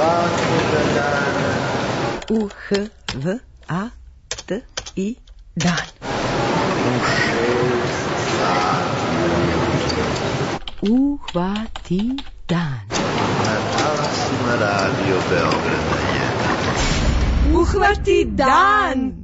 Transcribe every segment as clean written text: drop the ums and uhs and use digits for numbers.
svakoga dana. U-H-V-A-T-I dan. U 6 sati ujutro. Uhvati dan. Na talasima Radio Beograda 1. Uhvati dan!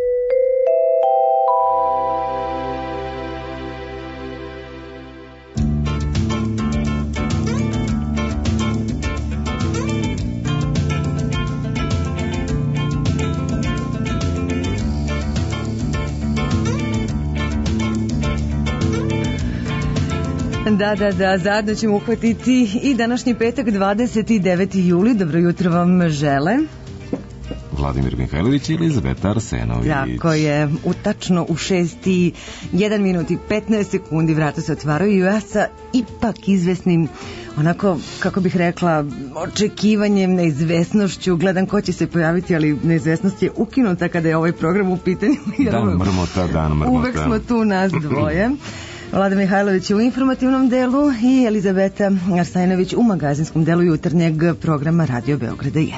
Da, zajedno ćemo uhvatiti i današnji petak, 29. juli. Dobro jutro vam žele Vladimir Mihajlović i Elizabeta Arsenović. Tako je, tačno u 6:01 minut i 15 sekundi vrata se otvaraju i ja sa ipak izvesnim, onako, kako bih rekla, očekivanjem, neizvesnošću, gledam ko će se pojaviti, ali neizvesnost je ukinuta kada je ovaj program u pitanju. Dan mrmota. Uvek smo tu nas dvoje. Vlada Mihajlović u informativnom delu i Elizabeta Arsenović u magazinskom delu jutarnjeg programa Radio Beograda 1.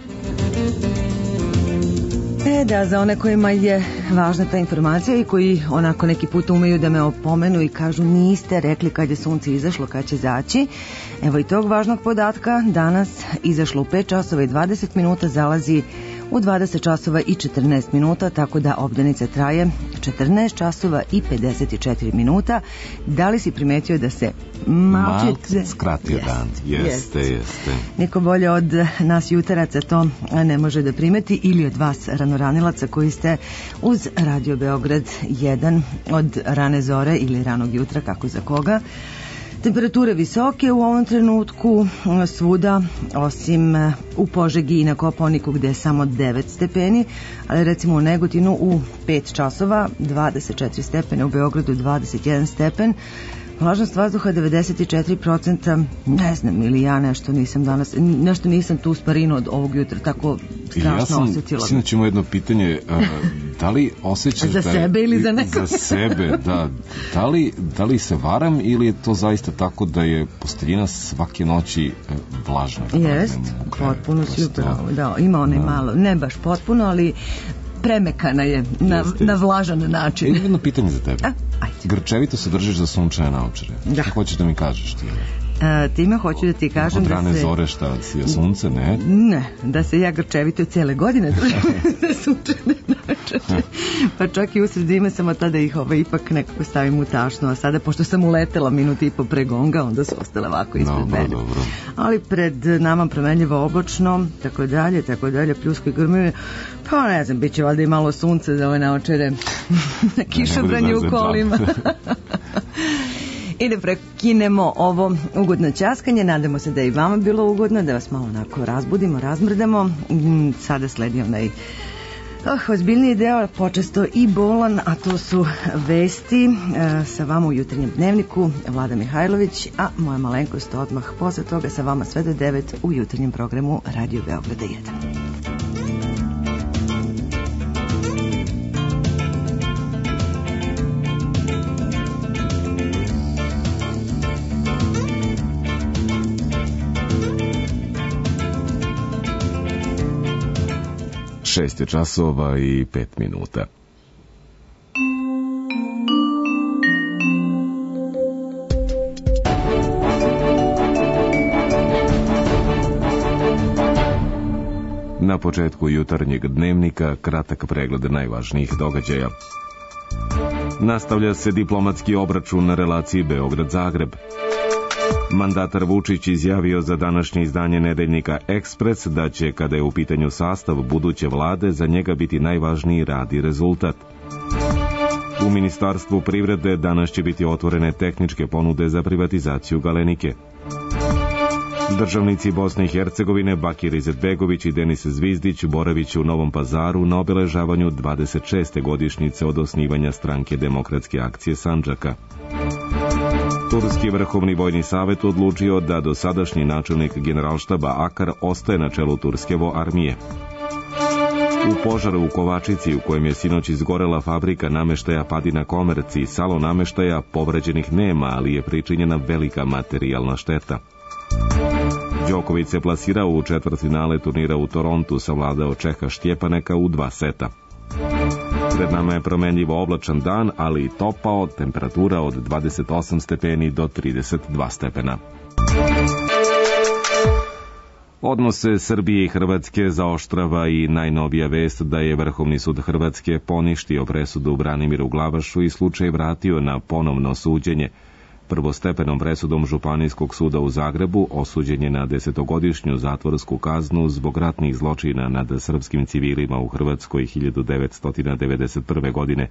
Da, za one kojima je važna ta informacija i koji onako neki put umeju da me opomenu i kažu niste rekli kad je sunce izašlo, kad će zaći. Evo i tog važnog podatka, danas izašlo u 5 časova i 20 minuta, zalazi u 20 časova i 14 minuta, tako da obdanica traje 14 časova i 54 minuta. Da li si primetio da se malce skratio dan? Jeste. Niko bolje od nas jutaraca to ne može da primeti, ili od vas ranoranilaca koji ste uz Radio Beograd 1 od rane zore ili ranog jutra, kako za koga. Temperature visoke u ovom trenutku svuda, osim u Požegi i na Kopaoniku gde je samo 9 stepeni, ali recimo u Negotinu u 5 časova 24 stepene, u Beogradu 21 stepen, vlažnost vazduha 94%, ne znam, ili ja nešto nisam tu sparino od ovog jutra tako strašno osjetila. Ja sam sinoć imao jedno pitanje, da li osjećaš za sebe ili za nekog? Za sebe, da. Da li se varam ili je to zaista tako da je posteljina svake noći vlažna? Jest, potpuno si upravo, da, ima onaj malo, ne baš potpuno, ali premekana je na vlažan način. Imam jedno pitanje za tebe. Ajde. Grčevito se držiš za sunčane naočare. Da. Šta hoćeš da mi kažeš ti? Time hoću da ti kažem od rane zore šta si je sunce, ne? Ne, da se ja grčevito cijele godine držim za sunčane naočare. Pa čak i usred zime samo tada ih ipak nekako stavim u tašnu, a sada pošto sam uletela minut i po pre gonga, onda su ostale ovako ispred mene. Dobro. Ali pred nama promenljivo oblačno, tako dalje, pljusko i grmljenje. Pa ne znam, bit će valjda i malo sunce za ove naočare, na kišobranje u kolima. I da prekinemo ovo ugodno ćaskanje, nadamo se da je i vama bilo ugodno, da vas malo onako razbudimo, razmrdamo. Sada sledi onaj ozbiljniji deo, počesto i bolan, a to su vesti sa vama u jutarnjem dnevniku, Vlada Mihajlović, a moja malenkost odmah posle toga sa vama sve do 9 u jutarnjem programu Radio Beograda 1. 6 časova i 5 minuta. Na početku jutarnjeg dnevnika kratak pregled najvažnijih događaja. Nastavlja se diplomatski obračun na relaciji Beograd-Zagreb. Mandatar Vučić izjavio za današnje izdanje nedeljnika Ekspres da će, kada je u pitanju sastav buduće vlade, za njega biti najvažniji rad i rezultat. U Ministarstvu privrede danas će biti otvorene tehničke ponude za privatizaciju Galenike. Državnici Bosne i Hercegovine Bakir Izetbegović i Denis Zvizdić boravić u Novom Pazaru na obeležavanju 26. godišnjice od osnivanja Stranke demokratske akcije Sandžaka. Turski vrhovni vojni savet odlučio da dosadašnji načelnik generalštaba Akar ostaje na čelu turske armije. U požaru u Kovačici, u kojem je sinoć izgorela fabrika nameštaja Padina Komerci i salon nameštaja, povređenih nema, ali je pričinjena velika materijalna šteta. Đoković se plasirao u četvrtfinale turnira u Torontu, savladao Čeha Štjepaneka u 2 seta. Pred nama je promenljivo oblačan dan, ali i topao, temperatura od 28 stepeni do 32 stepena. Odnose Srbije i Hrvatske zaoštrava i najnovija vest da je Vrhovni sud Hrvatske poništio presudu Branimiru Glavašu i slučaj vratio na ponovno suđenje. Prvostepenom presudom Županijskog suda u Zagrebu osuđen je na 10-godišnju zatvorsku kaznu zbog ratnih zločina nad srpskim civilima u Hrvatskoj 1991. godine.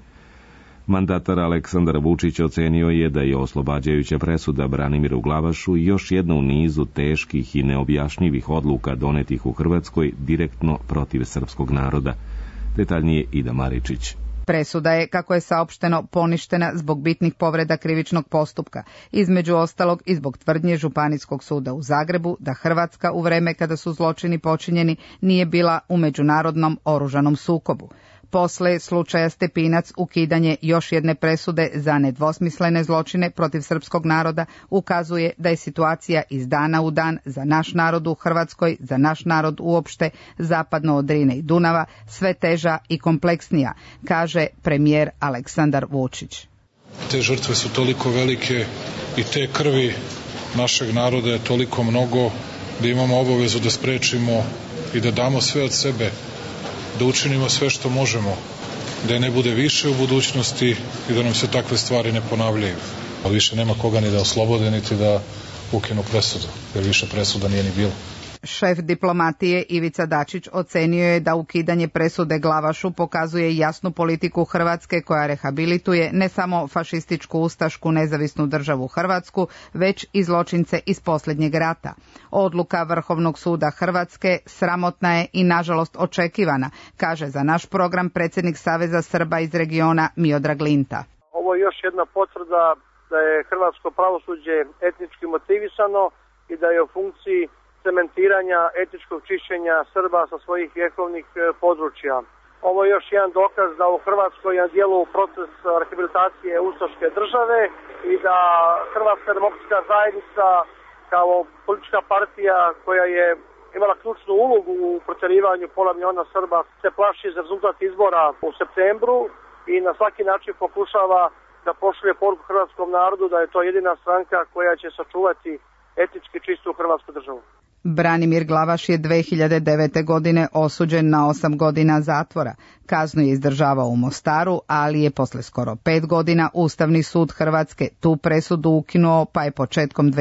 Mandatar Aleksandar Vučić ocenio je da je oslobađajuća presuda Branimiru Glavašu još jedna u nizu teških i neobjašnjivih odluka donetih u Hrvatskoj direktno protiv srpskog naroda. Detaljnije Ida Maričić. Presuda je, kako je saopšteno, poništena zbog bitnih povreda krivičnog postupka, između ostalog i zbog tvrdnje Županijskog suda u Zagrebu da Hrvatska u vreme kada su zločini počinjeni nije bila u međunarodnom oružanom sukobu. Posle slučaja Stepinac ukidanje još jedne presude za nedvosmislene zločine protiv srpskog naroda ukazuje da je situacija iz dana u dan za naš narod u Hrvatskoj, za naš narod uopšte, zapadno od Drine i Dunava, sve teža i kompleksnija, kaže premijer Aleksandar Vučić. Te žrtve su toliko velike i te krvi našeg naroda je toliko mnogo da imamo obavezu da sprečimo i da damo sve od sebe, da učinimo sve što možemo, da je ne bude više u budućnosti i da nam se takve stvari ne ponavljaju. Ali više nema koga ni da oslobode, niti da ukinu presudu, jer više presuda nije ni bilo. Šef diplomatije Ivica Dačić ocenio je da ukidanje presude Glavašu pokazuje jasnu politiku Hrvatske koja rehabilituje ne samo fašističku ustašku nezavisnu državu Hrvatsku, već i zločince iz posljednjeg rata. Odluka Vrhovnog suda Hrvatske sramotna je i nažalost očekivana, kaže za naš program predsjednik Saveza Srba iz regiona Miodrag Linta. Ovo je još jedna potvrda da je hrvatsko pravosuđe etnički motivisano i da je u funkciji cementiranja etničkog čišćenja Srba sa svojih vjekovnih područja. Ovo je još jedan dokaz da u Hrvatskoj je na dijelu proces rehabilitacije ustaške države i da Hrvatska demokratska zajednica kao politička partija koja je imala ključnu ulogu u protjerivanju pola miliona Srba se plaši za rezultat izbora u septembru i na svaki način pokušava da pošalje poruku hrvatskom narodu da je to jedina stranka koja će sačuvati etnički čistu hrvatsku državu. Branimir Glavaš je 2009. godine osuđen na 8 godina zatvora. Kaznu je izdržavao u Mostaru, ali je posle skoro 5 godina Ustavni sud Hrvatske tu presudu ukinuo, pa je početkom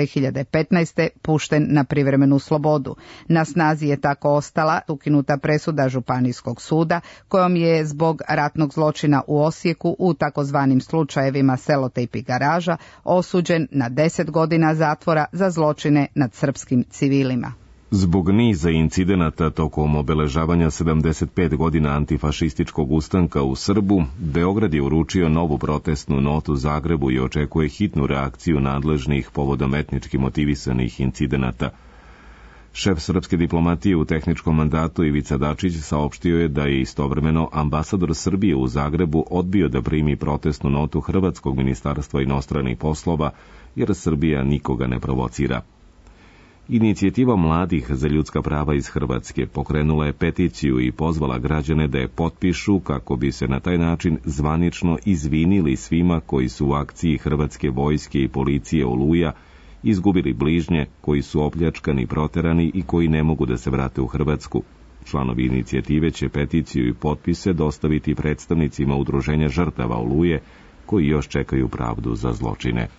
2015. pušten na privremenu slobodu. Na snazi je tako ostala ukinuta presuda Županijskog suda, kojom je zbog ratnog zločina u Osijeku u takozvanim slučajevima Selotejp i Garaža osuđen na 10 godina zatvora za zločine nad srpskim civilima. Zbog niza incidenata tokom obeležavanja 75 godina antifašističkog ustanka u Srbu, Beograd je uručio novu protestnu notu Zagrebu i očekuje hitnu reakciju nadležnih povodom etnički motivisanih incidenata. Šef srpske diplomatije u tehničkom mandatu Ivica Dačić saopštio je da je istovremeno ambasador Srbije u Zagrebu odbio da primi protestnu notu Hrvatskog ministarstva inostranih poslova, jer Srbija nikoga ne provocira. Inicijativa mladih za ljudska prava iz Hrvatske pokrenula je peticiju i pozvala građane da je potpišu kako bi se na taj način zvanično izvinili svima koji su u akciji Hrvatske vojske i policije Oluja izgubili bližnje, koji su opljačkani, proterani i koji ne mogu da se vrate u Hrvatsku. Članovi inicijative će peticiju i potpise dostaviti predstavnicima udruženja žrtava Oluje koji još čekaju pravdu za zločine.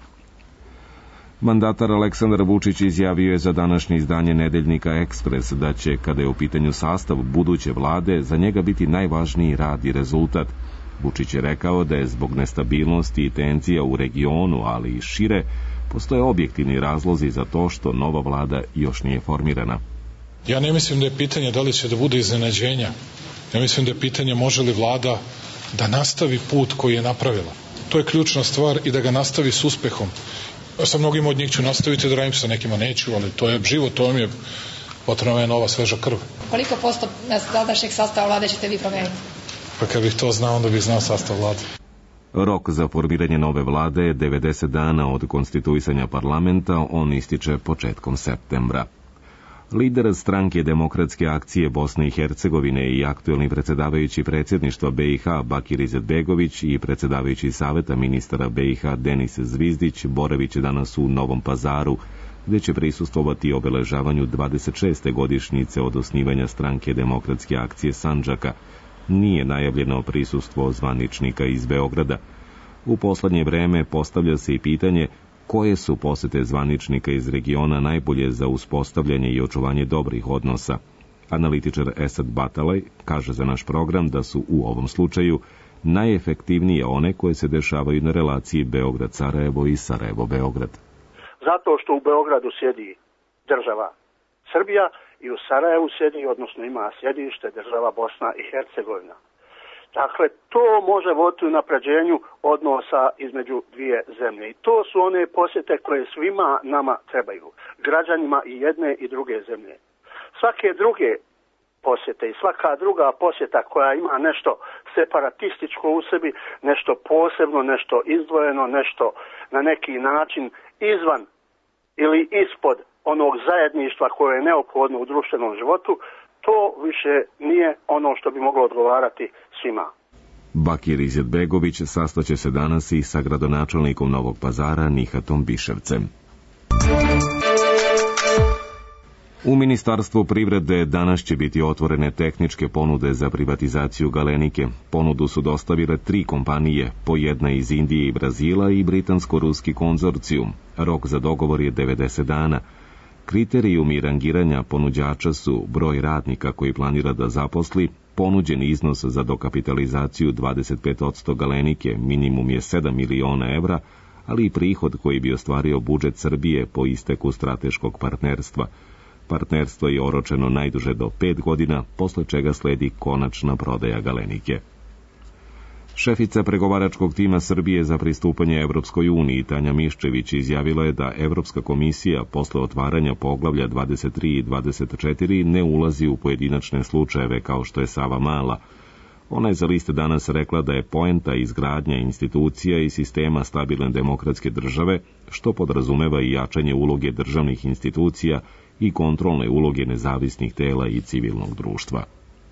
Mandatar Aleksandar Vučić izjavio je za današnje izdanje nedeljnika Ekspres da će, kada je u pitanju sastav buduće vlade, za njega biti najvažniji rad i rezultat. Vučić je rekao da je zbog nestabilnosti i tenzija u regionu, ali i šire, postoje objektivni razlozi za to što nova vlada još nije formirana. Ja ne mislim da je pitanje da li će da bude iznenađenja. Ja mislim da je pitanje može li vlada da nastavi put koji je napravila. To je ključna stvar i da ga nastavi s uspehom. Sa mnogim od njih ću nastaviti da radim, sa nekima neću, ali to je život, to mi je potrebna nova sveža krv. Koliko posto sadašnjeg sastava vlade ćete vi promijeniti? Pa kad bih to znao, onda bih znao sastav vlade. Rok za formiranje nove vlade je 90 dana od konstituisanja parlamenta, on ističe početkom septembra. Lider stranke Demokratske akcije Bosne i Hercegovine i aktuelni predsjedavajući predsjedništva BiH Bakir Izetbegović i predsjedavajući saveta ministara BiH Denis Zvizdić boravit će danas u Novom Pazaru, gdje će prisustvovati obeležavanju 26. godišnjice od osnivanja stranke Demokratske akcije Sandžaka. Nije najavljeno prisustvo zvaničnika iz Beograda. U posljednje vreme postavlja se i pitanje koje su posjete zvaničnika iz regiona najbolje za uspostavljanje i očuvanje dobrih odnosa. Analitičar Esad Batalaj kaže za naš program da su u ovom slučaju najefektivnije one koje se dešavaju na relaciji Beograd-Sarajevo i Sarajevo-Beograd. Zato što u Beogradu sjedi država Srbija i u Sarajevu sjedi, odnosno ima sjedište država Bosna i Hercegovina. Dakle, to može voditi u napređenju odnosa između dvije zemlje. I to su one posjete koje svima nama trebaju, građanima i jedne i druge zemlje. Svake druge posjete i svaka druga posjeta koja ima nešto separatističko u sebi, nešto posebno, nešto izdvojeno, nešto na neki način izvan ili ispod onog zajedništva koje je neophodno u društvenom životu, to više nije ono što bi moglo odgovarati svima. Bakir Izetbegović sastaće se danas i sa gradonačelnikom Novog Pazara Nihatom Biševcem. U Ministarstvu privrede danas će biti otvorene tehničke ponude za privatizaciju Galenike. Ponudu su dostavile 3 kompanije, po jedna iz Indije i Brazila i britansko-ruski konzorcijum. Rok za dogovor je 90 dana. Kriterijumi rangiranja ponuđača su broj radnika koji planira da zaposli, ponuđeni iznos za dokapitalizaciju 25% Galenike, minimum je 7 miliona evra, ali i prihod koji bi ostvario budžet Srbije po isteku strateškog partnerstva. Partnerstvo je oročeno najduže do 5 godina, posle čega sledi konačna prodaja Galenike. Šefica pregovaračkog tima Srbije za pristupanje Evropskoj uniji Tanja Miščević izjavila je da Evropska komisija posle otvaranja poglavlja 23 i 24 ne ulazi u pojedinačne slučajeve kao što je Savamala. Ona je za List danas rekla da je poenta izgradnja institucija i sistema stabilne demokratske države, što podrazumeva i jačanje uloge državnih institucija i kontrolne uloge nezavisnih tela i civilnog društva.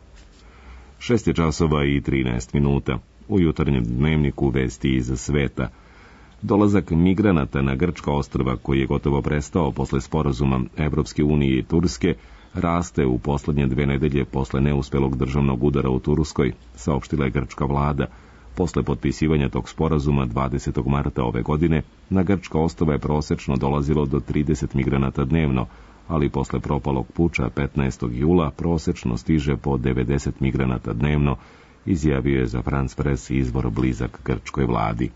6 časova i 13 minuta. U jutarnjem dnevniku vesti iz sveta. Dolazak migranata na grčka ostrva, koji je gotovo prestao posle sporazuma Evropske unije i Turske, raste u poslednje 2 nedelje posle neuspelog državnog udara u Turskoj, saopštila je grčka vlada. Posle potpisivanja tog sporazuma 20. marta ove godine, na grčka ostrva je prosečno dolazilo do 30 migranata dnevno, ali posle propalog puča 15. jula prosečno stiže po 90 migranata dnevno, izjavio je za France Press izvor blizak grčkoj vladi.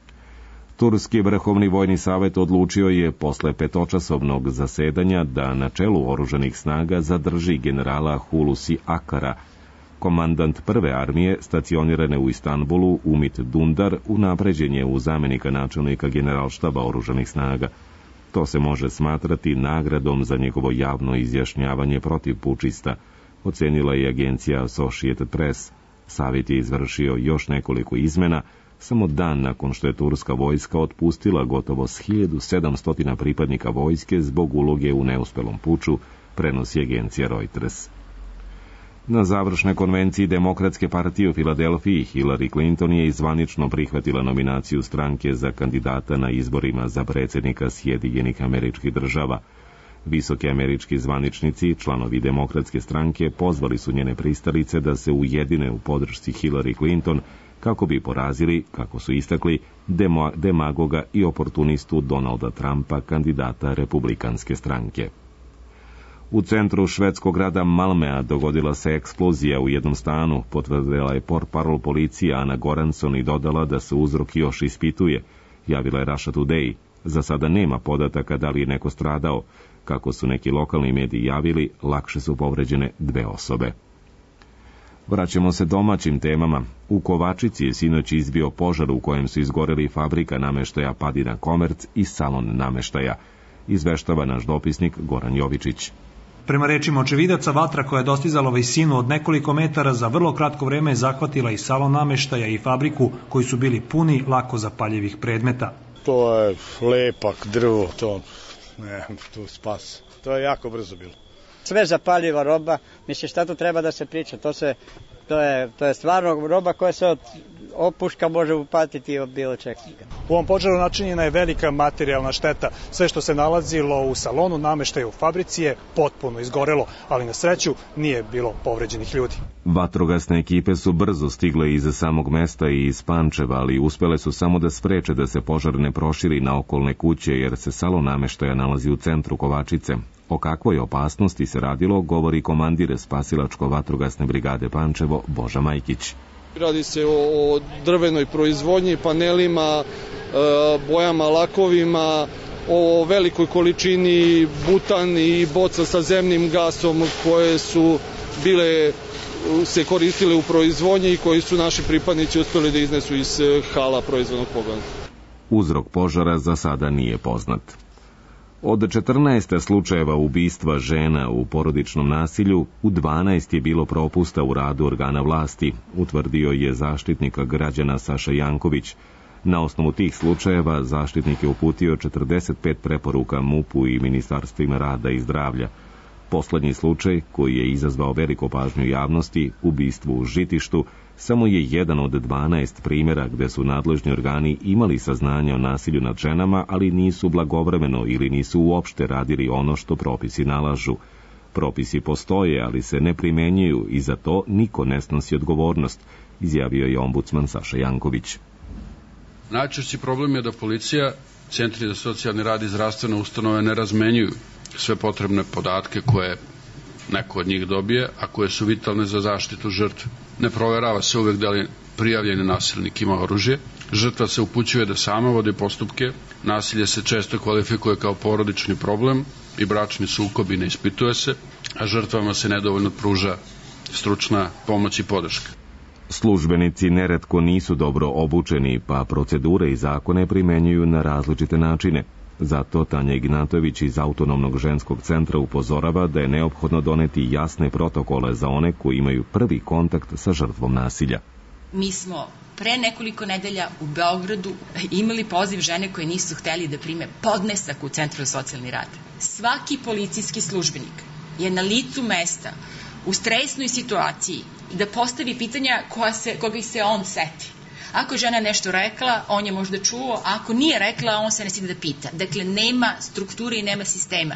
Turski vrhovni vojni savjet odlučio je posle 5-časovnog zasedanja da na čelu oružanih snaga zadrži generala Hulusi Akara. Komandant prve armije stacionirane u Istanbulu, Umit Dundar, unapređen je u zamenika načelnika generalštaba oružanih snaga. To se može smatrati nagradom za njegovo javno izjašnjavanje protiv pučista, ocenila je agencija Associated Press. Savjet je izvršio još nekoliko izmena, samo dan nakon što je turska vojska otpustila gotovo 1700 pripadnika vojske zbog uloge u neuspelom puču, prenosi agencija Reuters. Na završnoj konvenciji Demokratske partije u Filadelfiji Hillary Clinton je zvanično prihvatila nominaciju stranke za kandidata na izborima za predsjednika Sjedinjenih Američkih Država. Visoki američki zvaničnici, članovi Demokratske stranke, pozvali su njene pristalice da se ujedine u podršci Hillary Clinton kako bi porazili, kako su istakli, demagoga i oportunistu Donalda Trumpa, kandidata Republikanske stranke. U centru švedskog grada Malmea dogodila se eksplozija u jednom stanu, potvrdila je portparol policije Ana Goranson i dodala da se uzrok još ispituje, javila je Russia Today. Za sada nema podataka da li je neko stradao. Kako su neki lokalni mediji javili, lakše su povređene 2 osobe. Vraćamo se domaćim temama. U Kovačici je sinoć izbio požar u kojem su izgoreli fabrika nameštaja Padina Komerc i salon nameštaja. Izveštava naš dopisnik Goran Jovičić. Prema rečima očevidaca, vatra koja je dostizala visinu od nekoliko metara za vrlo kratko vreme je zahvatila i salon nameštaja i fabriku koji su bili puni lako zapaljivih predmeta. To je lepak, drvo, to spas. To je jako brzo bilo. sve zapaljiva roba, mislim šta tu treba da se priča, to je stvarno roba koja se od opuška može upatiti od bilo čega. U ovom požaru načinjena je velika materijalna šteta. Sve što se nalazilo u salonu nameštaja u fabrici je potpuno izgorelo, ali na sreću nije bilo povređenih ljudi. Vatrogasne ekipe su brzo stigle iz samog mesta i iz Pančeva, ali uspele su samo da spreče da se požar ne proširi na okolne kuće, jer se salon nameštaja nalazi u centru Kovačice. O kakvoj opasnosti se radilo, govori komandir spasilačko-vatrogasne brigade Pančevo Boža Majkić. Radi se o drvenoj proizvodnji, panelima, bojama, lakovima, o velikoj količini butan i boca sa zemnim gasom koje su se koristile u proizvodnji i koji su naši pripadnici uspeli da iznesu iz hala proizvodnog pogona. Uzrok požara za sada nije poznat. Od 14 slučajeva ubistva žena u porodičnom nasilju, u 12 je bilo propusta u radu organa vlasti, utvrdio je zaštitnik građana Saša Janković. Na osnovu tih slučajeva zaštitnik je uputio 45 preporuka MUP-u i Ministarstvima rada i zdravlja. Poslednji slučaj, koji je izazvao veliku pažnju javnosti, ubistvo u Žitištu, samo je jedan od 12 primjera gde su nadležni organi imali saznanja o nasilju nad ženama, ali nisu blagovremeno ili nisu uopšte radili ono što propisi nalažu. Propisi postoje, ali se ne primenjuju i za to niko ne snosi odgovornost, izjavio je ombudsman Saša Janković. Najčešći problem je da policija, centri za socijalni rad i zdravstvene ustanove ne razmenjuju sve potrebne podatke koje neko od njih dobije, a koje su vitalne za zaštitu žrtve. Ne proverava se uvek da li prijavljeni nasilnik ima oružje. Žrtva se upućuje da sama vodi postupke. Nasilje se često kvalifikuje kao porodični problem i bračni sukob i ne ispituje se, a žrtvama se nedovoljno pruža stručna pomoć i podrška. Službenici neretko nisu dobro obučeni, pa procedure i zakone primenjuju na različite načine. Zato Tanja Ignatović iz Autonomnog ženskog centra upozorava da je neophodno doneti jasne protokole za one koji imaju prvi kontakt sa žrtvom nasilja. Mi smo pre nekoliko nedelja u Beogradu imali poziv žene koje nisu hteli da prime podnesak u Centru za socijalni rad. Svaki policijski službenik je na licu mesta u stresnoj situaciji da postavi pitanja koga se on seti. Ako je žena nešto rekla, on je možda čuo, a ako nije rekla, on se ne stigne da pita. Dakle, nema strukture i nema sistema.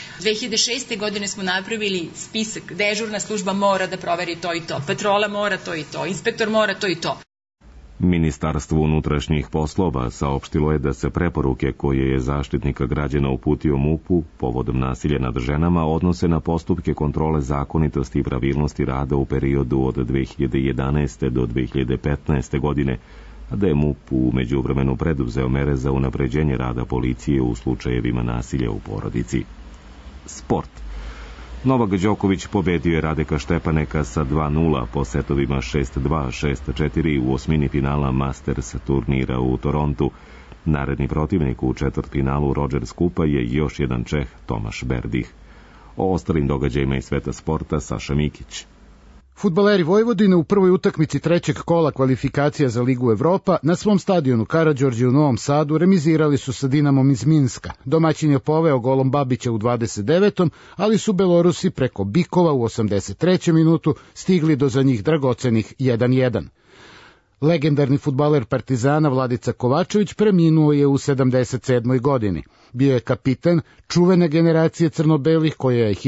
2006. godine smo napravili spisak, dežurna služba mora da proveri to i to, patrola mora to i to, inspektor mora to i to. Ministarstvo unutrašnjih poslova saopštilo je da se preporuke koje je zaštitnika građana uputio MUP-u povodom nasilja nad ženama odnose na postupke kontrole zakonitosti i pravilnosti rada u periodu od 2011. do 2015. godine, a da je MUP u međuvremenu preduzeo mere za unapređenje rada policije u slučajevima nasilja u porodici. Sport. Novak Đoković pobedio je Radeka Štepaneka sa 2:0 po setovima 6:2, 6:4 u osmini finala Masters turnira u Torontu. Naredni protivnik u četvrtfinalu Rogers Kupa je još jedan Čeh, Tomaš Berdih. O ostalim događajima iz sveta sporta Saša Mikić. Fudbaleri Vojvodine u prvoj utakmici trećeg kola kvalifikacija za Ligu Evropa na svom stadionu Karađorđe u Novom Sadu remizirali su sa Dinamom iz Minska. Domaćin je poveo golom Babića u 29. ali su Belorusi preko Bikova u 83. minutu stigli do za njih dragocenih 1:1. Legendarni fudbaler Partizana Vladica Kovačević preminuo je u 77. godini. Bio je kapiten čuvene generacije crno-belih koja je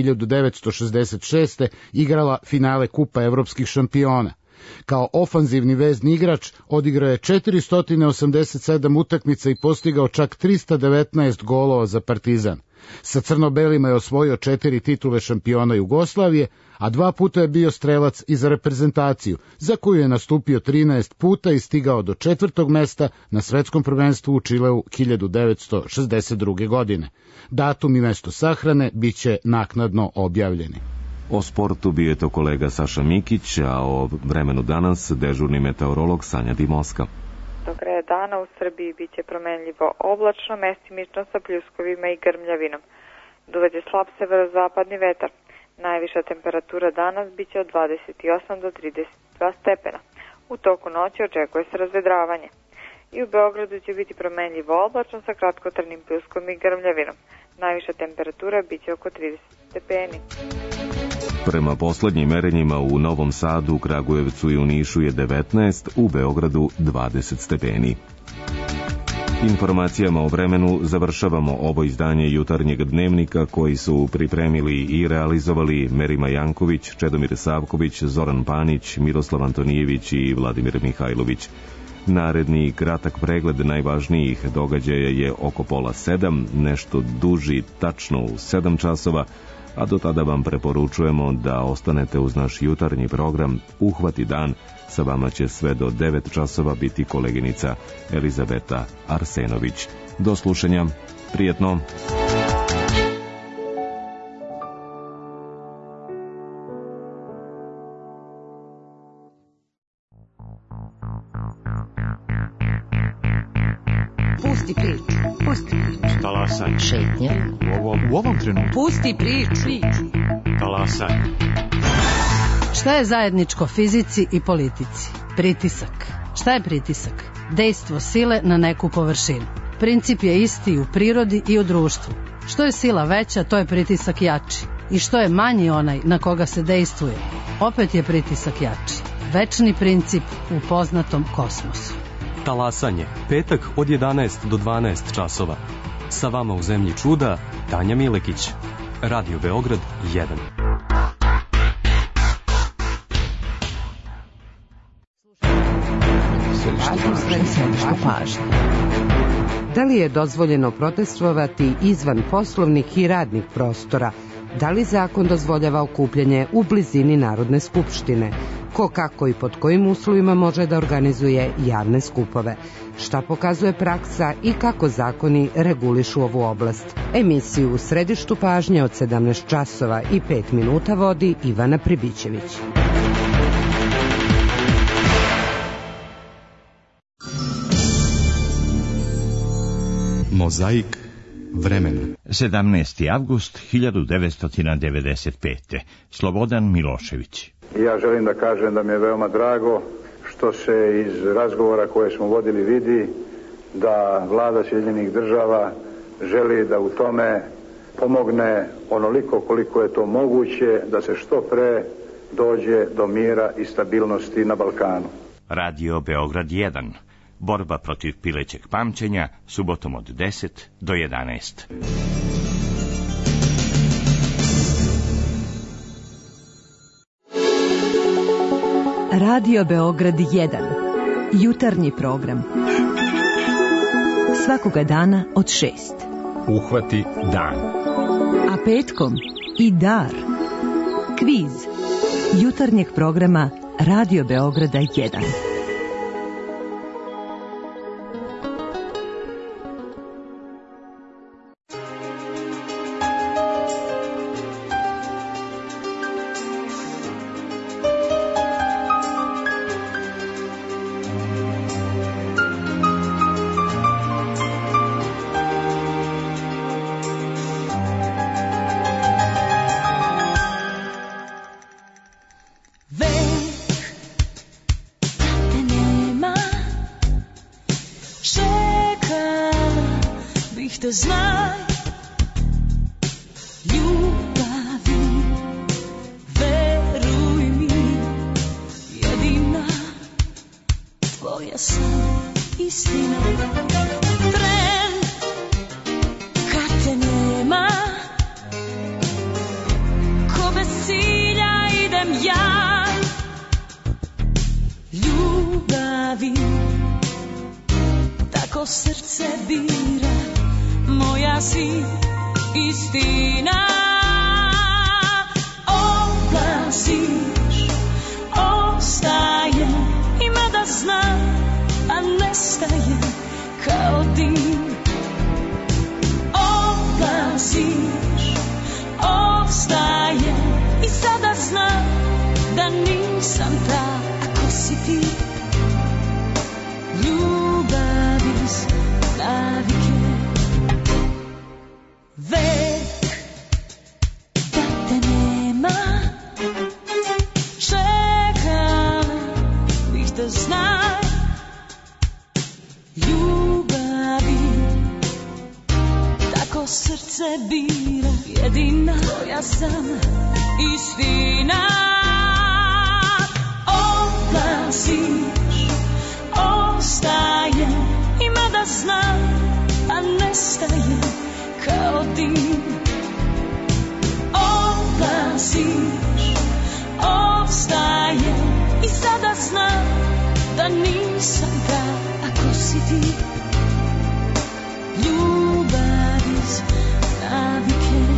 1966. igrala finale Kupa evropskih šampiona. Kao ofanzivni vezni igrač odigrao je 487 utakmica i postigao čak 319 golova za Partizan. Sa crno-belima je osvojio 4 titule šampiona Jugoslavije, a 2 puta je bio strelac i za reprezentaciju, za koju je nastupio 13 puta i stigao do 4. mesta na svetskom prvenstvu u Čileu 1962. godine. Datum i mesto sahrane biće naknadno objavljeni. O sportu bio je to kolega Saša Mikić, a o vremenu danas dežurni meteorolog Sanja Dimoska. Do kraja dana u Srbiji biće promenljivo oblačno, mestimično sa pljuskovima i grmljavinom. Duvaće slab severozapadni vetar. Najviša temperatura danas biće od 28 do 32 stepena. U toku noći očekuje se razvedravanje. I u Beogradu će biti promenljivo oblačno sa kratkotrajnim pljuskom i grmljavinom. Najviša temperatura biće oko 30 stepeni. Prema poslednjim merenjima u Novom Sadu, Kragujevcu i u Nišu je 19, u Beogradu 20 stepeni. Informacijama o vremenu završavamo ovo izdanje jutarnjeg dnevnika koji su pripremili i realizovali Merima Janković, Čedomir Savković, Zoran Panić, Miroslav Antonijević i Vladimir Mihajlović. Naredni kratak pregled najvažnijih događaja je oko 6:30, nešto duži tačno u 7 časova, a do tada vam preporučujemo da ostanete uz naš jutarnji program Uhvati dan. Sa vama će sve do 9 časova biti koleginica Elizabeta Arsenović. Do slušanja, prijetno! Pusti priču. Pusti priču. Talasaj. Šetnja. U ovom trenutku. Pusti priču. Talasaj. Šta je zajedničko fizici i politici? Pritisak. Šta je pritisak? Dejstvo sile na neku površinu. Princip je isti u prirodi i u društvu. Što je sila veća, to je pritisak jači. I što je manji onaj na koga se dejstvuje, opet je pritisak jači. Večni princip u poznatom kosmosu. Talasanje, petak od 11 do 12 časova. Sa vama u zemlji čuda, Tanja Milekić. Radio Beograd 1. Središtu pažnje. Da li je dozvoljeno protestovati izvan poslovnih i radnih prostora? Da li zakon dozvoljava okupljanje u blizini Narodne skupštine? Ko, kako i pod kojim uslovima može da organizuje javne skupove? Šta pokazuje praksa i kako zakoni regulišu ovu oblast? Emisiju u Središtu pažnje od 17 časova i 5 minuta vodi Ivana Pribićević. Mozaik vremena. 17. avgust 1995. Slobodan Milošević. Ja želim da kažem da mi je veoma drago što se iz razgovora koje smo vodili vidi da vlada Sjedinjenih država želi da u tome pomogne onoliko koliko je to moguće da se što pre dođe do mira i stabilnosti na Balkanu. Radio Beograd 1. Borba protiv pilećeg pamćenja, subotom od 10 do 11. Radio Beograd 1. Jutarnji program. Svakoga dana od 6. Uhvati dan. A petkom i dar. Kviz. Jutarnjeg programa Radio Beograda 1. da znaj ljubavi, veruj mi, jedina tvoja sam istina. Tren kad te nema, ko bez cilja idem ja, ljubavi, tako srce bira, moja si istina. Odlaziš, ostajem, ima da znam, a nestajem kao dim. Odlaziš, ostajem i sada znam da nisam ta, ako si ti. Ljubav iz navike, vek da te nema, čekam bih da znaj, ljubavi, tako srce bira, jedina tvoja sam istina. da nisam ta, ako si ti ljubav iz navike.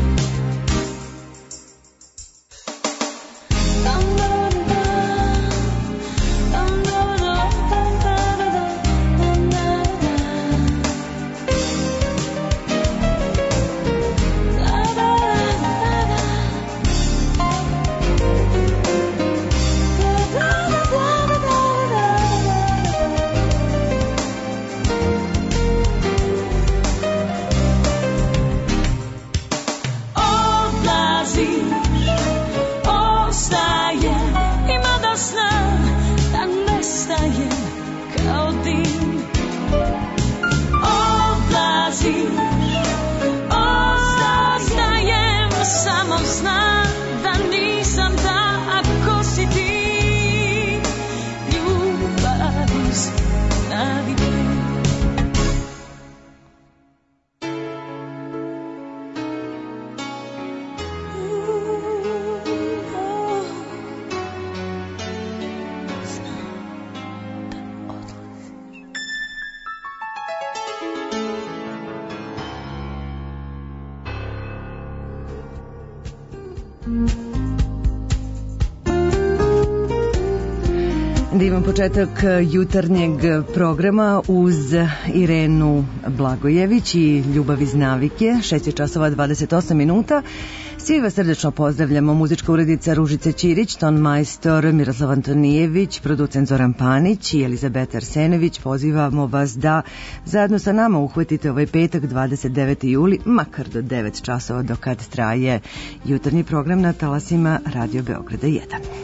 Divan početak jutarnjeg programa uz Irenu Blagojević i Ljubav iz navike, 6 časova 28 minuta. Svi vas srdečno pozdravljamo, muzička urednica Ružica Ćirić, ton majstor Miroslav Antonijević, producent Zoran Panić i Elizabeta Arsenović. Pozivamo vas da zajedno sa nama uhvatite ovaj petak 29. juli, makar do 9 časova do kad traje jutarnji program na talasima Radio Beograda 1.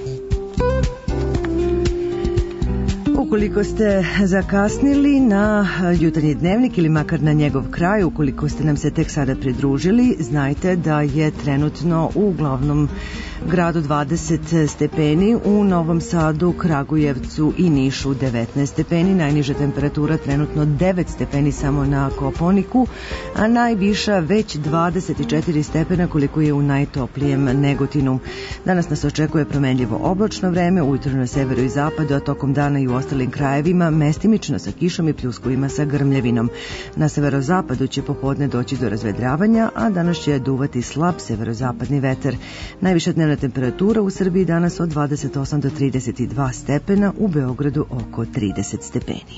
Ukoliko ste zakasnili na jutarnji dnevnik ili makar na njegov kraj, ukoliko ste nam se tek sada pridružili, znajte da je trenutno u glavnom gradu 20 stepeni, u Novom Sadu, Kragujevcu i Nišu 19 stepeni, najniža temperatura trenutno 9 stepeni samo na Kopaoniku, a najviša već 24 stepena koliko je u najtoplijem Negotinu. Danas nas očekuje promenljivo oblačno vreme, ujutro na severu i zapadu, a tokom dana i u ostalim krajevima mestimično sa kišom i pljuskovima sa grmljavinom. Na severozapadu će popodne doći do razvedravanja, a danas će duvati slab severozapadni vetar. Najviša dnevna temperatura u Srbiji danas od 28 do 32 stepena, u Beogradu oko 30 stepeni.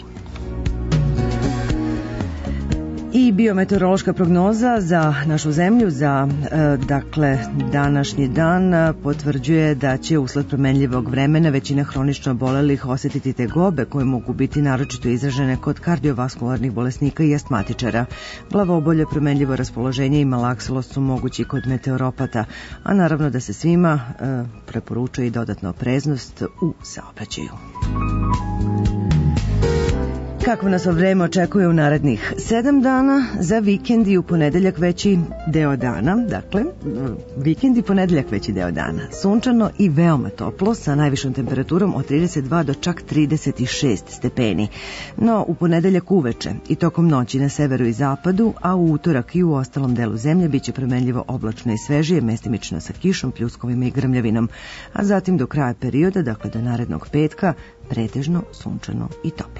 I biometeorološka prognoza za našu zemlju za današnji dan potvrđuje da će usled promenljivog vremena većina hronično obolelih osetiti tegobe koje mogu biti naročito izražene kod kardiovaskularnih bolesnika i astmatičara. Glavobolje, promenljivo raspoloženje i malaksalost su mogući kod meteoropata, a naravno da se svima preporučuje i dodatna opreznost u saobraćaju. Kako nas vreme očekuje u narednih 7 dana, za vikend i u ponedeljak veći deo dana, dakle, vikend i ponedeljak veći deo dana, sunčano i veoma toplo sa najvišom temperaturom od 32 do čak 36 stepeni. No, u ponedeljak uveče i tokom noći na severu i zapadu, a u utorak i u ostalom delu zemlje biće promenljivo oblačno i svežije, mestimično sa kišom, pljuskovima i grmljavinom, a zatim do kraja perioda, dakle do narednog petka, pretežno sunčano i toplo.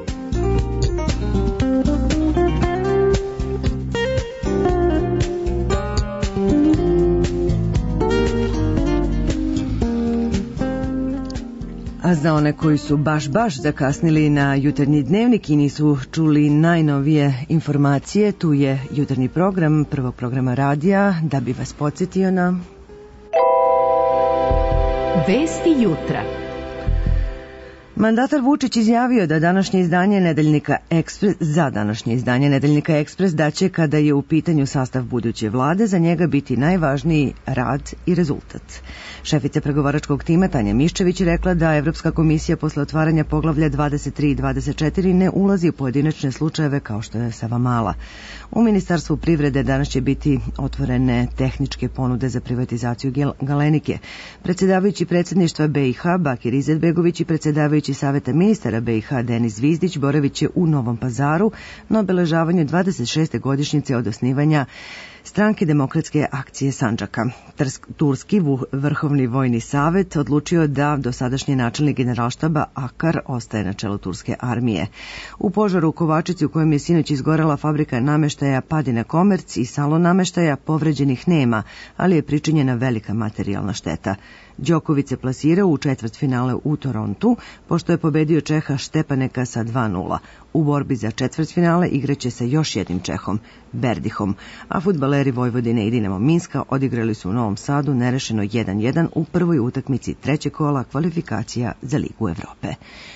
A za one koji su baš zakasnili na jutarnji dnevnik i nisu čuli najnovije informacije, tu je jutarnji program prvog programa radija da bi vas podsjetio na Vesti jutra. Mandatar Vučić izjavio da današnje izdanje Nedeljnika Ekspres da će, kada je u pitanju sastav buduće vlade, za njega biti najvažniji rad i rezultat. Šefica pregovaračkog tima Tanja Miščević rekla da Evropska komisija posle otvaranja poglavlja 23 i 24 ne ulazi u pojedinačne slučajeve kao što je Savamala. U Ministarstvu privrede danas će biti otvorene tehničke ponude za privatizaciju Galenike. Predsjedavajući predsjedništva BiH Bakir Izetbegović i predsjedavajući Saveta ministara BiH Denis Zvizdić boravit će u Novom Pazaru na obeležavanju 26. godišnjice od osnivanja Stranke demokratske akcije Sandžaka. Turski vrhovni vojni savet odlučio da dosadašnji načelnik generalštaba Akar ostaje na čelu turske armije. U požaru u Kovačici u kojem je sinoć izgorela fabrika nameštaja Padina Komerc i salon nameštaja povređenih nema, ali je pričinjena velika materijalna šteta. Đoković se plasirao u četvrtfinale u Torontu, pošto je pobedio Čeha Štepaneka sa 2:0. U borbi za četvrtfinale igraće sa još jednim Čehom, Berdihom, a fudbaleri Vojvodine i Dinamo Minska odigrali su u Novom Sadu nerešeno 1:1 u prvoj utakmici trećeg kola kvalifikacija za Ligu Evrope.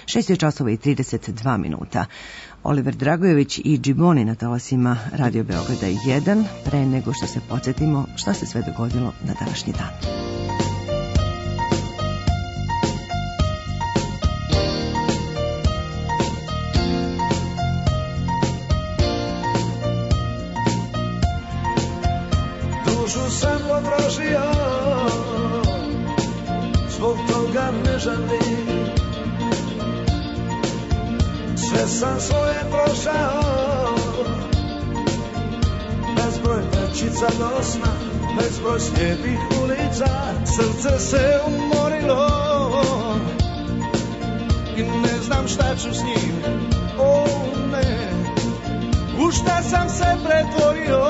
6:32. Oliver Dragojević i Džiboni na talasima Radio Beograda 1, pre nego što se podsjetimo šta se sve dogodilo na današnji dan. Dušu sam potrošio, zbog toga ne žalim. Sve sam svoje prošao, bezbroj vrećica do sna, bezbroj slijepih ulica. Srce se umorilo i ne znam šta ću s njim. O ne, u šta sam se pretvorio,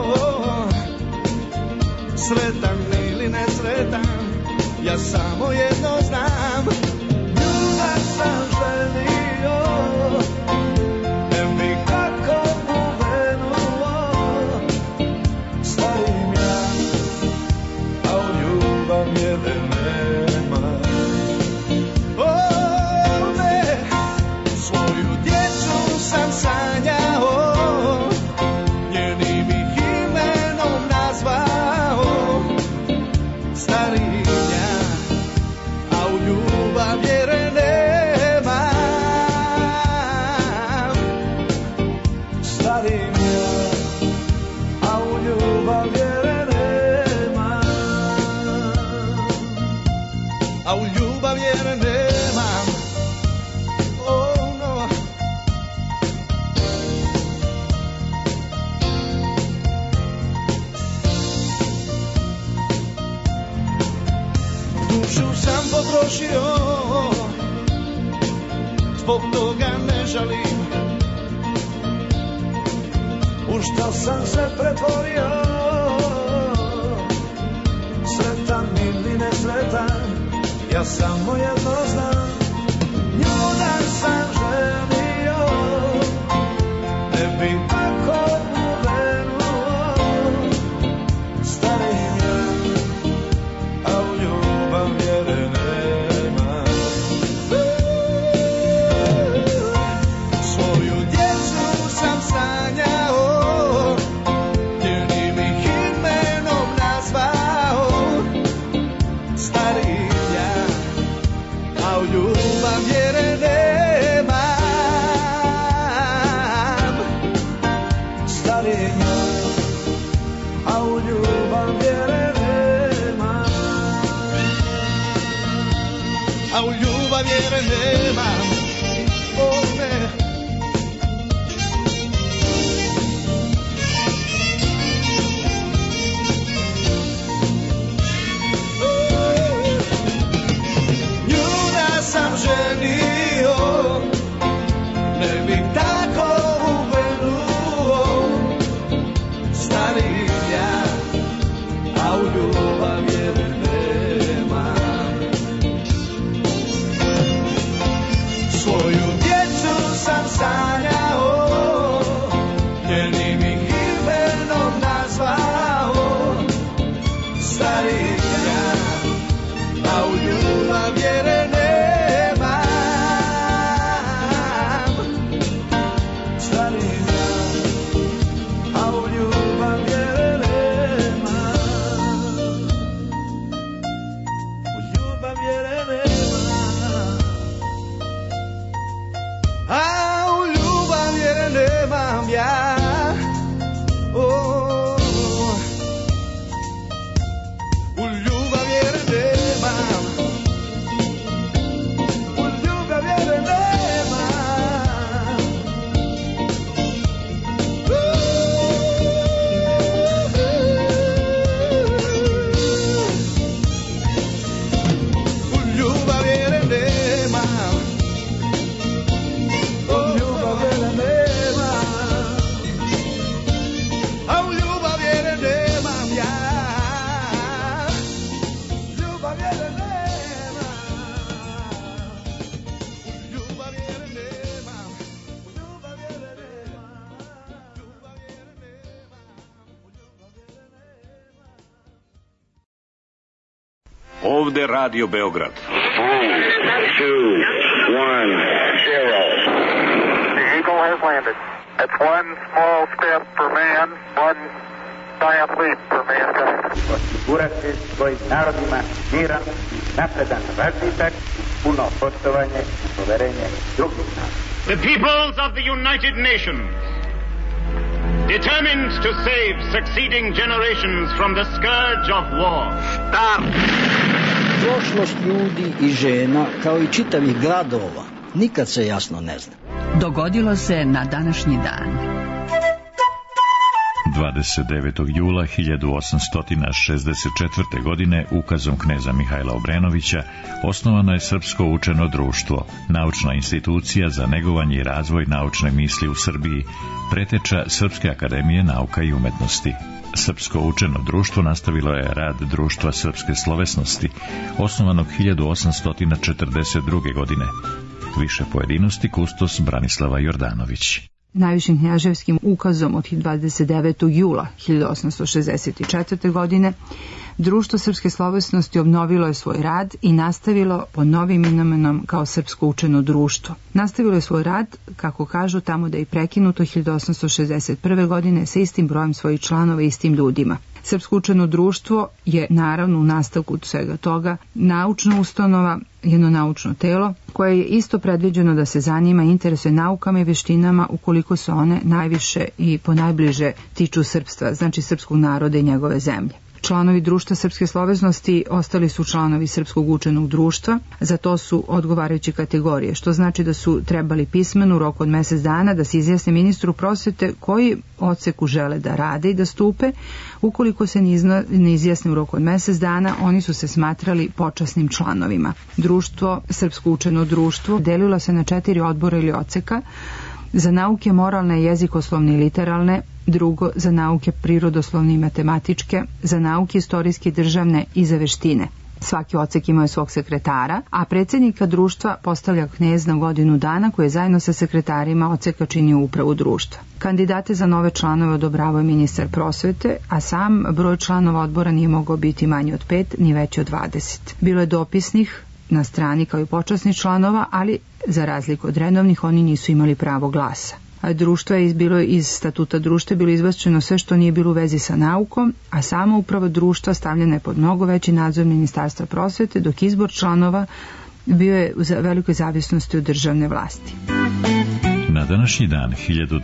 sretan ili nesretan, ja samo jedno znam. Ljubav sam želio, ne mi kako uvenuo. Starim ja, a u ljubav mjere nema. O ne, svoju djecu sam sanjao, njenim ih imenom nazvao. Starim ja, a u ljubav vjere nema. Starim ja, a u ljubav vjere nema. A u ljubav vjere nema. Oh no. Dušu sam potrošio, zbog toga ne žalim. U što sam se pretvorio, sretan ili nesretan, ja samo jedno znam. Nju da sam želio, ne bi tako uvenuo. Starim ja, a u ljubav vjere nema. Svoju djecu sam sanjao, njenim ih imenom nazvao. Starim ja, a u ljubav vjere nema. Starim ja, a u ljubav vjere nema. A u ljubav vjere nema. O ne. Nju da sam ženio, ne bih tako uvenuo. Starim ja, a u ljubav vjere nema. Ovde Radio Beograd. 3, 2, 1, 0. The Eagle has landed. It's one small step for man, one giant leap for mankind. Osigurati svojim narodima miran i napredan razvitak, puno poštovanje i poverenje drugih naroda. The peoples of the United Nations, determined to save succeeding generations from the scourge of war. Start! Prošlost ljudi i žena, kao i čitavih gradova, nikad se jasno ne zna. Dogodilo se na današnji dan. 29. jula 1864. godine ukazom kneza Mihajla Obrenovića osnovano je Srpsko učeno društvo, naučna institucija za negovanje i razvoj naučne misli u Srbiji, preteča Srpske akademije nauka i umetnosti. Srpsko učeno društvo nastavilo je rad Društva srpske slovesnosti, osnovanog 1842. godine. Više pojedinosti kustos Branislava Jordanović. Najvišim knjaževskim ukazom od 29. jula 1864. godine Društvo srpske slovesnosti obnovilo je svoj rad i nastavilo pod novim imenom kao Srpsko učeno društvo. Nastavilo je svoj rad, kako kažu, tamo da je prekinuto 1861. godine sa istim brojem svojih članova i istim ljudima. Srpsko učeno društvo je naravno u nastavku svega toga naučna ustanova, jedno naučno telo koje je isto predviđeno da se zanima i interesuje naukama i veštinama ukoliko se one najviše i ponajbliže tiču srpstva, znači srpskog naroda i njegove zemlje. Članovi Društva srpske slovesnosti ostali su članovi Srpskog učenog društva, za to su odgovarajuće kategorije, što znači da su trebali pismeno u roku od mjesec dana da se izjasne ministru prosvete koji odseku žele da rade i da stupe. Ukoliko se ne izjasne u roku od mjesec dana, oni su se smatrali počasnim članovima. Društvo, Srpsko učeno društvo, delilo se na 4 odbora ili odseka: za nauke moralne, jezikoslovne i literalne, drugo za nauke prirodoslovne i matematičke, za nauke istorijske i državne i za veštine. Svaki odsek ima svog sekretara, a predsjednika društva postavlja knez na godinu dana koji je zajedno sa sekretarima odseka činio upravu društva. Kandidate za nove članove odobravao je ministar prosvete, a sam broj članova odbora nije mogao biti manji od 5 ni veći od 20. Bilo je dopisnih na strani kao i počasnih članova, ali za razliku od redovnih oni nisu imali pravo glasa. Društvo je iz statuta društva bilo izbačeno sve što nije bilo u vezi sa naukom, a sama uprava društva stavljena je pod mnogo veći nadzor Ministarstva prosvete, dok izbor članova bio je u velikoj zavisnosti od državne vlasti. Na današnji dan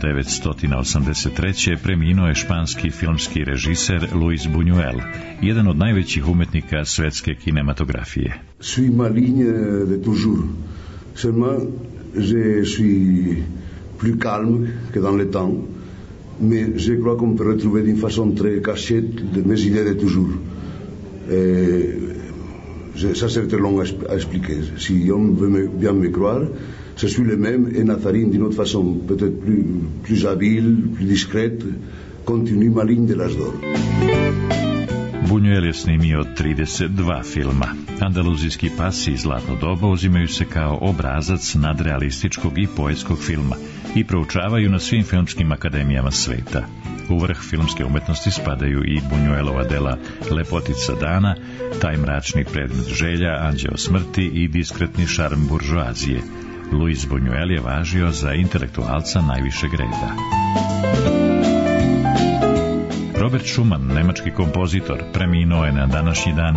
1983. preminuo je španski filmski režiser Luis Buñuel, jedan od najvećih umetnika svetske kinematografije. Suis ma ligne de toujours. Seulement, je suis plus calme que dans le temps, mais je crois qu'on peut retrouver d'une façon très cachée de mes idées de toujours. Ça c'est très long à expliquer. Si on veut bien me croire, je suis le même et Natharine d'une autre façon, peut-être plus habile, plus discrète, continue ma ligne de l'âge d'or. Buñuel je snimio 32 filma. Andaluzijski pas i Zlatno doba uzimaju se kao obrazac nadrealističkog i poetskog filma i proučavaju na svim filmskim akademijama sveta. U vrh filmske umetnosti spadaju i Buñuelova dela Lepotica dana, Taj mračni predmet želja, Anđeo smrti i Diskretni šarm buržoazije. Luis Buñuel je važio za intelektualca najvišeg reda. Robert Schumann, nemački kompozitor, preminuo je na današnji dan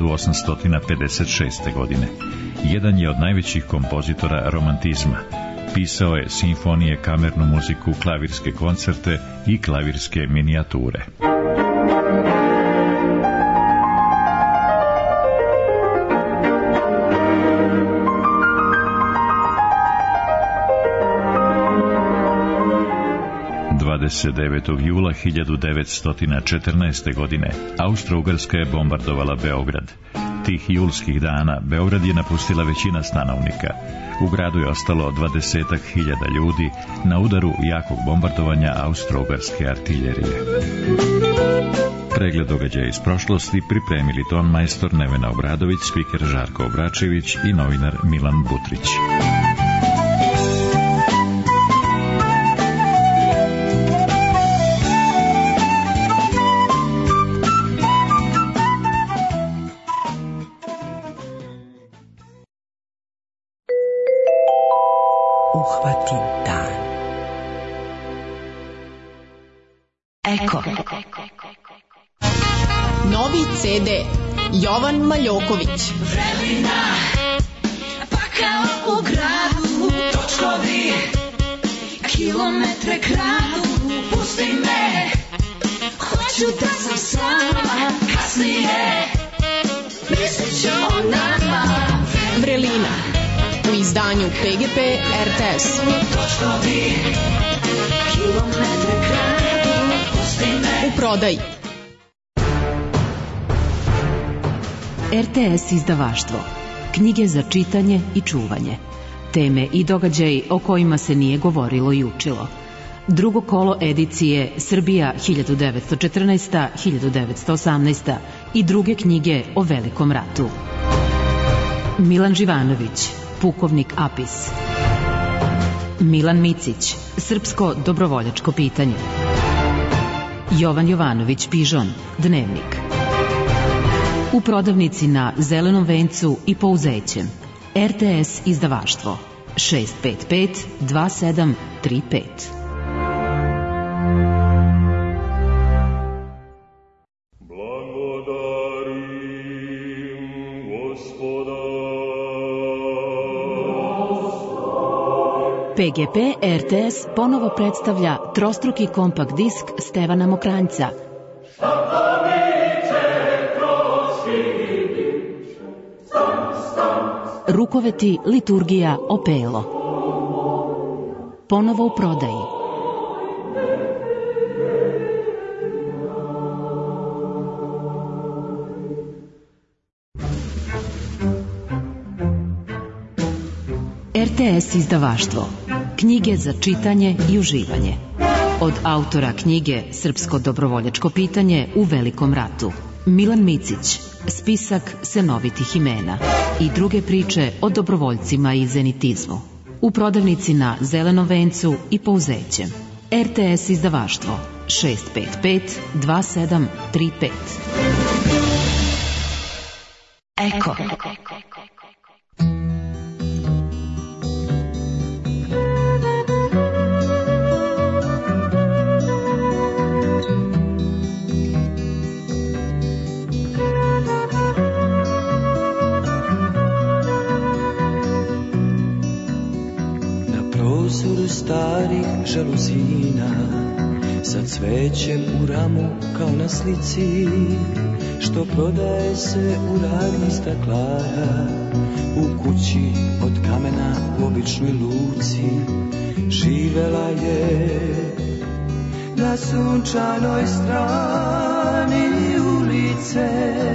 1856. godine. Jedan je od najvećih kompozitora romantizma. Pisao je simfonije, kamernu muziku, klavirske koncerte i klavirske minijature. Jula 1914. godine Austro-Ugarska je bombardovala Beograd. Tih julskih dana Beograd je napustila većina stanovnika. U gradu je ostalo 20.000 ljudi na udaru jakog bombardovanja austro-ugarske artiljerije. Pregled događaja iz prošlosti pripremili tonmajstor Nevena Obradović, spiker Žarko Obračević i novinar Milan Butrić. uhvati dan. Eko. Novi CD Jovan Maljoković. Vrelina, pa kao u gradu, točkovi, kilometre kradu, pusti me, hoću da sam sama, kasnije, mislit ću o nama. Vrelina, u izdanju PGP RTS. Točkovi, kilometre kradu, pusti me. U prodaji. RTS izdavaštvo. Knjige za čitanje i čuvanje. Teme i događaji o kojima se nije govorilo i učilo. Drugo kolo edicije Srbija 1914-1918 i druge knjige o Velikom ratu. Milan Živanović, pukovnik Apis. Milan Micić, srpsko dobrovoljačko pitanje. Jovan Jovanović Pižon, Dnevnik. U prodavnici na Zelenom vencu i Pouzećem. RTS izdavaštvo 655 2735. PGP RTS ponovo predstavlja trostruki kompakt disk Stevana Mokranjca. Rukoveti, liturgija, opelo. Ponovo u prodaji. RTS izdavaštvo. Knjige za čitanje i uživanje. Od autora knjige Srpsko dobrovoljačko pitanje u Velikom ratu. Milan Micić, spisak senovitih imena i druge priče o dobrovoljcima i zenitizmu. U prodavnici na Zelenom vencu i Pouzećem. RTS izdavaštvo 655 2735. Eko. Starih žaluzina sa cvećem u ramu kao na slici što prodaje se u radnji staklara u kući od kamena u običnoj luci živela je na sunčanoj strani ulice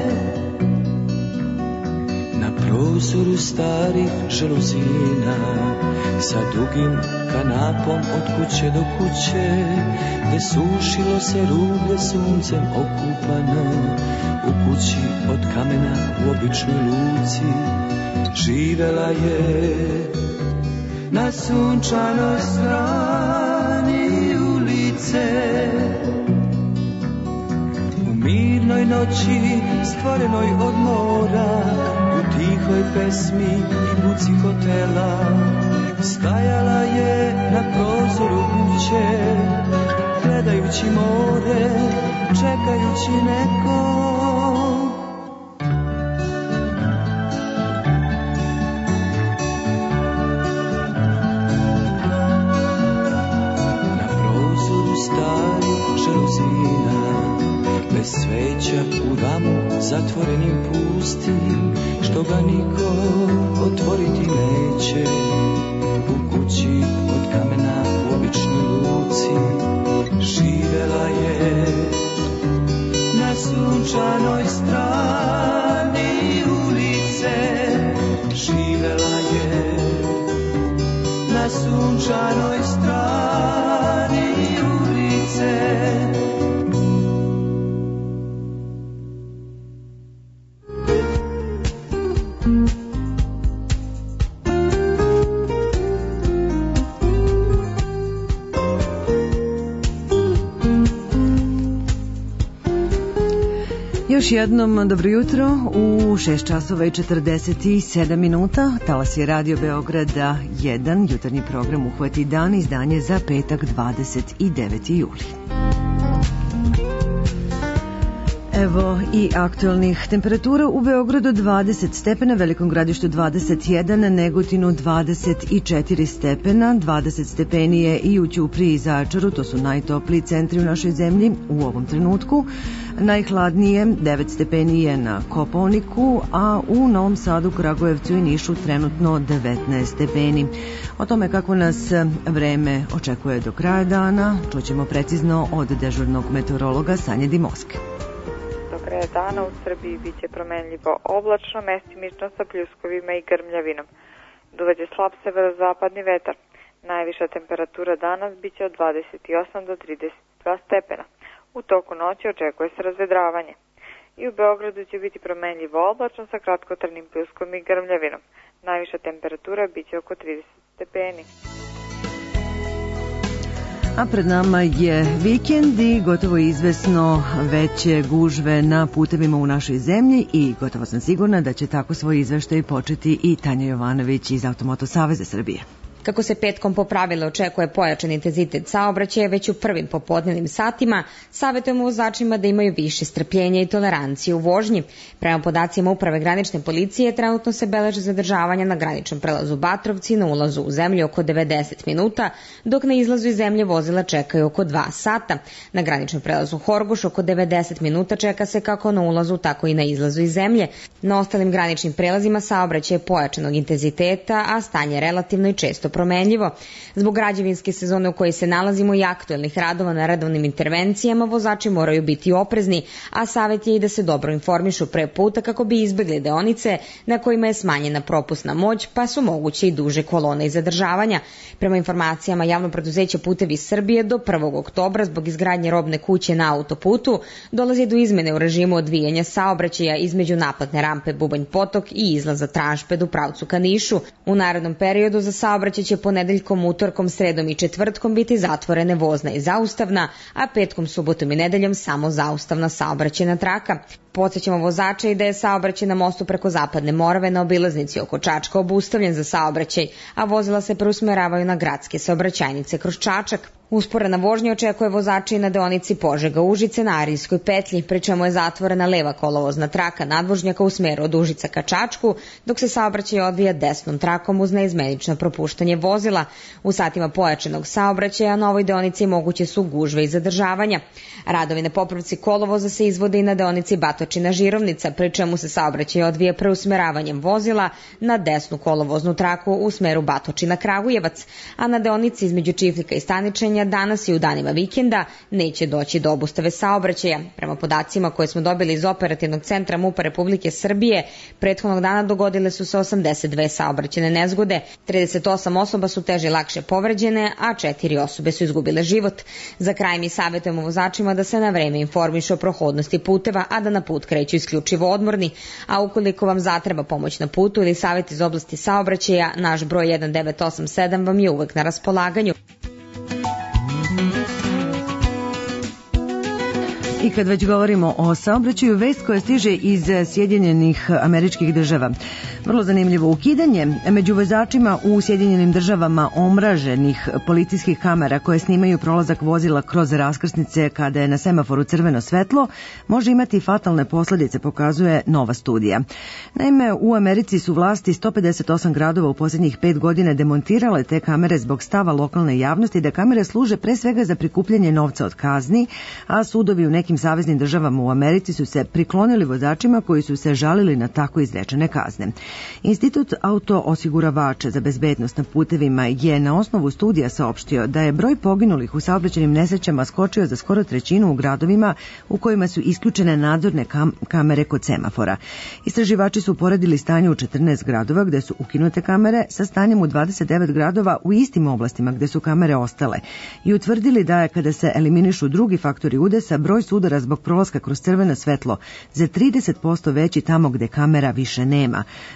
na prozoru starih žaluzina sa dugim kanapom od kuće do kuće, gde sušilo se rublje suncem okupano, u kući od kamena u običnoj luci, živela je na sunčanoj strani ulice. U mirnoj noći stvorenoj od mora, u tihoj pesmi i buci hotela, stajala je na prozoru kuće, gledajući more, čekajući nekog. Na prozoru starih žaluzina, bez sveća u ramu zatvorenim pustim, što ga niko otvoriti neće. U kući od kamena u običnoj luci živela je na sunčanoj strani ulice. Živela je na sunčanoj strani ulice. Još jednom dobro jutro u 6 časova i 47 minuta. Talas je Radio Beograda 1, jutarnji program Uhvati dan, izdanje za petak 29. juli. Evo i aktualnih temperatura u Beogradu 20 stepena, Velikom Gradištu 21, Negotinu 24 stepena, 20 stepeni je i u Ćupriji i Zaječaru, to su najtopliji centri u našoj zemlji u ovom trenutku. Najhladnije 9 stepeni je na Kopaoniku, a u Novom Sadu, Kragujevcu i Nišu trenutno 19 stepeni. O tome kako nas vreme očekuje do kraja dana čućemo precizno od dežurnog meteorologa Sanje Dimoske. Do kraja dana u Srbiji biće promenljivo oblačno, mestimično sa pljuskovima i grmljavinom. Duvaće slab severozapadni vetar. Najviša temperatura danas biće od 28 do 32 stepena. U toku noći očekuje se razvedravanje. I u Beogradu će biti promenljivo oblačno sa kratkotrajnim pljuskom i grmljavinom. Najviša temperatura biće oko 30 stepeni. A pred nama je vikend i gotovo izvesno veće gužve na putevima u našoj zemlji i gotovo sam sigurna da će tako svoj izveštaj početi i Tanja Jovanović iz Automoto Saveza Srbije. Kako se petkom po pravilu očekuje pojačan intenzitet saobraćaja već u prvim popodnevnim satima, savjetujemo vozačima da imaju više strpljenja i tolerancije u vožnji. Prema podacima Uprave granične policije, trenutno se beleže zadržavanja na graničnom prelazu Batrovci na ulazu u zemlju oko 90 minuta, dok na izlazu iz zemlje vozila čekaju oko 2 sata. Na graničnom prelazu Horgoš oko 90 minuta čeka se kako na ulazu, tako i na izlazu iz zemlje. Na ostalim graničnim prelazima saobraćaj je pojačanog intenziteta, a stanje relativno i često promenljivo. Zbog građevinske sezone u kojoj se nalazimo i aktuelnih radova na redovnim intervencijama, vozači moraju biti oprezni, a savjet je i da se dobro informišu pre puta kako bi izbjegli deonice na kojima je smanjena propusna moć, pa su moguće i duže kolone i zadržavanja. Prema informacijama Javnog preduzeća Putevi Srbije, do 1. oktobra zbog izgradnje robne kuće na autoputu dolazi do izmene u režimu odvijanja saobraćaja između naplatne rampe Bubanj Potok i izlaza Tranšped u pravcu ka Nišu. U narednom periodu za saobraćaj će ponedeljkom, utorkom, sredom i četvrtkom biti zatvorene vozna i zaustavna, a petkom, subotom i nedeljom samo zaustavna saobraćajna traka. Podsjećamo vozače i da je saobraćaj na mostu preko Zapadne Morave na obilaznici oko Čačka obustavljen za saobraćaj, a vozila se preusmeravaju na gradske saobraćajnice kroz Čačak. Usporena vožnja očekuje vozače i na deonici Požega-Užice na Arijskoj petlji, pri čemu je zatvorena leva kolovozna traka nadvožnjaka u smeru od Užica ka Čačku, dok se saobraćaj odvija desnom trakom uz neizmenično propuštanje vozila. U satima pojačanog saobraćaja na ovoj deonici moguće su gužve i zadržavanja. Radovi na popravci kolovoza se izvode i na deonici Batočina-Žirovnica, pri čemu se saobraćaj odvija preusmeravanjem vozila na desnu kolovoznu traku u smeru Batočina-Kragujevac, a na deonici između Čiflika i Staničenja danas i u danima vikenda neće doći do obustave saobraćaja. Prema podacima koje smo dobili iz Operativnog centra MUP-a Republike Srbije, prethodnog dana dogodile su se 82 saobraćajne nezgode, 38 osoba su teže i lakše povređene, a 4 osobe su izgubile život. Za kraj mi savjetujemo vozačima da se na vreme informišu o prohodnosti puteva, a da na put kreću isključivo odmorni. A ukoliko vam zatreba pomoć na putu ili savjet iz oblasti saobraćaja, naš broj 1987 vam je uvek na raspolaganju. I kad već govorimo o saobraćaju, vest koja stiže iz Sjedinjenih Američkih Država. Vrlo zanimljivo, ukidanje među vozačima u Sjedinjenim Državama omraženih policijskih kamera koje snimaju prolazak vozila kroz raskrsnice kada je na semaforu crveno svetlo može imati fatalne posljedice, pokazuje nova studija. Naime, u Americi su vlasti 158 gradova u posljednjih 5 godina demontirale te kamere zbog stava lokalne javnosti da kamere služe pre svega za prikupljanje novca od kazni, a sudovi u nekim saveznim državama u Americi su se priklonili vozačima koji su se žalili na tako izrečene kazne. Institut auto-osiguravača za bezbednost na putevima je na osnovu studija saopštio da je broj poginulih u saobraćajnim nesrećama skočio za skoro trećinu u gradovima u kojima su isključene nadzorne kamere kod semafora. Istraživači su uporedili stanje u 14 gradova gde su ukinute kamere sa stanjem u 29 gradova u istim oblastima gde su kamere ostale i utvrdili da je kada se eliminišu drugi faktori udesa, broj sudara zbog prolaska kroz crveno svetlo za 30% veći tamo gde kamera više nema.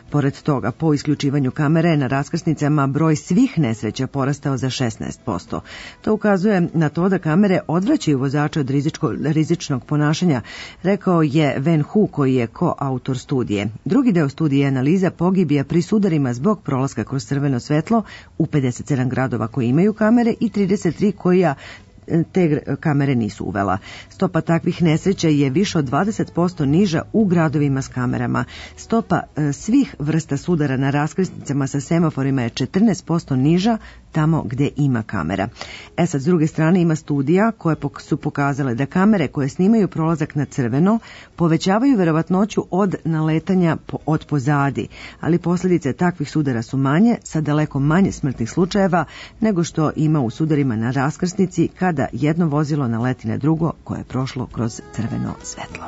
Pored toga, po isključivanju kamere na raskrsnicama broj svih nesreća porastao za 16%. To ukazuje na to da kamere odvraćaju vozače od rizičnog ponašanja, rekao je Ven Hu, koji je koautor studije. Drugi deo studije je analiza pogibija pri sudarima zbog prolaska kroz crveno svetlo u 57 gradova koji imaju kamere i 33 koja te kamere nisu uvela. Stopa takvih nesreća je više od 20% niža u gradovima s kamerama. Stopa svih vrsta sudara na raskrsnicama sa semaforima je 14% niža tamo gde ima kamera. Sad, s druge strane, ima studija koje su pokazale da kamere koje snimaju prolazak na crveno povećavaju verovatnoću od naletanja od pozadi, ali posljedice takvih sudara su manje, sa daleko manje smrtnih slučajeva nego što ima u sudarima na raskrsnici kada jedno vozilo naleti na drugo koje je prošlo kroz crveno svetlo.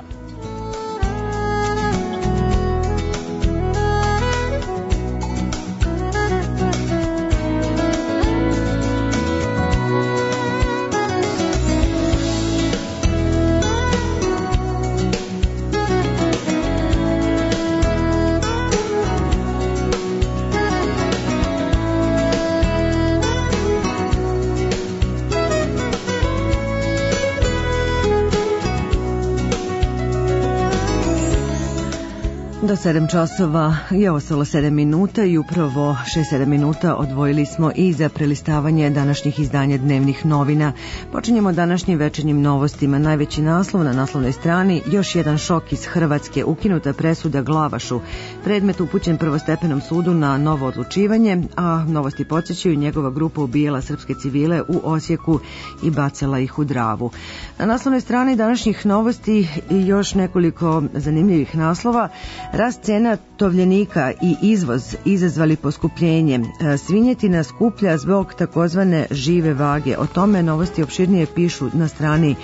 Do 7 časova je ostalo 7 minuta i upravo 6-7 minuta odvojili smo i za prelistavanje današnjih izdanja dnevnih novina. Počinjemo današnjim večernjim novostima. Najveći naslov na naslovnoj strani: još jedan šok iz Hrvatske, ukinuta presuda Glavašu. Predmet upućen prvostepenom sudu na novo odlučivanje, a novosti podsjećaju, njegova grupa ubijala srpske civile u Osijeku i bacala ih u Dravu. Na naslovnoj strani današnjih novosti i još nekoliko zanimljivih naslova. Rast cena tovljenika i izvoz izazvali poskupljenje. Svinjetina skuplja zbog takozvane žive vage. O tome novosti opširnije pišu na strani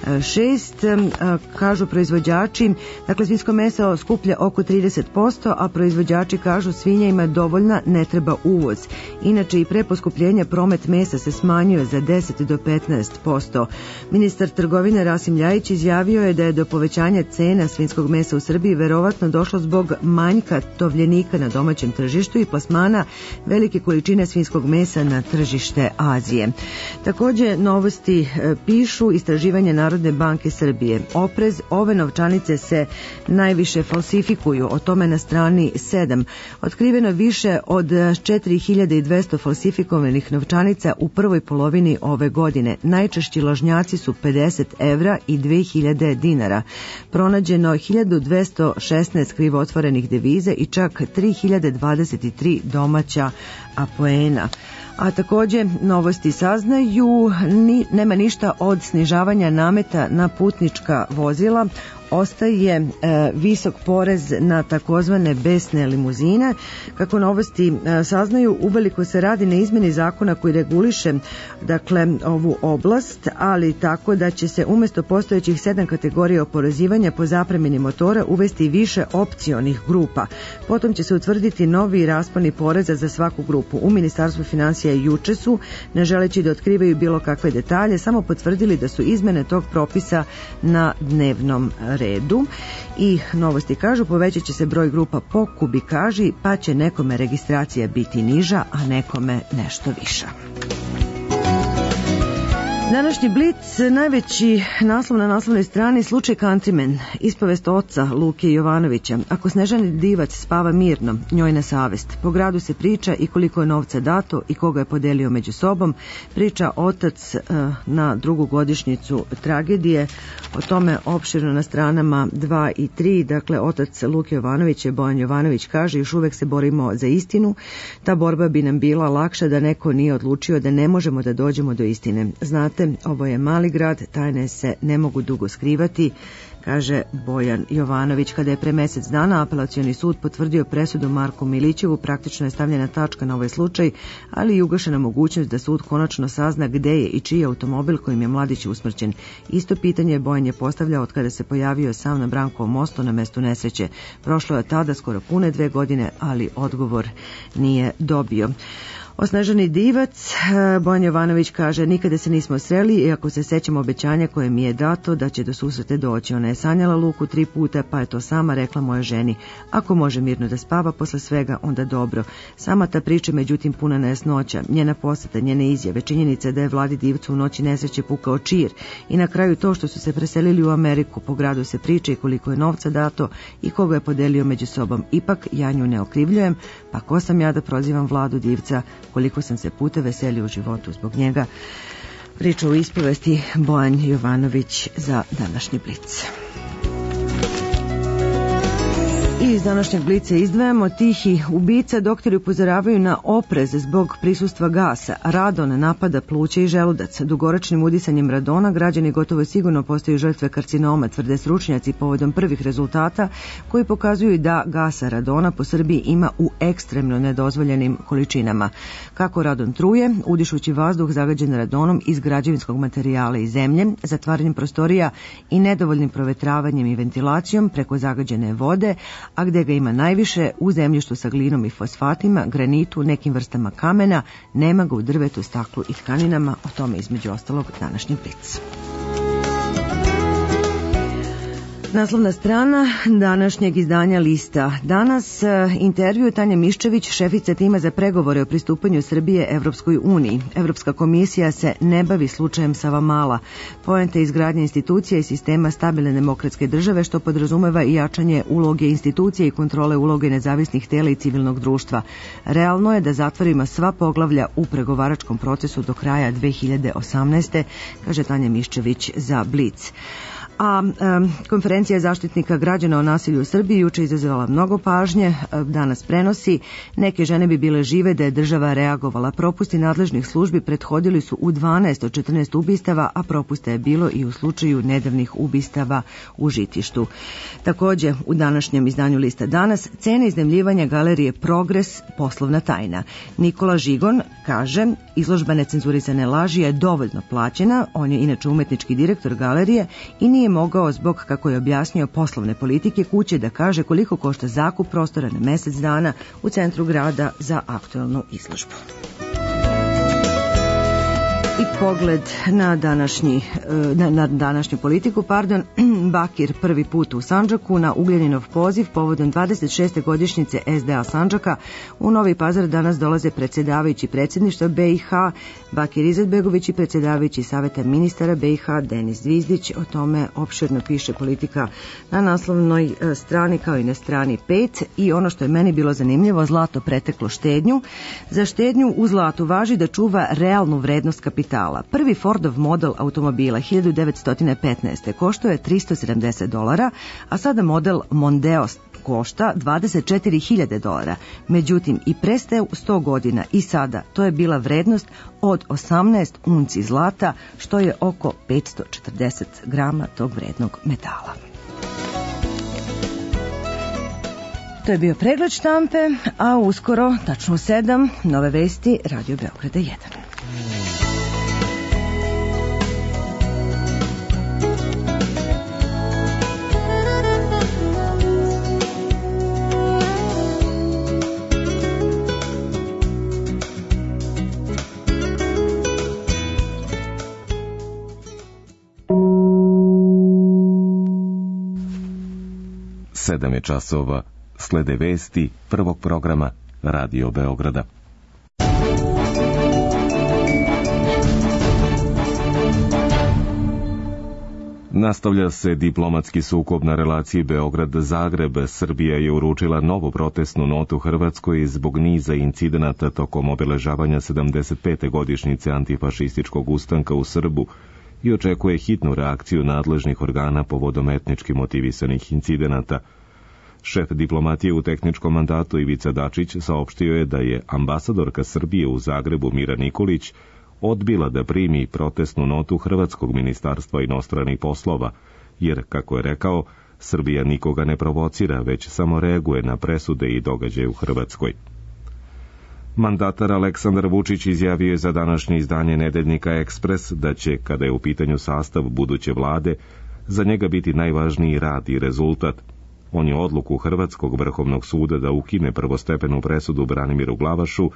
6. Kažu proizvođači, dakle svinjsko meso skuplja oko 30%, a proizvođači kažu svinja ima dovoljna, ne treba uvoz. Inače i pre poskupljenja promet mesa se smanjuje za 10 do 15%. Ministar trgovine Rasim Ljajić izjavio je da je do povećanja cena svinjskog mesa u Srbiji verovatno došlo zbog manjka tovljenika na domaćem tržištu i plasmana velike količine svinjskog mesa na tržište Azije. Također novosti pišu istraživanje Narodne banke Srbije. Oprez, ove novčanice se najviše falsifikuju, o tome na strani 7. Otkriveno više od 4200 falsifikovanih novčanica u prvoj polovini ove godine. Najčešći lažnjaci su 50 evra i 2000 dinara. Pronađeno 1216 krivotvorenih deviza i čak 3023 domaća poena. A također novosti saznaju, nema ništa od snižavanja nameta na putnička vozila, ostaje visok porez na takozvane besne limuzine. Kako novosti saznaju, uveliko se radi na izmeni zakona koji reguliše dakle ovu oblast, ali tako da će se umjesto postojećih 7 kategorija oporezivanja po zapremini motora uvesti više opcionih grupa. Potom će se utvrditi novi rasponi poreza za svaku grupu. U Ministarstvu financija juče su, ne želeći da otkrivaju bilo kakve detalje, samo potvrdili da su izmene tog propisa na dnevnom redu. I novosti kažu, povećat će se broj grupa po kubikaži, pa će nekome registracija biti niža, a nekome nešto viša. Današnji Blic, najveći naslov na naslovnoj strani: slučaj Countryman, ispovest oca Luke Jovanovića. Ako Snežani Divac spava mirno, njoj na savest. Po gradu se priča i koliko je novca dato i koga je podelio među sobom. Priča otac na drugu godišnjicu tragedije. O tome opširno na stranama 2 i 3. Dakle, otac Luke Jovanović je Bojan Jovanović, kaže: još uvek se borimo za istinu. Ta borba bi nam bila lakša da neko nije odlučio da ne možemo da dođemo do istine. Znate, ovo je mali grad, tajne se ne mogu dugo skrivati, kaže Bojan Jovanović. Kada je pre mesec dana apelacioni sud potvrdio presudu Marku Milićevu, praktično je stavljena tačka na ovaj slučaj, ali i ugašena mogućnost da sud konačno sazna gde je i čiji je automobil kojim je mladić usmrćen. Isto pitanje Bojan je postavljao od kada se pojavio sam na Brankovom mostu na mestu nesreće. Prošlo je tada skoro pune 2 godine, ali odgovor nije dobio. Osnaženi divac, Bojan Jovanović kaže, nikada se nismo sreli, iako se sećam obećanja koje mi je dato da će do susrete doći. Ona je sanjala Luku 3 puta, pa je to sama rekla moje ženi. Ako može mirno da spava posle svega, onda dobro. Sama ta priča, međutim, puna nejasnoća. Njena poseta, njene izjave, činjenica da je Vladi Divcu u noći nesreće pukao čir i na kraju to što su se preselili u Ameriku. Po gradu se priča i koliko je novca dato i koga je podelio među sobom. Ipak ja nju ne okrivljujem, pa ko sam ja da prozivam Vladu Divca, koliko sam se puta veselio u životu zbog njega. Priča u ispovesti Bojan Jovanović za današnji Blic. I iz današnjeg Blica izdvajamo tihi ubica. Doktori upozoravaju na oprez zbog prisustva gasa. Radon napada pluća i želudac. Dugoročnim udisanjem radona građani gotovo sigurno postaju žrtve karcinoma, tvrde stručnjaci povodom prvih rezultata koji pokazuju da gasa radona po Srbiji ima u ekstremno nedozvoljenim količinama. Kako radon truje? Udišući vazduh zagađen radonom iz građevinskog materijala i zemlje, zatvaranjem prostorija i nedovoljnim provetravanjem i ventilacijom preko zagađene vode, a gde ga ima najviše u zemljištu sa glinom i fosfatima, granitu, nekim vrstama kamena, nema ga u drvetu, staklu i tkaninama. O tome između ostalog današnji Blic. Naslovna strana današnjeg izdanja Lista. Danas intervju Tanja Miščević, šefica tima za pregovore o pristupanju Srbije Evropskoj uniji. Evropska komisija se ne bavi slučajem Savamala. Poenta izgradnje institucija i sistema stabilne demokratske države, što podrazumeva i jačanje uloge institucije i kontrole uloge nezavisnih tela i civilnog društva. Realno je da zatvorimo sva poglavlja u pregovaračkom procesu do kraja 2018. kaže Tanja Miščević za Blic. A konferencija zaštitnika građana o nasilju u Srbiji juče izazvala mnogo pažnje, danas prenosi. Neke žene bi bile žive da je država reagovala. Propusti nadležnih službi prethodili su u 12 od 14 ubistava, a propusta je bilo i u slučaju nedavnih ubistava u Žitištu. Takođe, u današnjem izdanju Lista danas, cena iznajmljivanja galerije Progres, poslovna tajna. Nikola Žigon kaže, izložba necenzurisane laži je dovoljno plaćena, on je inače umetnički direktor galerije i nije mogao zbog, kako je objasnio, poslovne politike kuće da kaže koliko košta zakup prostora na mesec dana u centru grada za aktuelnu izložbu. I pogled na današnju politiku, Bakir prvi put u Sandžaku na Ugljaninov poziv povodom 26. godišnjice SDA Sandžaka. U Novi Pazar danas dolaze predsjedavajući predsjedništva BiH Bakir Izetbegović i predsjedavajući Saveta ministara BiH Denis Zvizdić. O tome opširno piše Politika na naslovnoj strani kao i na strani 5. I ono što je meni bilo zanimljivo, zlato preteklo štednju. Za štednju u zlatu važi da čuva realnu vrednost kapitala. Prvi Fordov model automobila 1915. koštao je $370, a sada model Mondeo košta $24.000. Međutim, i pre 100 godina i sada to je bila vrednost od 18 unci zlata, što je oko 540 grama tog vrednog metala. To je bio pregled štampe, a uskoro, tačno u 7, nove vesti Radio Beograda 1. Sedam je časova, slede vesti prvog programa Radio Beograda. Nastavlja se diplomatski sukob na relaciji Beograd-Zagreb. Srbija je uručila novu protestnu notu Hrvatskoj zbog niza incidenata tokom obeležavanja 75. godišnjice antifašističkog ustanka u Srbu i očekuje hitnu reakciju nadležnih organa povodom etnički motivisanih incidenata. Šef diplomatije u tehničkom mandatu Ivica Dačić saopštio je da je ambasadorka Srbije u Zagrebu Mira Nikolić odbila da primi protestnu notu Hrvatskog ministarstva inostranih poslova, jer, kako je rekao, Srbija nikoga ne provocira, već samo reaguje na presude i događaje u Hrvatskoj. Mandatar Aleksandar Vučić izjavio je za današnje izdanje nedeljnika Ekspres da će, kada je u pitanju sastav buduće vlade, za njega biti najvažniji rad i rezultat. On je odluku Hrvatskog vrhovnog suda da ukine prvostepenu presudu Branimiru Glavašu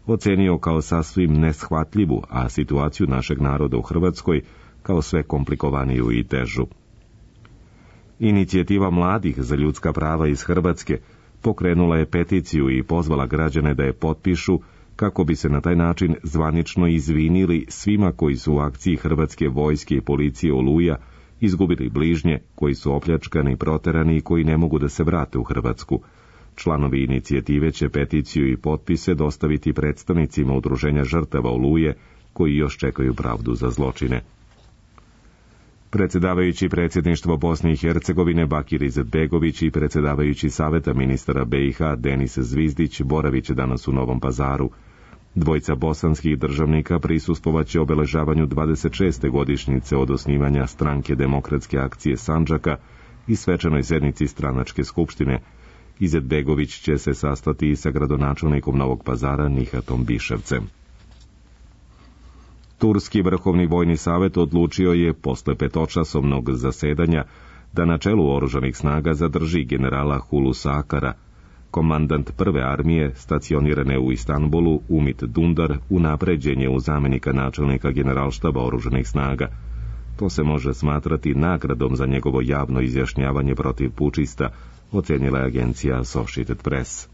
ocenio kao sasvim neshvatljivu, a situaciju našeg naroda u Hrvatskoj kao sve komplikovaniju i težu. Inicijativa mladih za ljudska prava iz Hrvatske pokrenula je peticiju i pozvala građane da je potpišu kako bi se na taj način zvanično izvinili svima koji su u akciji Hrvatske vojske i policije Oluja izgubili bližnje, koji su opljačkani, proterani i koji ne mogu da se vrate u Hrvatsku. Članovi inicijative će peticiju i potpise dostaviti predstavnicima udruženja žrtava Oluje koji još čekaju pravdu za zločine. Predsjedavajući predsjedništvo Bosne i Hercegovine Bakir Izetbegović i predsjedavajući Saveta ministara BiH Denis Zvizdić boravit će danas u Novom Pazaru. Dvojica bosanskih državnika prisustvovaće obeležavanju 26. godišnjice od osnivanja Stranke demokratske akcije Sandžaka i svečanoj sednici stranačke skupštine. Izetbegović će se sastati i sa gradonačelnikom Novog Pazara Nihatom Biševcem. Turski vrhovni vojni savjet odlučio je posle petočasovnog zasedanja da na čelu oružanih snaga zadrži generala Hulusa Akara. Komandant prve armije, stacionirane u Istanbulu, Umit Dundar, unapređen je u zamenika načelnika generalštaba oružanih snaga. To se može smatrati nagradom za njegovo javno izjašnjavanje protiv pučista, ocenila je agencija Associated Press.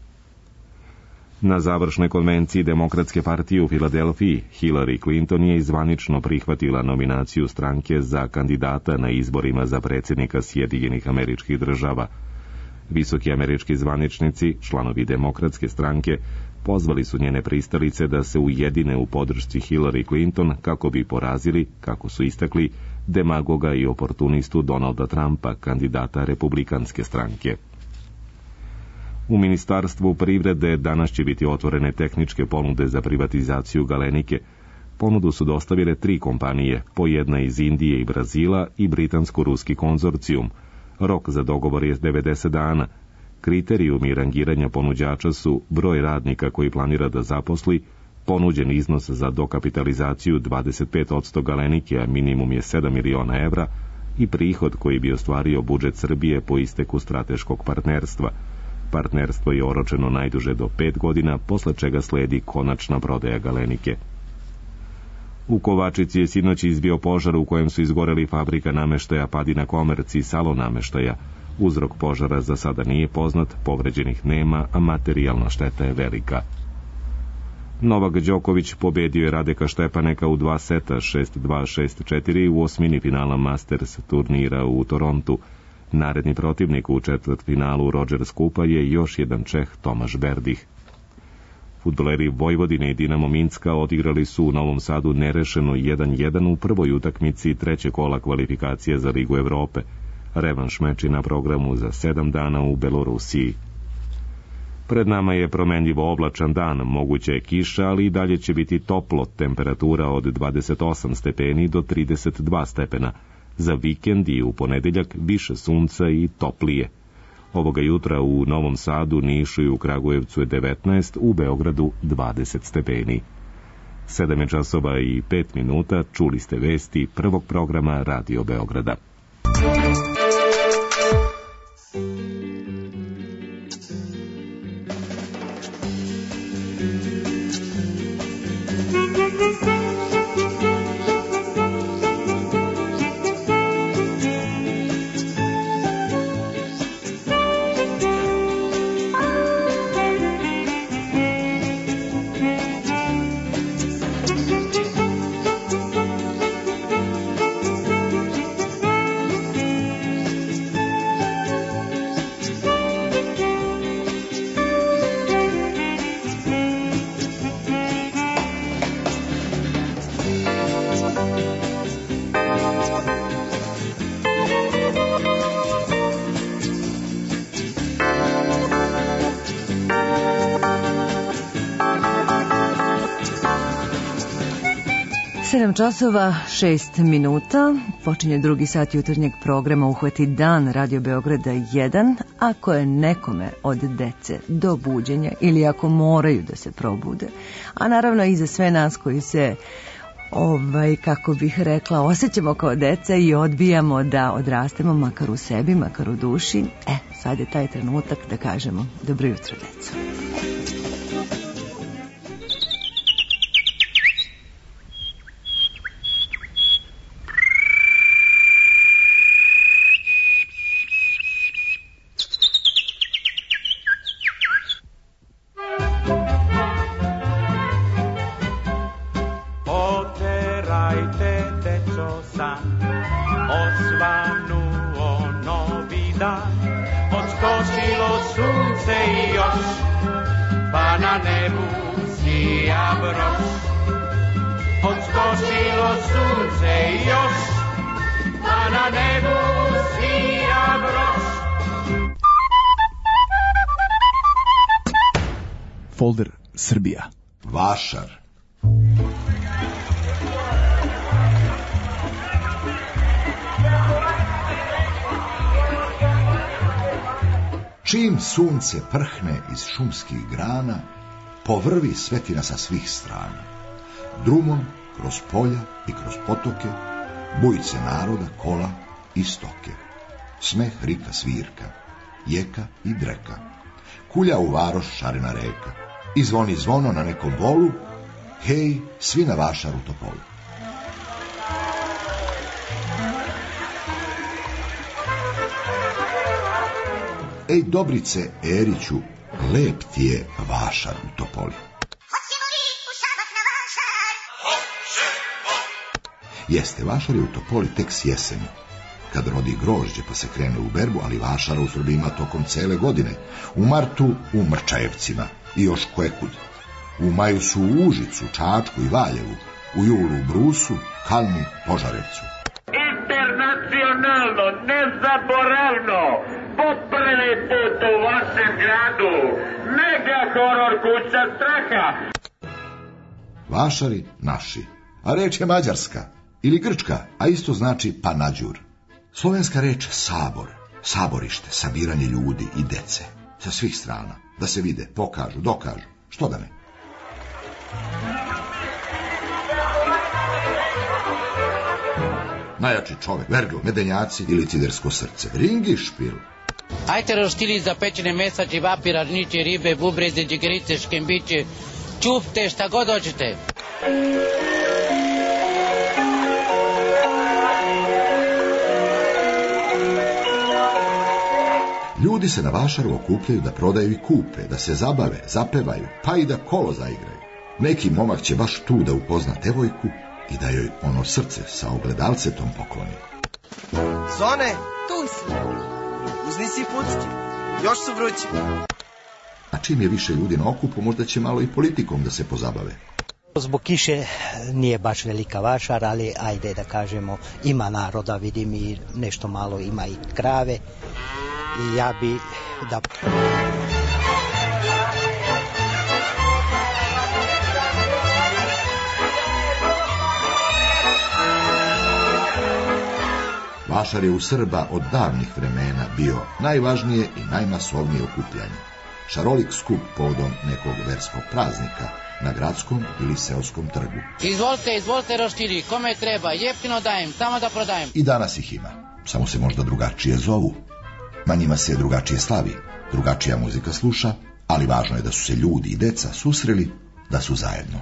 Na završnoj konvenciji Demokratske partije u Filadelfiji, Hillary Clinton je zvanično prihvatila nominaciju stranke za kandidata na izborima za predsjednika Sjedinjenih Američkih Država. Visoki američki zvaničnici, članovi Demokratske stranke, pozvali su njene pristalice da se ujedine u podršci Hillary Clinton kako bi porazili, kako su istakli, demagoga i oportunistu Donalda Trumpa, kandidata Republikanske stranke. U Ministarstvu privrede danas će biti otvorene tehničke ponude za privatizaciju Galenike. Ponudu su dostavile 3 kompanije, po jedna iz Indije i Brazila i britansko-ruski konzorcijum. Rok za dogovor je 90 dana. Kriterijumi rangiranja ponuđača su broj radnika koji planira da zaposli, ponuđen iznos za dokapitalizaciju 25% Galenike, a minimum je 7 miliona evra, i prihod koji bi ostvario budžet Srbije po isteku strateškog partnerstva. Partnerstvo je oročeno najduže do 5 godina, posle čega sledi konačna prodaja Galenike. U Kovačici je sinoć izbio požar u kojem su izgoreli fabrika nameštaja Padina Komerc i salon nameštaja. Uzrok požara za sada nije poznat, povređenih nema, a materijalna šteta je velika. Novak Đoković pobedio je Radeka Štepaneka u 2 seta, 6-2, 6-4 u osmini finala Masters turnira u Torontu. Naredni protivnik u četvrtfinalu Roger Skupa je još jedan Čeh Tomaš Berdih. Fudbaleri Vojvodine i Dinamo Minska odigrali su u Novom Sadu nerešeno 1-1 u prvoj utakmici trećeg kola kvalifikacije za Ligu Evrope. Revanš meči na programu za 7 dana u Belorusiji. Pred nama je promenljivo oblačan dan, moguće je kiša, ali i dalje će biti toplo, temperatura od 28 stepeni do 32 stepena. Za vikend i u ponedeljak više sunca i toplije. Ovoga jutra u Novom Sadu, Nišu i u Kragujevcu je 19, u Beogradu 20 stepeni. 7 časova i 5 minuta, čuli ste vesti prvog programa Radio Beograda. Časova 6 minuta, počinje drugi sat jutarnjeg programa Uhvati dan Radio Beograda 1. Ako je nekome od dece do buđenja ili ako moraju da se probude, a naravno i za sve nas koji se kako bih rekla, osjećamo kao deca i odbijamo da odrastemo makar u sebi, makar u duši. Sad je taj trenutak da kažemo dobro jutro, deco. nebu sija broš, odskočilo sunce još, pa na nebu sija broš. Folder Srbija. Vašar. Čim sunce prhne iz šumskih grana, povrvi svetina sa svih strana. Drumom, kroz polja i kroz potoke, bujice naroda, kola i stoke. Smeh, rika, svirka, jeka i dreka. Kulja u varoš šarena reka. I zvoni zvono na nekom volu, hej, svi na Vašaru Topolu. Ej, Dobrice Eriću, lep ti je Vašar u Topoli. Hoćemo li u Šabac na Vašar? Hoćemo! Jeste, Vašar je u Topoli tek s jeseni, kad rodi grožđe pa se krene u berbu, ali Vašara u Srbiji ima tokom cele godine. U martu u Mrčajevcima i još kojekud. U maju su u Užicu, Čačku i Valjevu, u julu u Brusu, Halmi, Požarevcu. Internacionalno, nezaboravno, po prvi put u vašem gradu, mega horor kuća straha. Vašari naši, a reč je mađarska ili grčka, a isto znači panađur. Slovenska reč sabor, saborište, sabiranje ljudi i dece, sa svih strana, da se vide, pokažu, dokažu, što da ne. Najjači čovek, vergl, medenjaci ili cidersko srce, ringišpil. Ajte roštili za pečene mesa, čivapi, ražniće, ribe, bubreze, džigerice, škembiće, čufte, šta god hoćete. Ljudi se na Vašaru okupljaju da prodaju i kupe, da se zabave, zapevaju, pa i da kolo zaigraju. Neki momak će baš tu da upozna devojku i da joj ono srce sa ogledalcetom pokloni. Zone, tu si. Uzmi si pucki, još su vrući. A čim je više ljudi na okupu, možda će malo i politikom da se pozabave. Zbog kiše nije baš velika Vašar, ali ajde da kažemo, ima naroda, vidim i nešto malo, ima i krave. I ja bi da... Vašar je u Srba od davnih vremena bio najvažnije i najmasovnije okupljanje. Šarolik skup povodom nekog verskog praznika na gradskom ili seoskom trgu. Izvolite roštiri, kome treba, jeftino dajem, samo da prodajem. I danas ih ima, samo se možda drugačije zovu. Na njima se drugačije slavi, drugačija muzika sluša, ali važno je da su se ljudi i deca susreli, da su zajedno.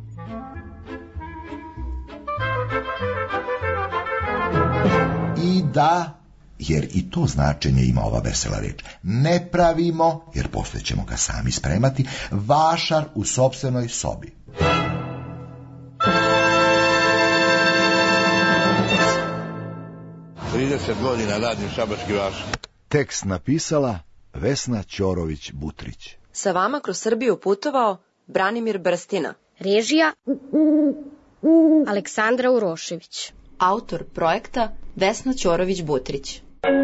I da, jer i to značenje ima ova vesela reč, ne pravimo, jer posle ćemo ga sami spremati, vašar u sopstvenoj sobi. godina radim šabački vašar. Tekst napisala Vesna Ćorović-Butrić. Sa vama kroz Srbiju putovao Branimir Brstina. Režija Aleksandra Urošević. Autor projekta Vesna Ćorović-Butrić.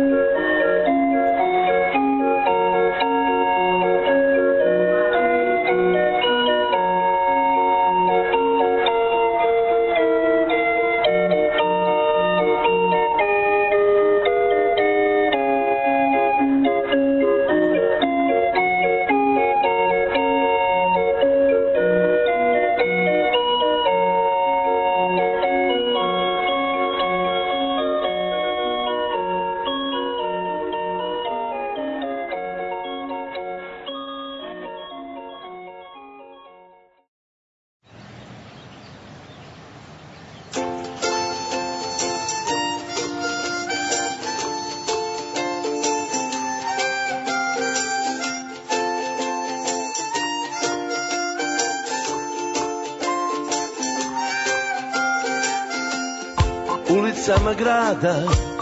Ulicama grada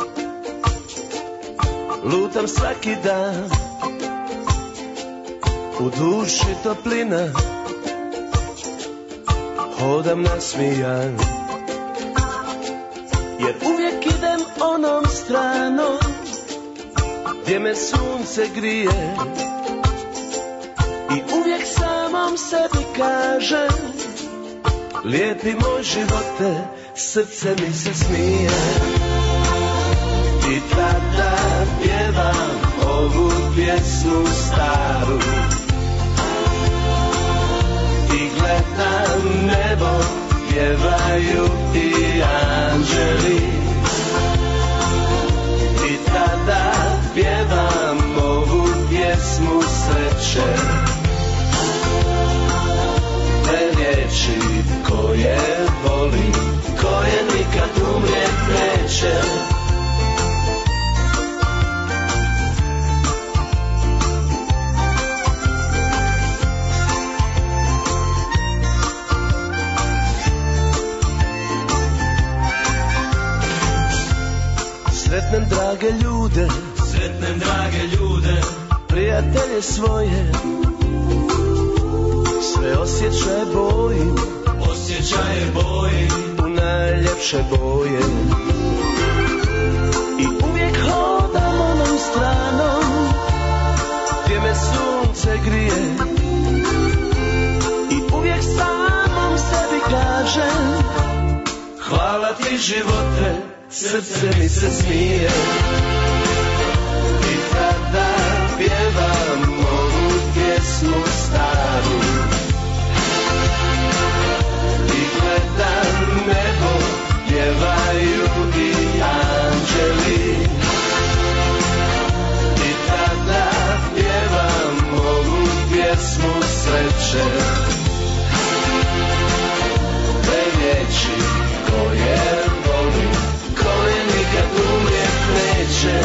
lutam svaki dan, u duši toplina hodam nasmijan, jer uvijek idem onom stranom gdje me sunce grije i uvijek samom sebi kažem, lijepi moj živote, srce mi se smije. I tada pjevam ovu pjesmu staru i gledam nebo, pjevaju i anđeli. I tada pjevam ovu pjesmu sreće, te riječi koje volim, koje nikad umrijet neće. Sretnem drage ljude, prijatelje svoje, sve osjećaje bojim, u najljepše boje. I uvijek hodam onom stranom gdje me sunce grije i uvijek samom sebi kažem, hvala ti živote, srce mi se smije. I tada pjevam ovu pjesmu staru i gledam nebo, pjevaju i anđeli. I tada pjevam ovu pjesmu sreće, te riječi koje volim, koje nikad umrijet neće.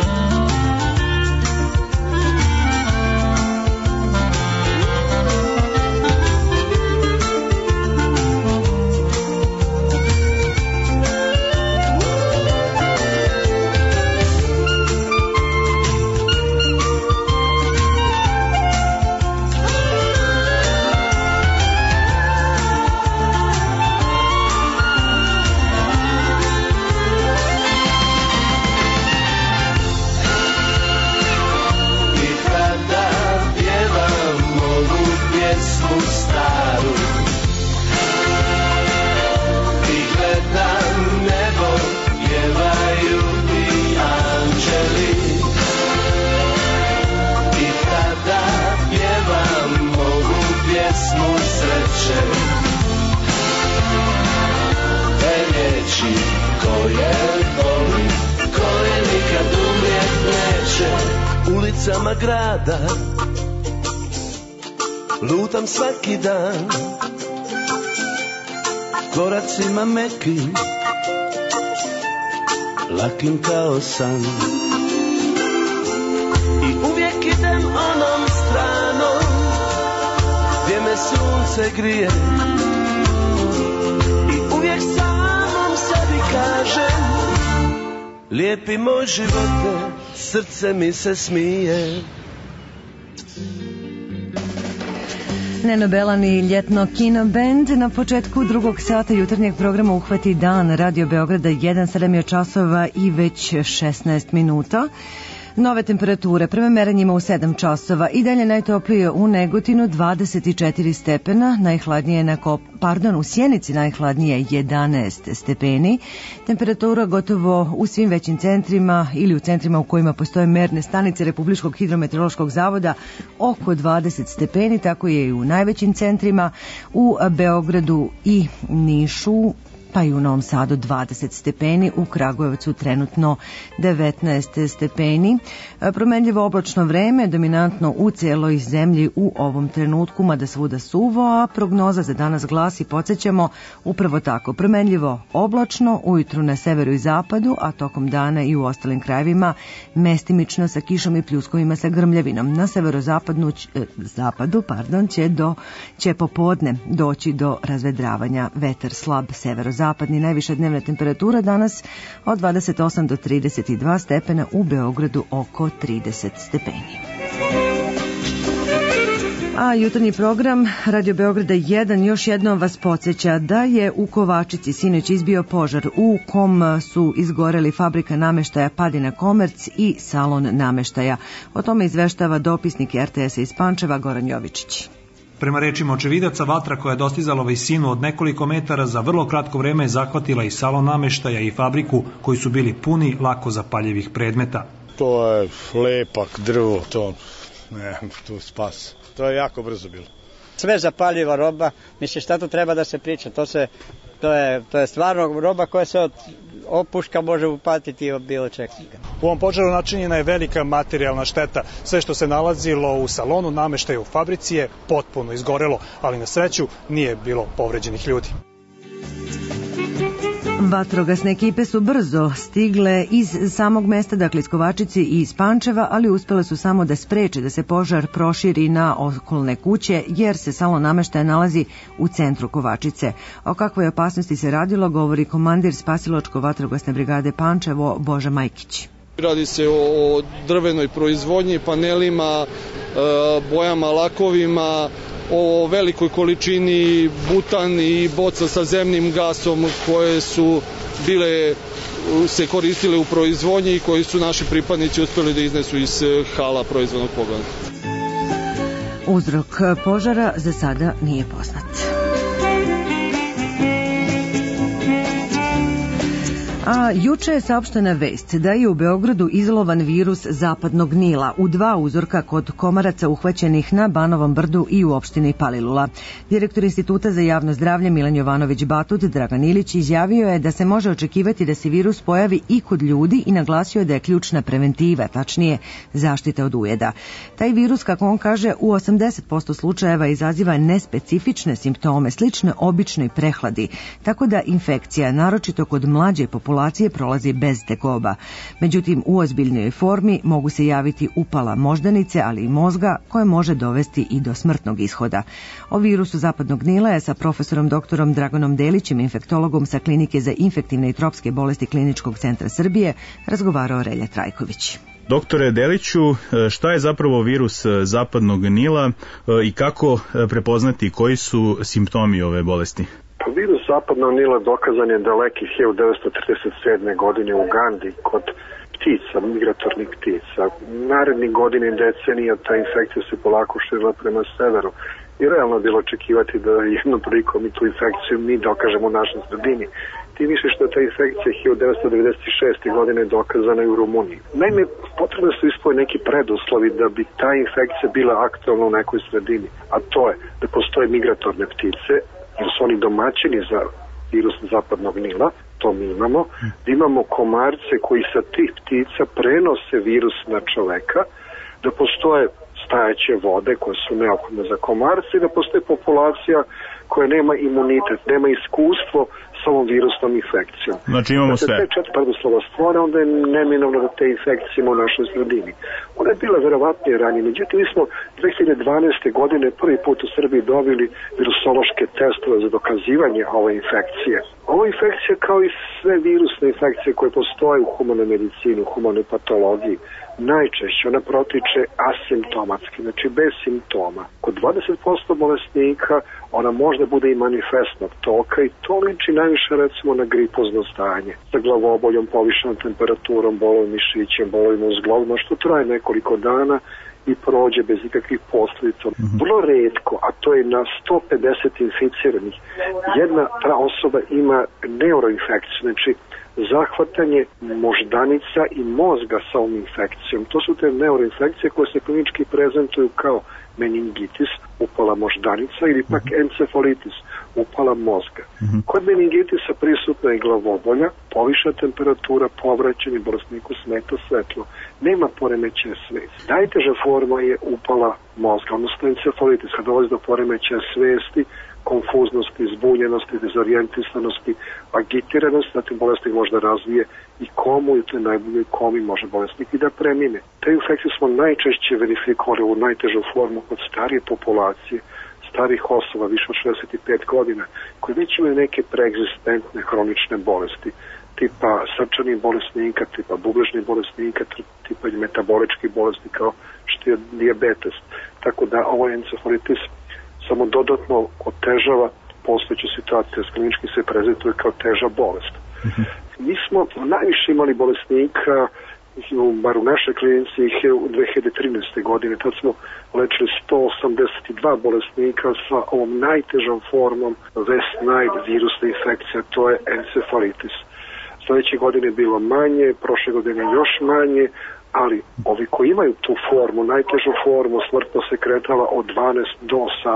Ulicama grada lutam svaki dan, koracima mekim, lakim kao san. I uvijek idem onom stranom gdje me sunce grije i uvijek samom sebi kažem, lijepi moj živote, srce mi se smije. Neno Belan i Ljetno kino bend na početku drugog sata jutarnjeg programa Uhvati dan Radio Beograda 1, 7 časova i već 16 minuta. Nove temperature prema merenjima u 7 časova i dalje najtoplije u Negotinu 24 stepena, najhladnije u Sjenici najhladnije 11 stepeni. Temperatura gotovo u svim većim centrima ili u centrima u kojima postoje merne stanice Republičkog hidrometeorološkog zavoda oko 20 stepeni, tako je i u najvećim centrima u Beogradu i Nišu, pa i u Novom Sadu 20 stepeni, u Kragujevcu trenutno 19 stepeni. Promenljivo oblačno vreme, dominantno u cijeloj zemlji u ovom trenutku, mada svuda suvo, a prognoza za danas glasi, podsjećamo, upravo tako, promenljivo oblačno, ujutru na severu i zapadu, a tokom dana i u ostalim krajevima mestimično sa kišom i pljuskovima sa grmljavinom. Na severozapadu će popodne doći do razvedravanja, vetar slab severozapadni. Najviša dnevna temperatura danas od 28 do 32 stepena, u Beogradu oko 30 stepeni. A jutarnji program Radio Beograda 1 još jednom vas podsjeća da je u Kovačici sinoć izbio požar u kom su izgoreli fabrika nameštaja Padina Komerc i salon nameštaja. O tome izveštava dopisnik RTS-a iz Pančeva Goran Jovičić. Prema rečima očevidaca, vatra koja je dostizala visinu od nekoliko metara za vrlo kratko vreme je zahvatila i salon nameštaja i fabriku koji su bili puni lako zapaljivih predmeta. To je lepak, drvo, to spas. To je jako brzo bilo. Sve zapaljiva roba, mislim šta tu treba da se priča, to je stvarno roba koja se od opuška može upatiti od bilo čega. U ovom požaru načinjena je velika materijalna šteta. Sve što se nalazilo u salonu nameštaja u fabrici je potpuno izgorelo, ali na sreću nije bilo povređenih ljudi. Vatrogasne ekipe su brzo stigle iz samog mesta, dakle iz Kovačici i iz Pančeva, ali uspele su samo da spreče da se požar proširi na okolne kuće, jer se salon nameštaja nalazi u centru Kovačice. O kakvoj opasnosti se radilo, govori komandir Spasilačko-vatrogasne brigade Pančevo Boža Majkić. Radi se o drvenoj proizvodnji, panelima, bojama, lakovima, o velikoj količini butan i boca sa zemnim gasom koje su se koristile u proizvodnji i koji su naši pripadnici uspeli da iznesu iz hala proizvodnog pogona. Uzrok požara za sada nije poznat. A juče je saopštena vest da je u Beogradu izolovan virus zapadnog Nila u 2 uzorka kod komaraca uhvaćenih na Banovom brdu i u opštini Palilula. Direktor Instituta za javno zdravlje Milan Jovanović Batut Dragan Ilić izjavio je da se može očekivati da se virus pojavi i kod ljudi i naglasio da je ključna preventiva, tačnije zaštita od ujeda. Taj virus, kako on kaže, u 80% slučajeva izaziva nespecifične simptome slične običnoj prehladi, tako da infekcija, naročito kod mlađe populacije, prolazi bez tegoba. Međutim, u ozbiljnoj formi mogu se javiti upala moždanice, ali i mozga, koje može dovesti i do smrtnog ishoda. O virusu zapadnog Nila je sa profesorom doktorom Draganom Delićem, infektologom sa Klinike za infektivne i tropske bolesti Kliničkog centra Srbije, razgovarao Relja Trajković. Doktore Deliću, šta je zapravo virus zapadnog Nila i kako prepoznati koji su simptomi ove bolesti? Virus zapadnog Nila dokazan je daleki 1937. godine u Ugandi kod ptica, migratornih ptica. Narednih godina i decenija ta infekcija se polako širila prema severu i realno je bilo očekivati da jednom prilikom i tu infekciju mi dokažemo u našoj sredini. Tim više što je ta infekcija 1996. godine dokazana i u Rumuniji. Naime, potrebno su ispoje neki preduslovi da bi ta infekcija bila aktualna u nekoj sredini, a to je da postoje migratorne ptice, jer su oni domaćini za virus zapadnog Nila, to mi imamo, da imamo komarce koji sa tih ptica prenose virus na čoveka, da postoje stajaće vode koje su neophodne za komarce i da postoji populacija koja nema imunitet, nema iskustvo s ovom virusnom infekcijom. Znači imamo sve. Te 4 preduslova stvore, onda je neminovno da te infekcije ima u našoj sredini. Ona je bila verovatnije ranije, međutim mi smo 2012. godine prvi put u Srbiji dobili virusološke testove za dokazivanje ove infekcije. Ova infekcija, kao i sve virusne infekcije koje postoje u humanoj medicini, u humanoj patologiji, najčešće ona protiče asimptomatski, znači bez simptoma. Kod 20% bolesnika ona možda bude i manifestnog toka i to liči najviše recimo na gripozno stanje. Sa glavoboljom, povišenom temperaturom, bolovim mišićem, bolovim uzglovima, što traje nekoliko dana i prođe bez ikakvih posljedica. Vrlo retko, a to je na 150 inficiranih, jedna ta osoba ima neuroinfekciju, znači zahvatanje moždanica i mozga sa ovom infekcijom. To su te neuroinfekcije koje se klinički prezentuju kao meningitis, upala moždanica, ili pak encefalitis, upala mozga. Kod meningitisa prisutna je glavobolja, poviša temperatura, povraćanje, bolesniku smeta svetlo. Nema poremećaja svesti. Najteža forma je upala mozga, odnosno encefalitis, kad dolazi do poremećaja svesti, konfuznosti, zbunjenosti, dezorijentisanosti, agitiranosti, zatim bolesnik možda razvije i komu, i u toj najboljoj komi može bolesnik i da premine. Te infekcije smo najčešće verifikovali u najtežu formu kod starije populacije, starih osoba više od 65 godina, koji već imaju neke preegzistentne hronične bolesti, tipa srčanih bolesnika, tipa bubrežnih bolesnika, tipa metaboličkih bolesti kao što je dijabetes. tako da ovaj encefalitis samo dodatno otežava postojeću situaciju, klinički se prezentuje kao teža bolest. Mi smo najviše imali bolesnika, bar u našoj klinici ih je u 2013. godine, tad smo lečili 182 bolesnika sa ovom najtežom formom West Nile virusne infekcije, to je encefalitis. Sledeće godine je bilo manje, prošle godine još manje, ali ovi koji imaju tu formu, najtežu formu, smrtno se kretala od 12 do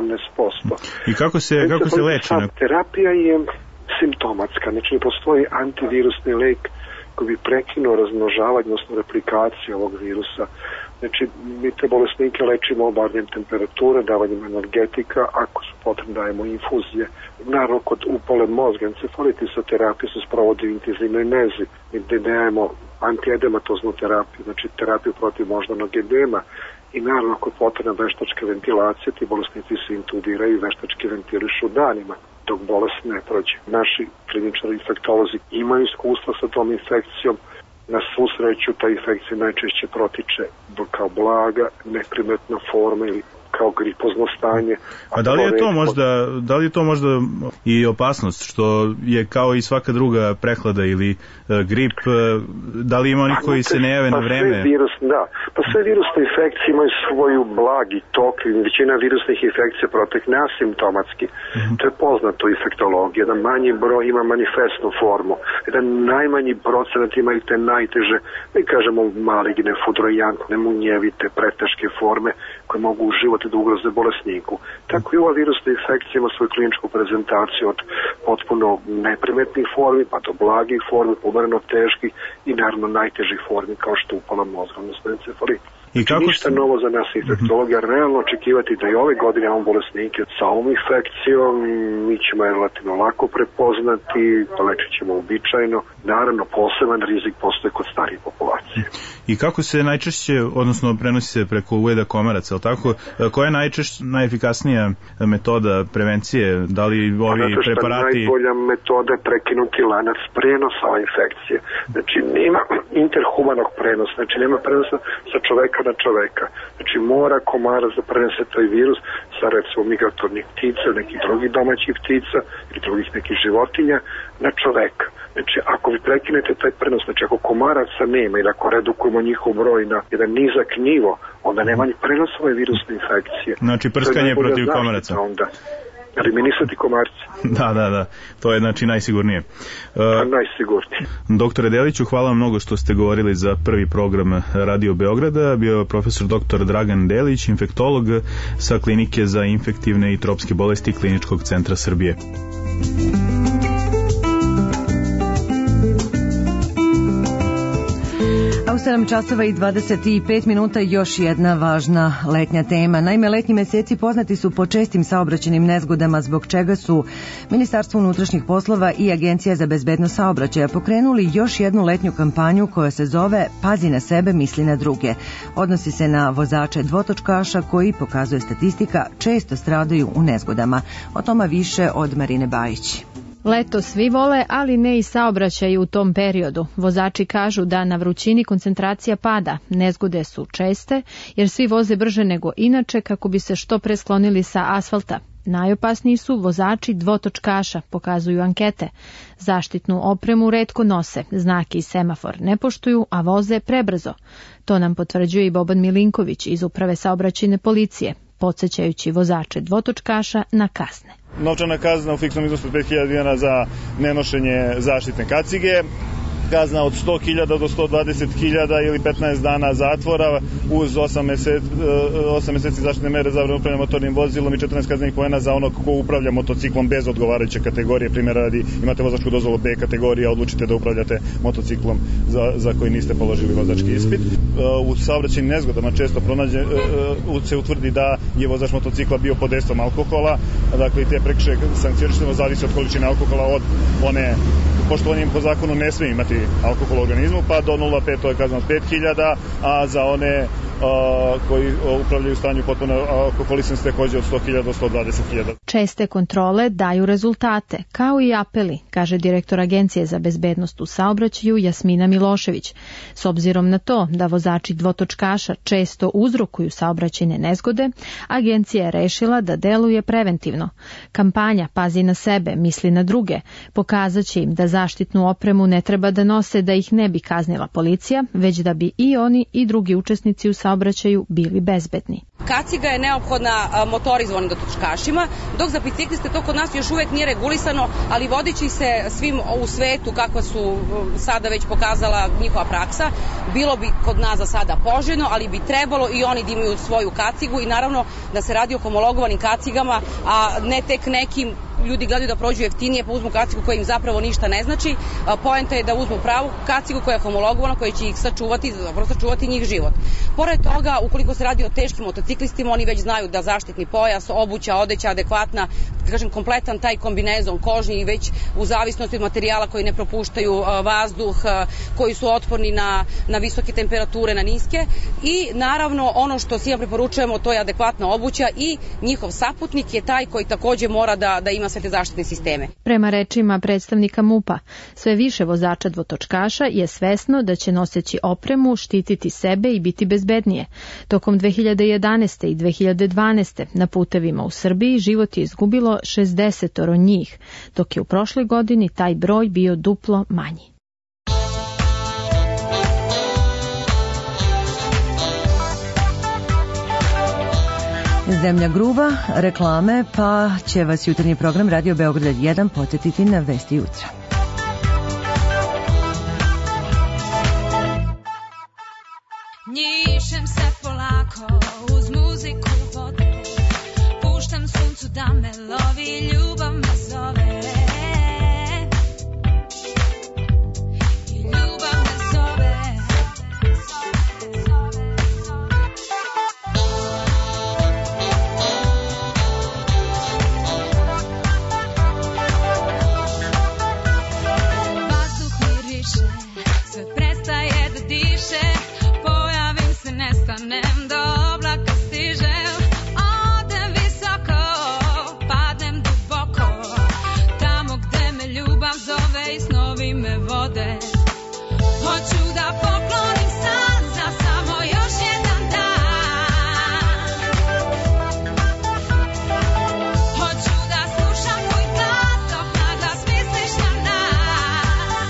18%. I kako se leči? Terapija je simptomatska, znači ne postoji antivirusni lek koji bi prekinuo razmnožavanje, odnosno replikaciju ovog virusa. Znači, mi te bolesnike lečimo obarnjem temperature, davanjem analgetika, ako su potrebne dajemo infuzije. Naravno, kod upale mozga, encefalitisa terapije se sprovodi u intenzivnoj nezi, gde dajemo antiedematoznu terapiju, znači terapiju protiv moždanog edema, i naravno kod potrebne veštačke ventilacije ti bolesnici se intubiraju i veštački ventilišu danima dok bolest ne prođe. Naši kliničari infektolozi imaju iskustva sa tom infekcijom. Na svu sreću ta infekcija najčešće protiče kao blaga, neprimetna forma ili kao gripozno stanje. A da li je to možda i opasnost, što je kao i svaka druga prehlada ili grip, da li ima oni koji se ne jave na vreme? Sve virusne infekcije imaju svoju blagi tok i većina virusnih infekcija protekne asimptomatski. To je poznato u infektologiji. Jedan manji broj ima manifestnu formu, jedan najmanji procenat imaju te najteže, mi kažemo maligne, fudrojantne, munjevite, preteške forme koje mogu uživati da ugroze bolesniku. Tako i ova virusna infekcija ima svoju kliničku prezentaciju od potpuno neprimetnih formi pa do blagih formi, pomereno teških i naravno najtežih formi kao što upala mozga, odnosno encefalitis. Ništa novo za nas infektologija, realno očekivati da i ove godine imamo bolesnike sa ovom infekcijom, mi ćemo je relativno lako prepoznati, lečit ćemo uobičajeno, naravno poseban rizik postoje kod starije populacije. I kako se najčešće, odnosno prenosi se preko ujeda komaraca, ali tako, koja je najefikasnija metoda prevencije, da li ovi preparati... Najbolja metoda je prekinuti lanac prenosa ove infekcije, znači nema interhumanog prenosa, znači nema prenosa sa čoveka na čoveka. Znači mora komarac da prenese taj virus sa recimo migratornih ptica, nekih drugih domaćih ptica ili drugih nekih životinja na čoveka. Znači ako vi prekinete taj prenos, znači ako komaraca nema ili ako redukujemo njihov broj na jedan nizak nivo, onda nema ni prenosa ove virusne infekcije. Znači prskanje protiv komaraca. Eliminisati komarce. Da. To je znači najsigurnije. Najsigurnije. Doktore Deliću, hvala vam mnogo što ste govorili za prvi program Radio Beograda. Bio je profesor dr. Dragan Delić, infektolog sa Klinike za infektivne i tropske bolesti Kliničkog centra Srbije. U 7 časova i 25 minuta još jedna važna letnja tema. Naime, letnji meseci poznati su po čestim saobraćajnim nezgodama, zbog čega su Ministarstvo unutrašnjih poslova i Agencija za bezbednost saobraćaja pokrenuli još jednu letnju kampanju koja se zove Pazi na sebe, misli na druge. Odnosi se na vozače dvotočkaša koji, pokazuje statistika, često stradaju u nezgodama. O tome više od Marine Bajić. Leto svi vole, ali ne i saobraćaj u tom periodu. Vozači kažu da na vrućini koncentracija pada, nezgode su česte, jer svi voze brže nego inače kako bi se što pre sklonili sa asfalta. Najopasniji su vozači dvotočkaša, pokazuju ankete. Zaštitnu opremu retko nose, znake i semafor ne poštuju, a voze prebrzo. To nam potvrđuje i Boban Milinković iz Uprave saobraćajne policije, podsjećajući vozače dvotočkaša na kazne. Novčana kazna u fiksnom iznosu 5.000 dinara za nenošenje zaštitne kacige, kazna od 100.000 do 120.000 ili 15 dana zatvora uz 8 meseci zaštitne mere za upravljanje motornim vozilom i 14 kaznenih poena za onog ko upravlja motociklom bez odgovarajuće kategorije. Primjer radi, imate vozačku dozvolu B kategorije, a odlučite da upravljate motociklom za koji niste položili vozački ispit. U saobraćajnim nezgodama često se utvrdi da je vozač motocikla bio pod dejstvom alkohola, dakle i te prekršaje sankcionišemo, zavisi od količine alkohola, od one, pošto on im po zakonu ne smije imati alkohol u organizmu, pa do 0,5 to je kazna od 5.000, a za one koji upravljaju u stanju potpuno alkoholisanosti takođe od 100.000 do 120.000. Česte kontrole daju rezultate, kao i apeli, kaže direktor Agencije za bezbednost u saobraćaju Jasmina Milošević. S obzirom na to da vozači dvotočkaša često uzrokuju saobraćajne nezgode, agencija je rešila da deluje preventivno. Kampanja Pazi na sebe, misli na druge, pokazaće im da zaštitnu opremu ne treba da nose da ih ne bi kaznila policija, već da bi i oni i drugi učesnici u saobraćaju bili bezbedni. Kaciga je neophodna motorizovanim dotočkašima, dok za bicikliste to kod nas još uvek nije regulisano, ali vodeći se svim u svetu kakva su sada već pokazala njihova praksa, bilo bi kod nas za sada poželjno, ali bi trebalo i oni da imaju svoju kacigu i naravno da se radi o homologovanim kacigama, a ne tek nekim ljudi gledaju da prođu jeftinije pa uzmu kacigu koja im zapravo ništa ne znači. Poenta je da uzmu pravu kacigu koja je homologovana, koja će ih sačuvati njih život. Pored toga, ukoliko se radi o teškim motociklistima, oni već znaju da zaštitni pojas, obuća, odeća adekvatna, kažem kompletan taj kombinezon kožni i već u zavisnosti od materijala koji ne propuštaju vazduh, koji su otporni na visoke temperature, na niske i naravno ono što svima preporučujemo to je adekvatna obuća i njihov saputnik je taj koji takođe mora da ima sve te zaštitne sisteme. Prema rečima predstavnika MUP-a, sve više vozača dvotočkaša je svesno da će noseći opremu štititi sebe i biti bezbednije. Tokom 2011. i 2012. na putevima u Srbiji život je izgubilo 60 njih, dok je u prošloj godini taj broj bio duplo manji. Zemlja gruva, reklame, pa će vas jutarnji program Radio Beograd 1 podsjetiti na vesti jutra. Njišem se polako uz muziku vode, puštam suncu da me lovi, ljubav me zove. I ljubav me zove. Vazduh miriše, sve prestaje da diše, pojavim se, nestanem, do oblaka stižem, odem visoko, padnem duboko, tamo gde me ljubav zove i snovi me vode. Hoću da poklonim san za samo još jedan dan. Hoću da slušam tvoj glas dok na glas misliš na nas.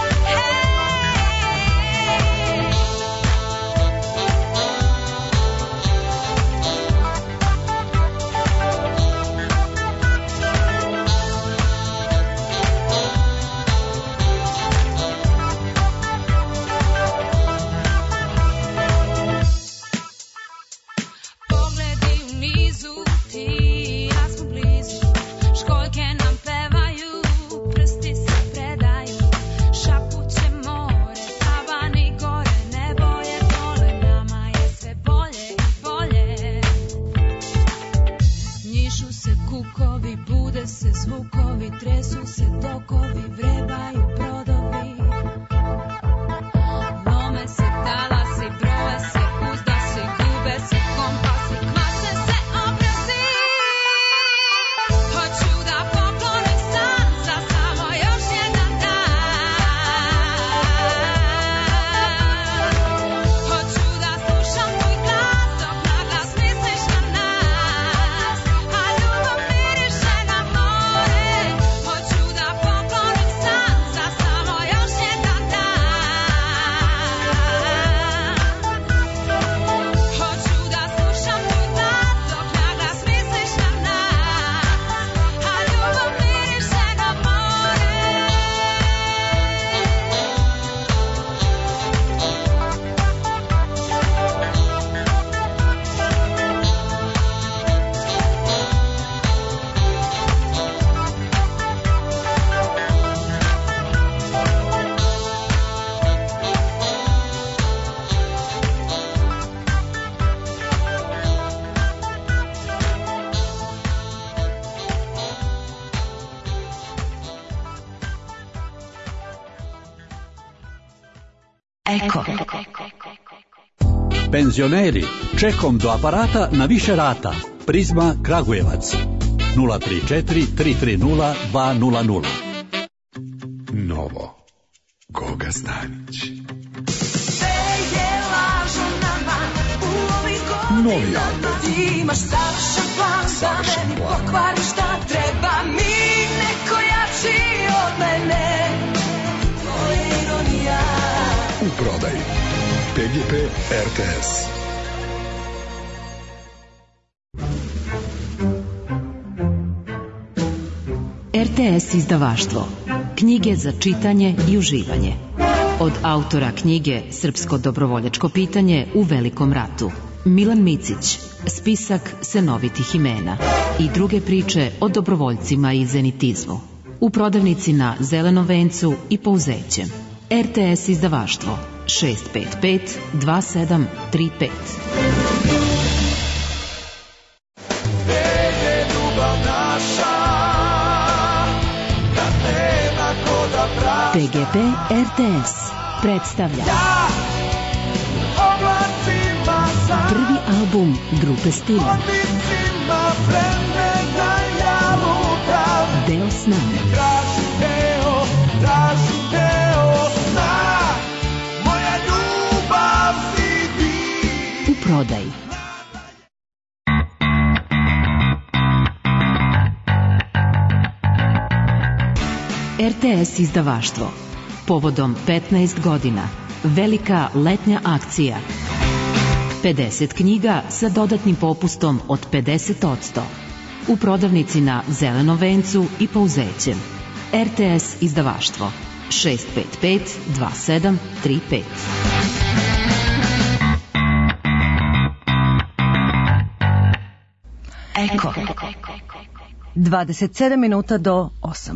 Pogledi u nizu, ti i ja smo blizu, školjke nam pevaju, prsti se predaju, šapuće more, tavani gore, nebo je dole, nama je sve bolje i bolje. Njišu se kukovi, bude se zvukovi, tresu se tokovi, vrebaju brodovi, lome se talasi, broje se, uzda se, gube se kompasi, kvase se obrazi. Hoću da poklonim san za samo još jedan dan. Hoću da slušam tvoj glas dok na glas misliš na nas, a ljubav miriše na more. Hoću da poklonim san za samo još jedan dan. Hoću da slušam tvoj glas dok na glas misliš na nas, a ljubav miriše na more. Eko. Penzioneri, čekom do aparata na više rata. Prizma Kragujevac. 034 330 200. Novo. Goga Stanić. Novi album. Imaš savršen plan da meni pokvariš šta treba mi neko jači od mene. To je ironija. U prodaji PGP RTS. RTS izdavaštvo. Knjige za čitanje i uživanje. Od autora knjige Srpsko dobrovoljačko pitanje u Velikom ratu. Milan Micić, spisak senovitih imena i druge priče o dobrovoljcima i zenitizmu. U prodavnici na Zelenom vencu i Pouzećem. RTS izdavaštvo 655 2735. PGP RTS predstavlja prvi album grupe Stila. Deo sna. U prodaji. RTS izdavaštvo. Povodom 15 godina. Velika letnja akcija. 50 knjiga sa dodatnim popustom od 50%. U prodavnici na Zelenom vencu i Pouzećem. RTS izdavaštvo 655 2735. Eko. 27 minuta do 8.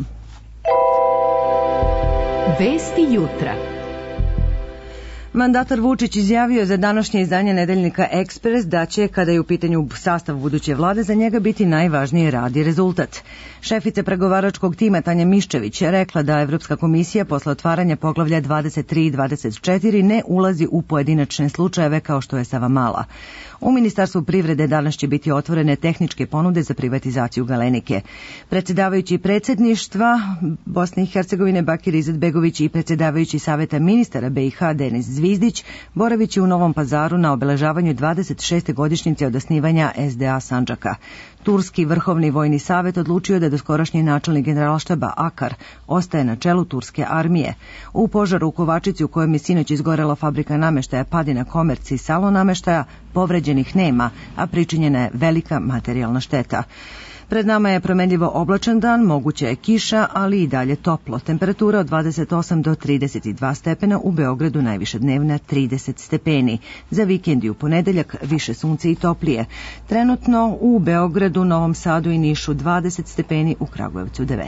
Vesti jutra. Mandatar Vučić izjavio za današnje izdanje nedeljnika Ekspres da će, kada je u pitanju sastav buduće vlade, za njega biti najvažniji rad i rezultat. Šefica pregovaračkog tima Tanja Miščević je rekla da Evropska komisija posle otvaranja poglavlja 23 i 24 ne ulazi u pojedinačne slučajeve kao što je Savamala. U Ministarstvu privrede danas će biti otvorene tehničke ponude za privatizaciju Galenike. Predsjedavajući predsjedništva Bosne i Hercegovine Bakir Izetbegović i predsjedavajući Saveta ministara BiH Denis Zvizdić boravići u Novom Pazaru na obeležavanju 26. godišnjice od osnivanja SDA Sandžaka. Turski vrhovni vojni savet odlučio da doskorašnji načelnik generalštaba Akar ostaje na čelu turske armije. U požaru u Kovačici u kojem je sinoć izgorela fabrika nameštaja Padina Komerci i Salo nameštaja povređenih nema, a pričinjena je velika materijalna šteta. Pred nama je promenljivo oblačan dan, moguća je kiša, ali i dalje toplo. Temperatura od 28 do 32 stepena, u Beogradu najviše dnevna 30 stepeni. Za vikend i u ponedeljak više sunce i toplije. Trenutno u Beogradu, Novom Sadu i Nišu 20 stepeni, u Kragujevcu 19.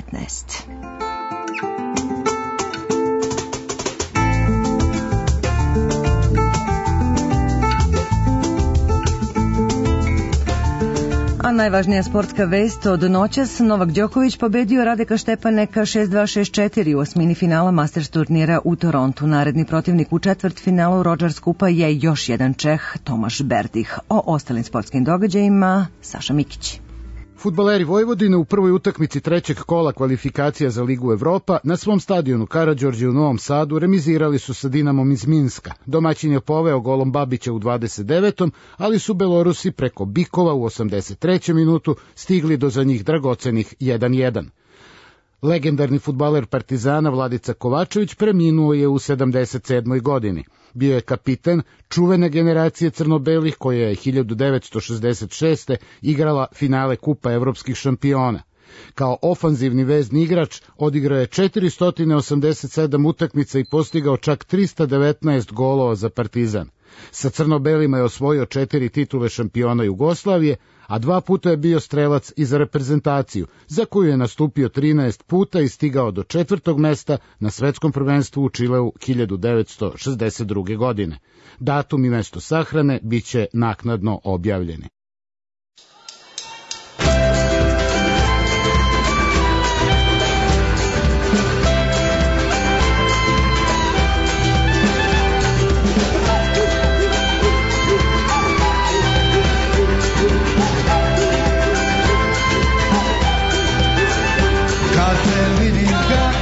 A najvažnija sportska vest od noćas, Novak Đoković pobedio Radeka Štepaneka 6-2-6-4 u osmini finala Masters turnira u Torontu. Naredni protivnik u četvrtfinalu Rogers Kupa je još jedan Čeh, Tomaš Berdih. O ostalim sportskim događajima Saša Mikić. Fudbaleri Vojvodine u prvoj utakmici trećeg kola kvalifikacija za Ligu Evropa na svom stadionu Karađorđe u Novom Sadu remizirali su sa Dinamom iz Minska. Domaćin je poveo golom Babića u 29. ali su Belorusi preko Bikova u 83. minutu stigli do za njih dragocenih 1-1. Legendarni fudbaler Partizana Vladica Kovačević preminuo je u 77. godini. Bio je kapitan čuvene generacije crno-belih koja je 1966. igrala finale Kupa evropskih šampiona. Kao ofanzivni vezni igrač odigrao je 487 utakmica i postigao čak 319 golova za Partizan. Sa crno-belima je osvojio 4 titule šampiona Jugoslavije, a 2 puta je bio strelac i za reprezentaciju, za koju je nastupio 13 puta i stigao do 4. mesta na svetskom prvenstvu u Čileu 1962. godine. Datum i mesto sahrane biće naknadno objavljeni.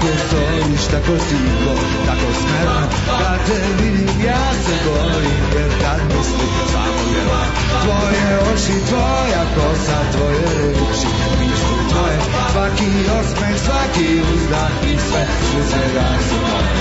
kako stojiš, tako tiho, tako smerno. Kad te vidim ja se bojim, jer kad mislim samo jedno. Tvoje oči, tvoja kosa, tvoje reči, misli tvoje. Svaki osmeh, svaki uzdah i sve svega su moje.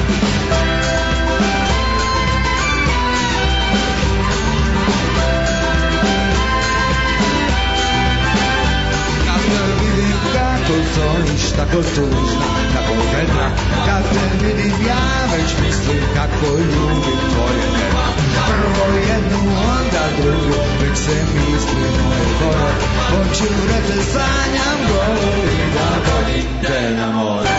Kako stojiš, tako tužna, tako vedra. Kad te vidim ja već mislim kako ljubim tvoje nema. Prvo jednu, onda drugu, već se misli moje gore. Hoću da te sanjam golo i da vodim te na more.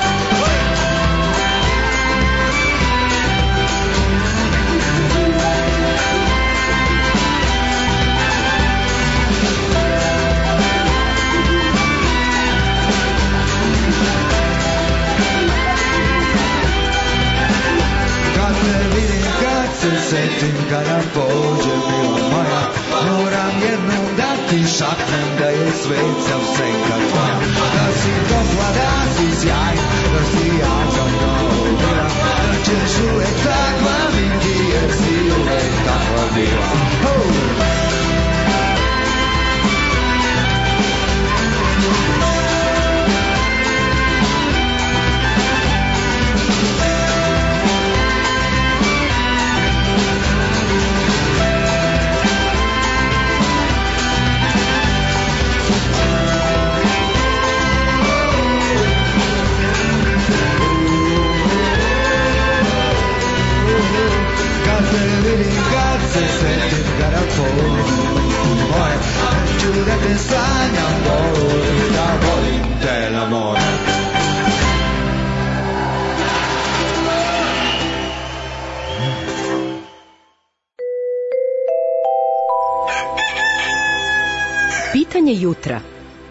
Se setim kada pođe mila moja, moram jednom da ti šapnem da je svet sav senka tvoja. Da si topla, da si sjajna, da si jaka kao bila, da ćeš uvek takva biti jer si uvek takva bila. Kad se setim kada pođem moje, neću da te sanjam golo i da volim te na more. Pitanje jutra.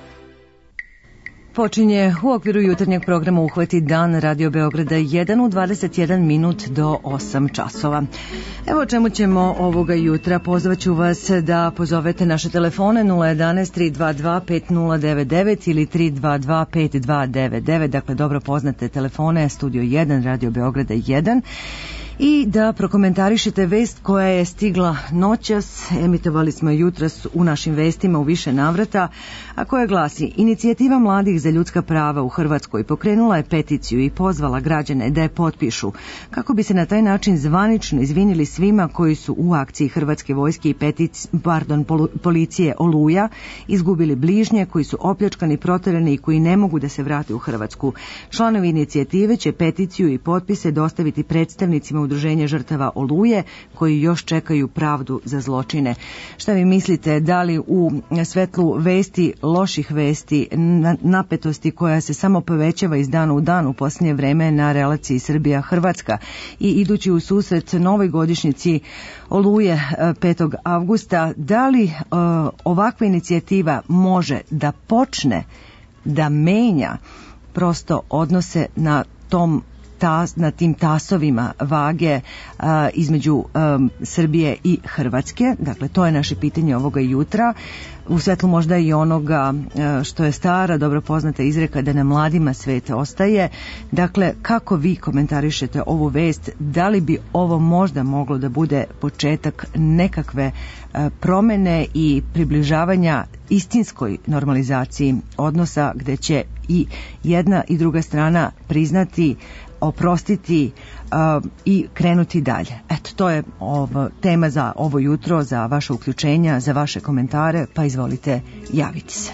Počinje u okviru jutarnjeg programa Uhvati dan Radio Beograda 1 u 21 minut do 8 časova. Evo o čemu ćemo ovoga jutra. Pozvaću vas da pozovete naše telefone 011 322 5099 ili 322 5299, dakle dobro poznate telefone Studio 1 Radio Beograda 1. I da prokomentarišete vest koja je stigla noćas, emitovali smo jutros u našim vestima u više navrata, a koja glasi: Inicijativa mladih za ljudska prava u Hrvatskoj pokrenula je peticiju i pozvala građane da je potpišu kako bi se na taj način zvanično izvinili svima koji su u akciji Hrvatske vojske i policije Oluja izgubili bližnje, koji su opljačkani, proterani i koji ne mogu da se vrate u Hrvatsku. Članovi inicijative će peticiju i potpise dostaviti predstavnicima Udruženja žrtava Oluje koji još čekaju pravdu za zločine. Šta vi mislite, da li u svetlu vesti, loših vesti, napetosti koja se samo povećava iz dana u dan u posljednje vreme na relaciji Srbija-Hrvatska i idući u susret novoj godišnjici Oluje 5. avgusta, da li ovakva inicijativa može da počne da menja prosto odnose na tim tasovima vage između Srbije i Hrvatske? Dakle, to je naše pitanje ovoga jutra. U svetlu možda i onoga što je stara, dobro poznata izreka da na mladima svet ostaje. Dakle, kako vi komentarišete ovu vest? Da li bi ovo možda moglo da bude početak nekakve promene i približavanja istinskoj normalizaciji odnosa gde će i jedna i druga strana priznati, oprostiti i krenuti dalje. Eto, to je tema za ovo jutro, za vaše uključenja, za vaše komentare, pa izvolite javiti se.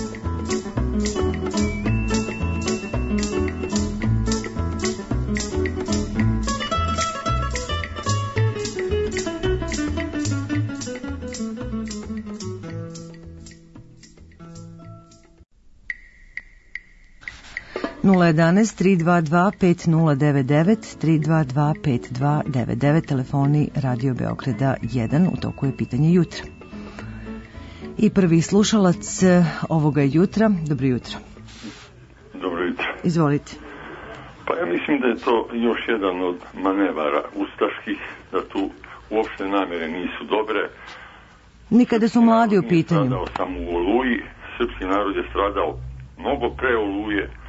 Nula 322-5099, telefoni Radio Beograda 1, u toku je pitanje jutra. I prvi slušalac ovoga jutra, dobro jutro. Dobro jutro. Izvolite. Pa ja mislim da je to još jedan od manevara ustaških, da tu uopšte namere nisu dobre. Nikada su mladi u pitanju. Stradao samo u Oluji, srpski narod je stradao mnogo pre Oluje,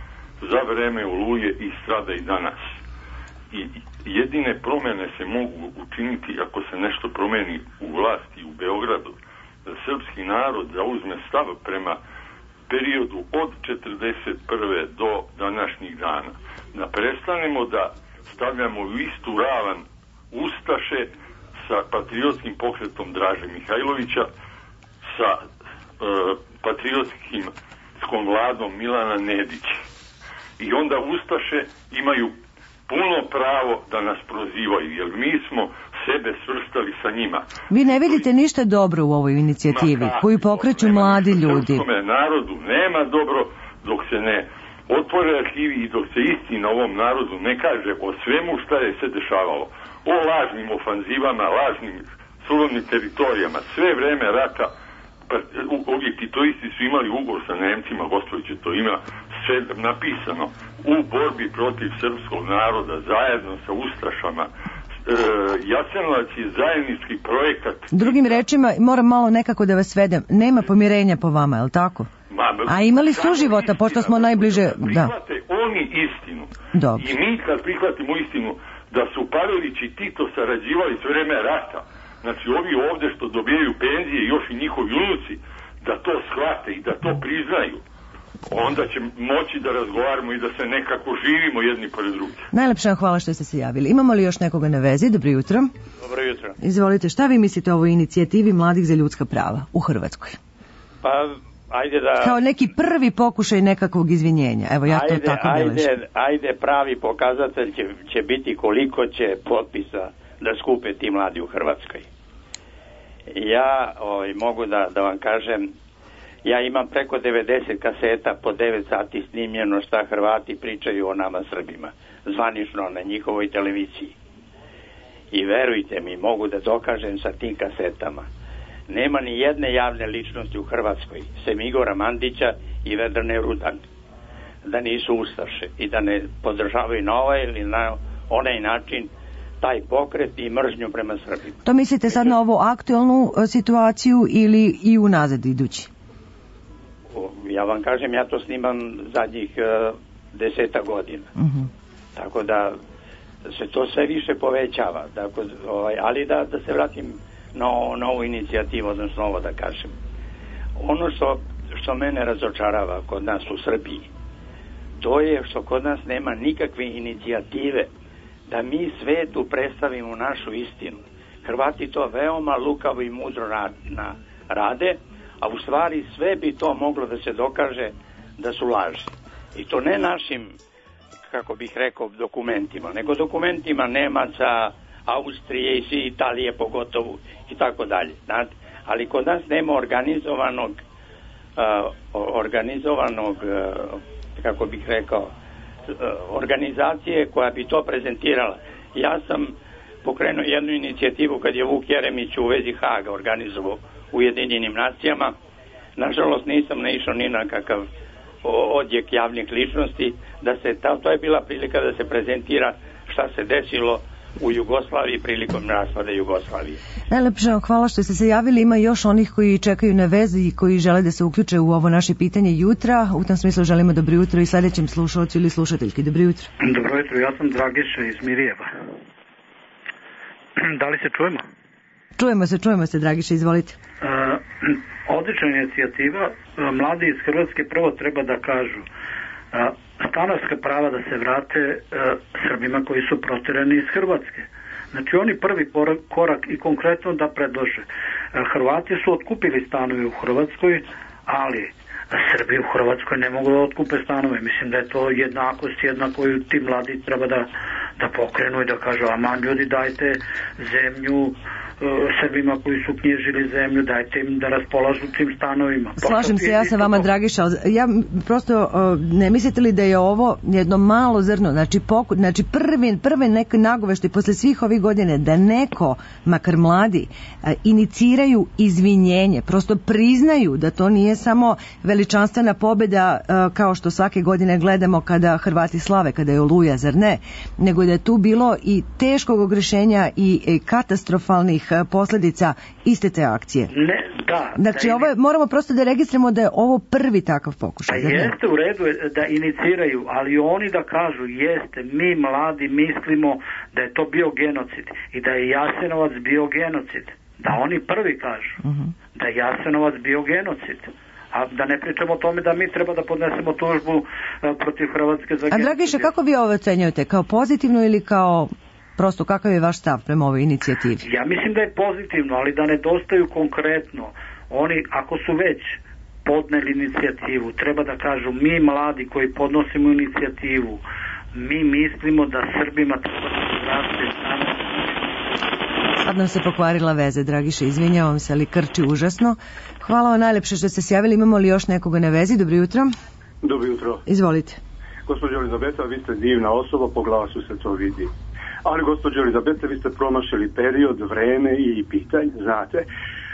za vreme Oluje i strada i danas. I jedine promjene se mogu učiniti ako se nešto promeni u vlasti u Beogradu, da srpski narod zauzme stav prema periodu od 1941. do današnjih dana. Da prestanemo da stavljamo u istu ravan ustaše sa patriotskim pokretom Draže Mihajlovića, sa patriotskim vladom Milana Nedića. I onda ustaše imaju puno pravo da nas prozivaju, jer mi smo sebe svrstali sa njima. Vi ne vidite ništa dobro u ovoj inicijativi koju pokreću mladi ljudi. Narodu nema dobro dok se ne otvore arhivi i dok se istina ovom narodu ne kaže o svemu šta je se dešavalo. O lažnim ofanzivama, lažnim surovnim teritorijama. Sve vreme rata ovi titoisti su imali ugovor sa Nemcima, Gostoviće to ima sve napisano, u borbi protiv srpskog naroda zajedno sa ustašama. Jasenovac je zajednički projekat. Drugim rečima, moram malo nekako da vas svedem, nema pomirenja po vama, je li tako? A imali suživota, pošto smo najbliže... Prihvate oni istinu. Dobro. I mi kad prihvatimo istinu da su Pavelić i Tito sarađivali sve vreme rata, znači ovi ovde što dobijaju penzije, još i njihovi unuci, da to shvate i da to priznaju, onda će moći da razgovaramo i da se nekako živimo jedni pored drugih. Najlepše vam hvala što ste se javili. Imamo li još nekoga na vezi? Dobro jutro. Dobro jutro. Izvolite, šta vi mislite o ovoj inicijativi mladih za ljudska prava u Hrvatskoj? Pa, ajde da... Kao neki prvi pokušaj nekakvog izvinjenja. Evo, ja to tako beležim. Ajde, pravi pokazatelj će biti koliko će potpisa da skupe ti mladi u Hrvatskoj. Ja mogu da vam kažem, ja imam preko 90 kaseta po 9 sati snimljeno šta Hrvati pričaju o nama Srbima, zvanično na njihovoj televiziji. I verujte mi, mogu da dokažem sa tim kasetama. Nema ni jedne javne ličnosti u Hrvatskoj, sem Igora Mandića i Vedrane Rudan, da nisu ustaše i da ne podržavaju na ovaj ili na onaj način taj pokret i mržnju prema Srbima. To mislite sad na ovu aktualnu situaciju ili i unazad idući? Ja vam kažem, ja to snimam zadnjih 10 godina. Tako da se to sve više povećava. Dakle, ali da se vratim na ovu inicijativu, odnosno ovo da kažem. Ono što mene razočarava kod nas u Srbiji, to je što kod nas nema nikakve inicijative da mi svetu predstavimo našu istinu. Hrvati to veoma lukavo i mudro rade, a u stvari sve bi to moglo da se dokaže da su laži. I to ne našim, kako bih rekao, dokumentima, nego dokumentima Nemaca, Austrije i Italije pogotovo i tako dalje. Ali kod nas nema organizovanog, kako bih rekao, organizacije koja bi to prezentirala. Ja sam pokrenuo jednu inicijativu kad je Vuk Jeremić u vezi Haga organizovao u Ujedinjenim nacijama. Nažalost nisam naišao ni na kakav odjek javnih ličnosti, to je bila prilika da se prezentira šta se desilo u Jugoslaviji prilikom raspada Jugoslavije. Najlepše hvala što ste se javili. Ima još onih koji čekaju na vezi i koji žele da se uključe u ovo naše pitanje jutra. U tom smislu želimo dobro jutro i sledećem slušalcu ili slušateljki. Dobro jutro. Dobro jutro, ja sam Dragiša iz Mirijeva. Da li se čujemo? Čujemo se, Dragiša, izvolite. Odlična inicijativa. Mladi iz Hrvatske prvo treba da kažu stanarska prava da se vrate Srbima koji su proterani iz Hrvatske. Znači oni prvi korak i konkretno da predlože. Hrvati su otkupili stanove u Hrvatskoj, ali Srbi u Hrvatskoj ne mogu da otkupe stanove. Mislim da je to jednakost jedna koju ti mladi treba da pokrenu i da kažu, aman ljudi, dajte zemlju Srbima koji su knjižili zemlju, dajte im da raspolažu tim stanovima. Slažem se, ja sa vama, Dragiša, ja prosto ne mislite li da je ovo jedno malo zrno, znači prve neke nagovešte posle svih ovih godine da neko, makar mladi, iniciraju izvinjenje, prosto priznaju da to nije samo veličanstvena pobeda kao što svake godine gledamo kada Hrvati slave, kada je Oluja, zar ne, nego da je tu bilo i teškog ogrešenja i katastrofalnih posljedica iste te akcije. Da. Znači, moramo prosto da registramo da je ovo prvi takav pokušaj. Jeste, u redu je da iniciraju, ali oni da kažu jeste, mi mladi mislimo da je to bio genocid i da je Jasenovac bio genocid. Da oni prvi kažu da je Jasenovac bio genocid. A da ne pričamo o tome da mi treba da podnesemo tužbu protiv Hrvatske za genocid. A Dragiša, kako vi ovo ocenjujete? Kao pozitivno ili kao prosto kakav je vaš stav prema ovoj inicijativi? Ja mislim da je pozitivno, ali da nedostaju konkretno. Oni, ako su već podneli inicijativu, treba da kažu mi mladi koji podnosimo inicijativu, mi mislimo da Srbima treba da se vrate samo. Sad nam se pokvarila veze, Dragiša, izvinjavam se, ali krči užasno. Hvala vam najlepše što ste se javili. Imamo li još nekoga na vezi? Dobro jutro. Dobro jutro. Izvolite. Gospođo Elizabeta, vi ste divna osoba, po glasu se to vidi. Ali, gospođo Elizabeta, vi ste promašili period, vreme i pitanje, znate.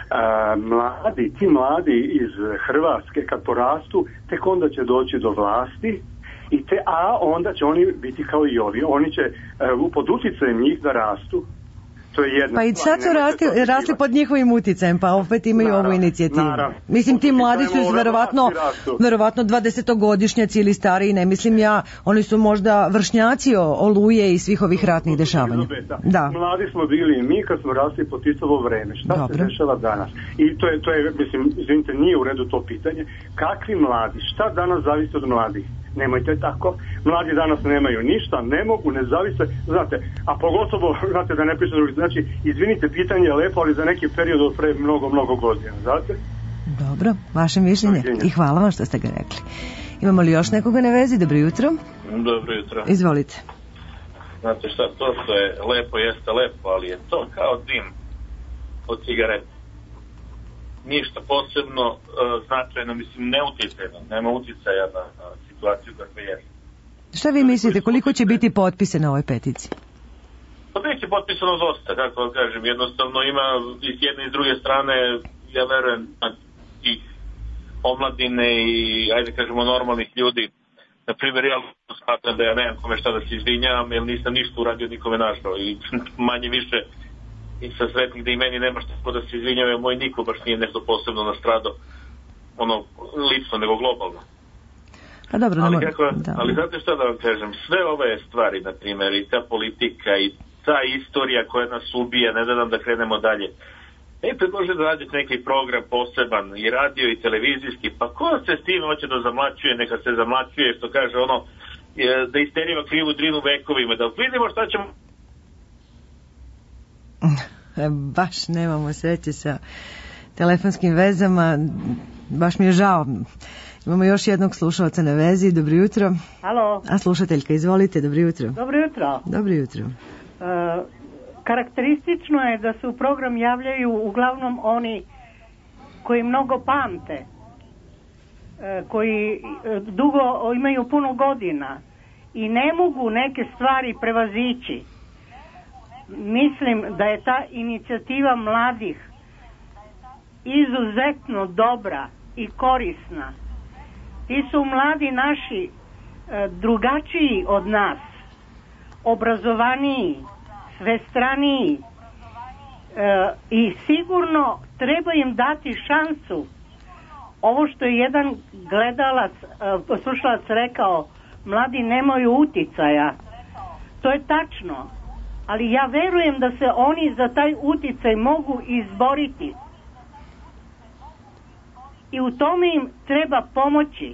Ti mladi iz Hrvatske kad porastu, tek onda će doći do vlasti, a onda će oni biti kao i ovi. Oni će pod uticajem njih da rastu. Pa i sad su rasli pod njihovim uticajem, pa opet imaju ovu inicijativu. Mislim, ti mladi su verovatno 20-godišnjaci ili stariji, ne mislim ja, oni su možda vršnjaci Oluje i svih ovih ratnih dešavanja. Da. Mladi smo bili i mi kad smo rasli pod Titovo vreme. Šta se dešava danas? I to je, mislim, izvinite, nije u redu to pitanje. Kakvi mladi? Šta danas zavisi od mladih? Nemojte tako. Mladi danas nemaju ništa, ne mogu, ne zavise, znate, a pogotovo, znate, da ne pričam drugi, znači, izvinite, pitanje je lepo, ali za neki period od pre mnogo godina, znate? Dobro, vaše mišljenje i hvala vam što ste ga rekli. Imamo li još nekoga na vezi? Dobro jutro. Dobro jutro. Izvolite. Znate šta, to što je lepo jeste lepo, ali je to kao dim od cigareta. Ništa posebno značajno, mislim, neuticajno, nema uticaja na situaciju kakve je. Šta vi mislite, koliko će biti potpise na ovoj peticiji? Pa već je potpisano dosta, kako kažem, jednostavno ima i s jedne i s druge strane, ja verujem, tih omladine i, ajde kažemo, normalnih ljudi. Na primjer, ja smatram da ja nemam kome šta da se izvinjam, jer nisam ništa uradio nikome našao i manje više i sa sretnih da i meni nema što da se izvinjam, jer moj niko baš nije nešto posebno nastradao, lično nego globalno. Pa dobro, ali znate šta da vam kažem, sve ove stvari, na primjer, i ta politika i ta istorija koja nas ubija, ne da nam da krenemo dalje. Ne predložim da radite neki program poseban, i radio i televizijski, pa ko se s tim hoće da zamlačuje, neka se zamlačuje, što kaže da isterima krivu drinu vekovima, da vidimo šta ćemo. Baš nemamo sreće sa telefonskim vezama, baš mi je žao. Imamo još jednog slušalca na vezi. Dobro jutro. Halo. A slušateljka, izvolite, dobro jutro. Dobro jutro. Dobro jutro. Karakteristično je da se u program javljaju uglavnom oni koji mnogo pamte, koji dugo imaju puno godina i ne mogu neke stvari prevazići. Mislim da je ta inicijativa mladih izuzetno dobra i korisna. Ti su mladi naši drugačiji od nas, obrazovaniji, svestraniji i sigurno treba im dati šansu. Ovo što je jedan slušalac rekao, mladi nemaju uticaja, to je tačno, ali ja verujem da se oni za taj uticaj mogu izboriti i u tome im treba pomoći.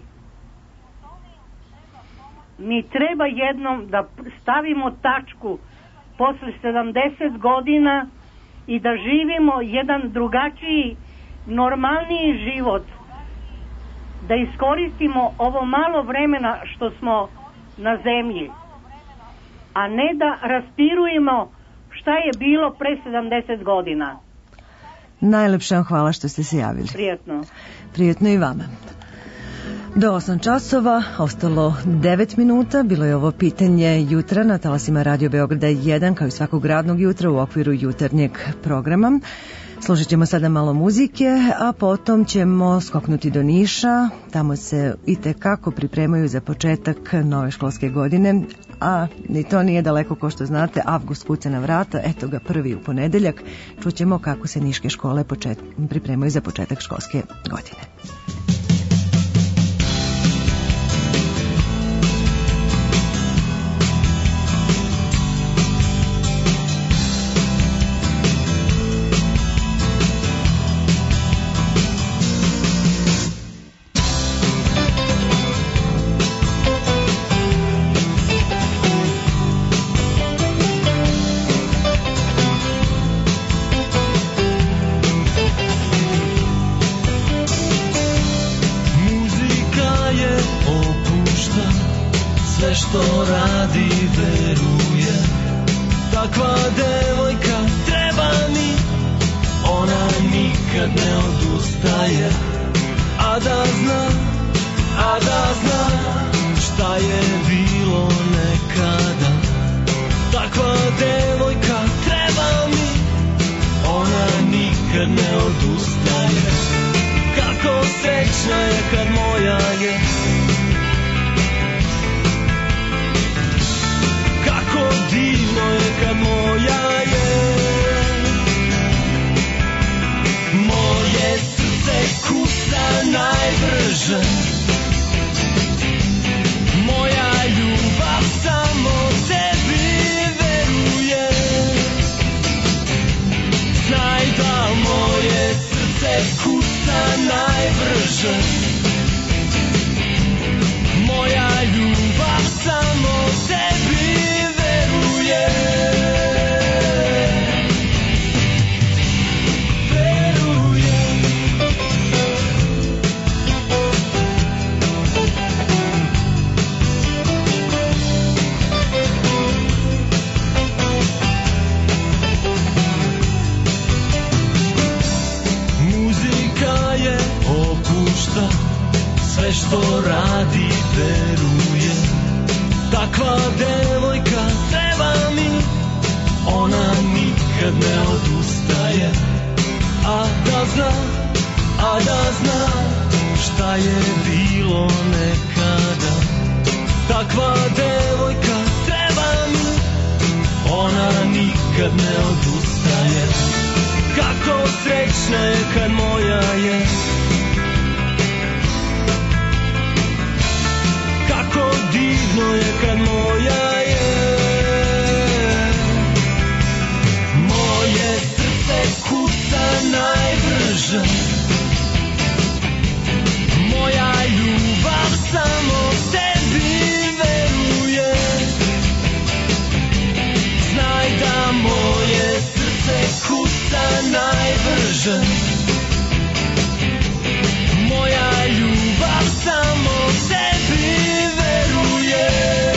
Mi treba jednom da stavimo tačku posle 70 godina i da živimo jedan drugačiji, normalniji život, da iskoristimo ovo malo vremena što smo na zemlji, a ne da raspirujemo šta je bilo pre 70 godina. Najlepša vam hvala što ste se javili. Prijetno. Prijetno i vama. Do 8 časova, ostalo 9 minuta, bilo je ovo pitanje jutra na talasima Radio Beograda 1, kao i svakog radnog jutra u okviru jutarnjeg programa. Slušat ćemo sada malo muzike, a potom ćemo skoknuti do Niša. Tamo se itekako pripremaju za početak nove školske godine, a ni to nije daleko, ko što znate, avgust kuca na vrata, eto ga prvi u ponedeljak. Čućemo kako se niške škole pripremaju za početak školske godine. Što radi veruje, takva devojka treba mi, ona nikad ne odustaje, a da zna šta je bilo nekada. Takva devojka treba mi, ona nikad ne odustaje, kako srećna je kad moja je. Kako divno je kad moja je. Moje srce kuca najbrže, moja ljubav samo tebi veruje. Znaj da moje srce kuca najbrže, moja ljubav samo tebi veruje. Muzika je opušta, sve što radi veruje. Takva devojka treba mi, ona nikad ne odustaje, a da zna šta je bilo nekada. Takva devojka treba mi, ona nikad ne odustaje, kako srećna je kad moja je. Kako divno je kad moja je. Moje srce kuca najbrže, moja ljubav samo tebi veruje. Znaj da moje srce kuca najbrže, moja ljubav samo tebi veruje.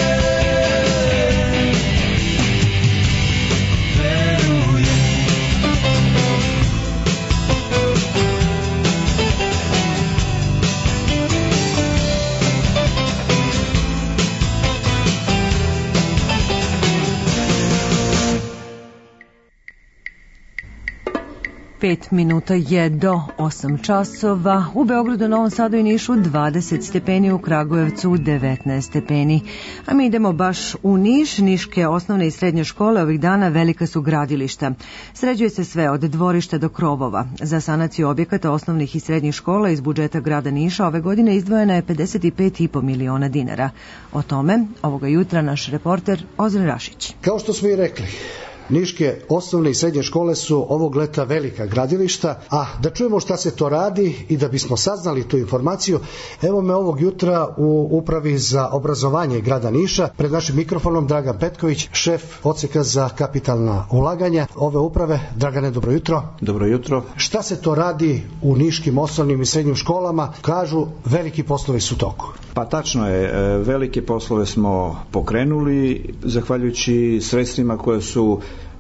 Veruje. 5 minuta je do 8 časova. U Beogradu, Novom Sadu i Nišu 20 stepeni, u Kragujevcu 19 stepeni. A mi idemo baš u Niš. Niške osnovne i srednje škole ovih dana velika su gradilišta. Sređuje se sve od dvorišta do krovova. Za sanaciju objekata osnovnih i srednjih škola iz budžeta grada Niša ove godine izdvojena je 55,5 miliona dinara. O tome ovoga jutra naš reporter Ozren Rašić. Kao što smo i rekli, Niške osnovne i srednje škole su ovog leta velika gradilišta, a da čujemo šta se to radi i da bismo saznali tu informaciju, evo me ovog jutra u Upravi za obrazovanje grada Niša, pred našim mikrofonom Dragan Petković, šef odseka za kapitalna ulaganja ove uprave. Dragane, dobro jutro. Dobro jutro. Šta se to radi u niškim osnovnim i srednjim školama? Kažu, veliki poslovi su u toku. Pa tačno je, velike poslove smo pokrenuli, zahvaljujući sredstvima koje su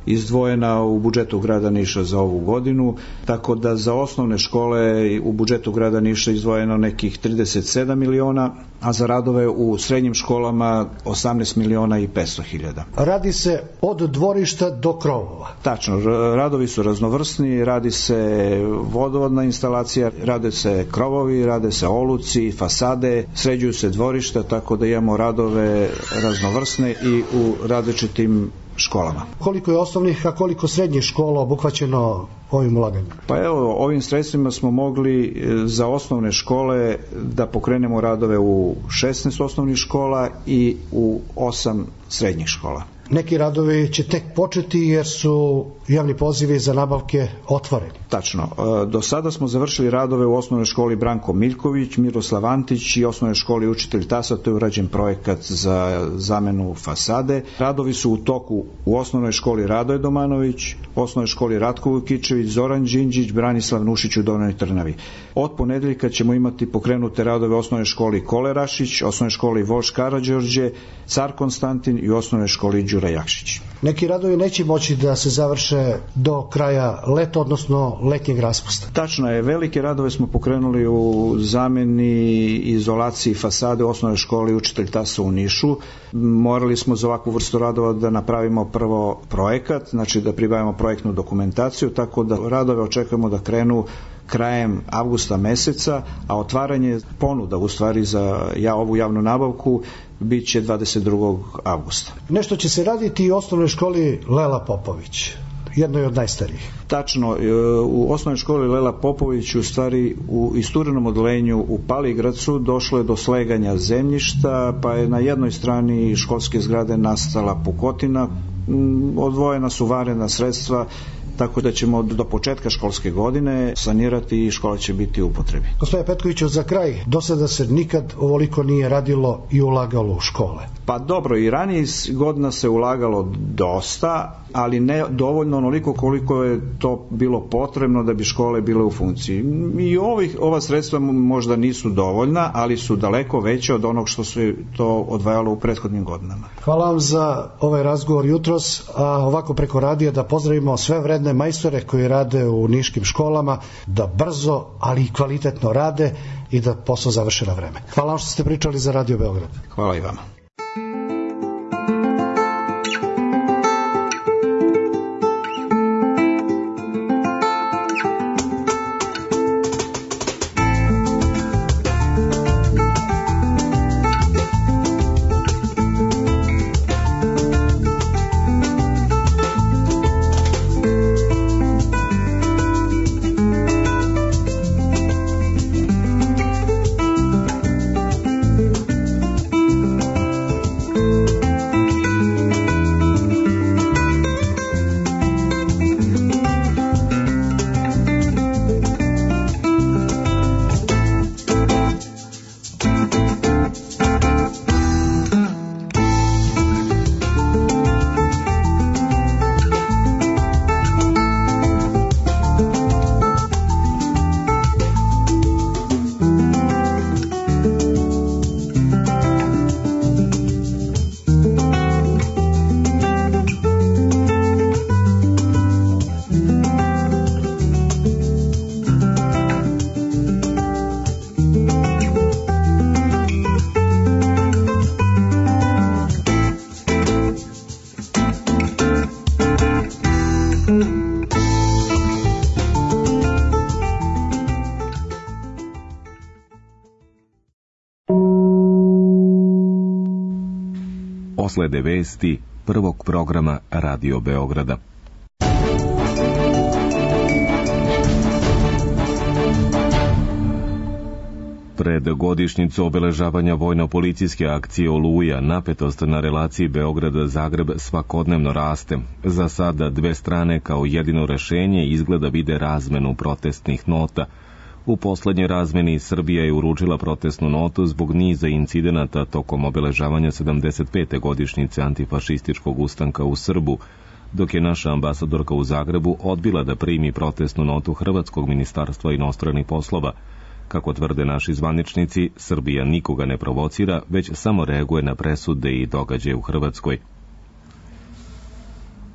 izdvojena u budžetu grada Niša za ovu godinu, tako da za osnovne škole u budžetu grada Niša izdvojeno nekih 37 miliona, a za radove u srednjim školama 18 miliona i 500 hiljada. Radi se od dvorišta do krovova. Tačno, radovi su raznovrsni, radi se vodovodna instalacija, rade se krovovi, rade se oluci, fasade, sređuju se dvorišta, tako da imamo radove raznovrsne i u različitim školama. Koliko je osnovnih, a koliko srednjih škola obuhvaćeno ovim ulaganjem? Pa evo, ovim sredstvima smo mogli za osnovne škole da pokrenemo radove u 16 osnovnih škola i u 8 srednjih škola. Neki radovi će tek početi jer su javni pozivi za nabavke otvoreni. Tačno. Do sada smo završili radove u osnovnoj školi Branko Miljković, Miroslav Antić i osnovnoj školi Učitelj Tasa, to je urađen projekat za zamenu fasade. Radovi su u toku u osnovnoj školi Radoje Domanović, osnovnoj školi Ratko Vukičević, Zoran Đinđić, Branislav Nušić u Donjoj Trnavi. Od ponedeljka ćemo imati pokrenute radove u osnovnoj školi Kolerašić, osnovnoj školi Voš Karađorđe, Car Konstantin i osnovnoj školi Đura Jakšić. Neki radovi neće moći da se završe do kraja leta, odnosno letnjeg raspusta. Tačno je, velike radove smo pokrenuli u zameni izolaciji fasade u osnovnoj školi Učitelj Tasa u Nišu. Morali smo za ovakvu vrstu radova da napravimo prvo projekat, znači da pribavimo projektnu dokumentaciju, tako da radove očekujemo da krenu krajem avgusta meseca, a otvaranje ponuda u stvari za ovu javnu nabavku bit će 22. avgusta. Nešto će se raditi i u osnovnoj školi Lela Popović, jednoj od najstarijih. Tačno, u osnovnoj školi Lela Popović u stvari u isturenom odelenju u Paligradcu došlo je do sleganja zemljišta, pa je na jednoj strani školske zgrade nastala pukotina, odvojena su vanredna sredstva, tako da ćemo do početka školske godine sanirati i škola će biti u upotrebi. Gospodine Petkoviću, za kraj, do sada se nikad ovoliko nije radilo i ulagalo u škole. Pa dobro, i ranije godina se ulagalo dosta, ali ne dovoljno onoliko koliko je to bilo potrebno da bi škole bile u funkciji. I ova sredstva možda nisu dovoljna, ali su daleko veće od onog što se to odvajalo u prethodnim godinama. Hvala vam za ovaj razgovor jutros, a ovako preko radija da pozdravimo sve vredne majstore koji rade u niškim školama, da brzo, ali i kvalitetno rade i da posao završe na vreme. Hvala vam što ste pričali za Radio Beograd. Hvala i vama. Slede vesti prvog programa Radio Beograda. Pred godišnjicu obeležavanja vojno-policijske akcije Oluja, napetost na relaciji Beograd-Zagreb svakodnevno raste. Za sada dve strane kao jedino rešenje izgleda vide razmenu protestnih nota. U poslednjoj razmeni Srbija je uručila protestnu notu zbog niza incidenata tokom obeležavanja 75. godišnjice antifašističkog ustanka u Srbu, dok je naša ambasadorka u Zagrebu odbila da primi protestnu notu Hrvatskog ministarstva inostranih poslova. Kako tvrde naši zvaničnici, Srbija nikoga ne provocira, već samo reaguje na presude i događaje u Hrvatskoj.